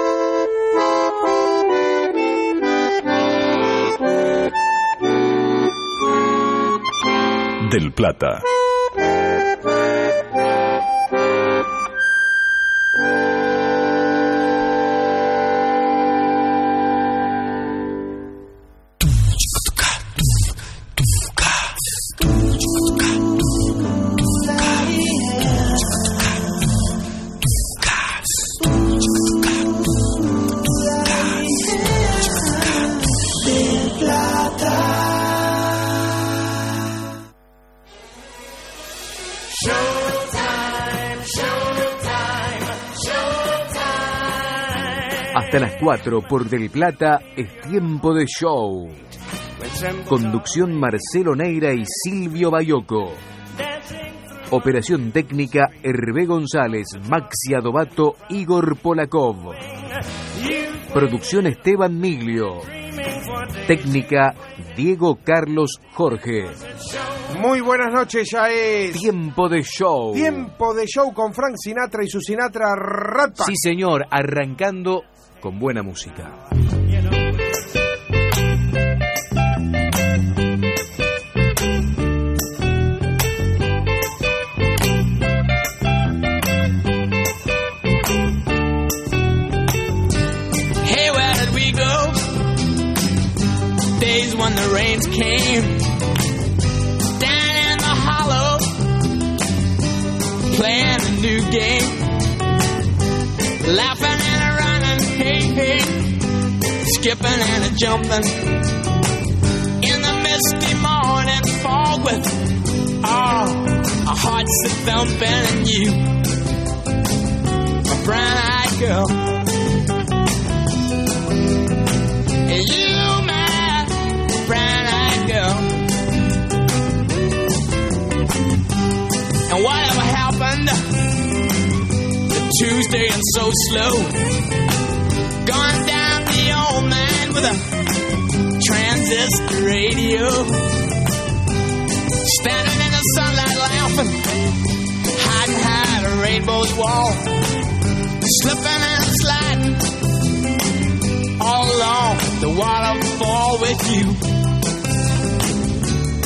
Del Plata. Hasta las 4 por Del Plata es tiempo de show. Conducción Marcelo Neira y Silvio Bayoco. Operación técnica Hervé González, Maxi Adobato, Igor Polakov. Producción Esteban Miglio. Técnica Diego Carlos Jorge. Muy buenas noches, ya es Tiempo de Show. Tiempo de Show con Frank Sinatra y su Sinatra Rat Pack. Sí, señor, arrancando con buena música. Hey, where did we go? Days when the rains came down in the hollow, playing a new game, laughing and a running, hey, hey, skipping and a jumping in the misty morning fog with our hearts a thumping, and you, a brown-eyed girl, and you, my brown-eyed girl. And whatever happened to Tuesday and so slow, gone down the old man with a transistor radio, standing in the sunlight laughing, hiding behind a rainbow's wall, slipping and sliding all along the waterfall with you.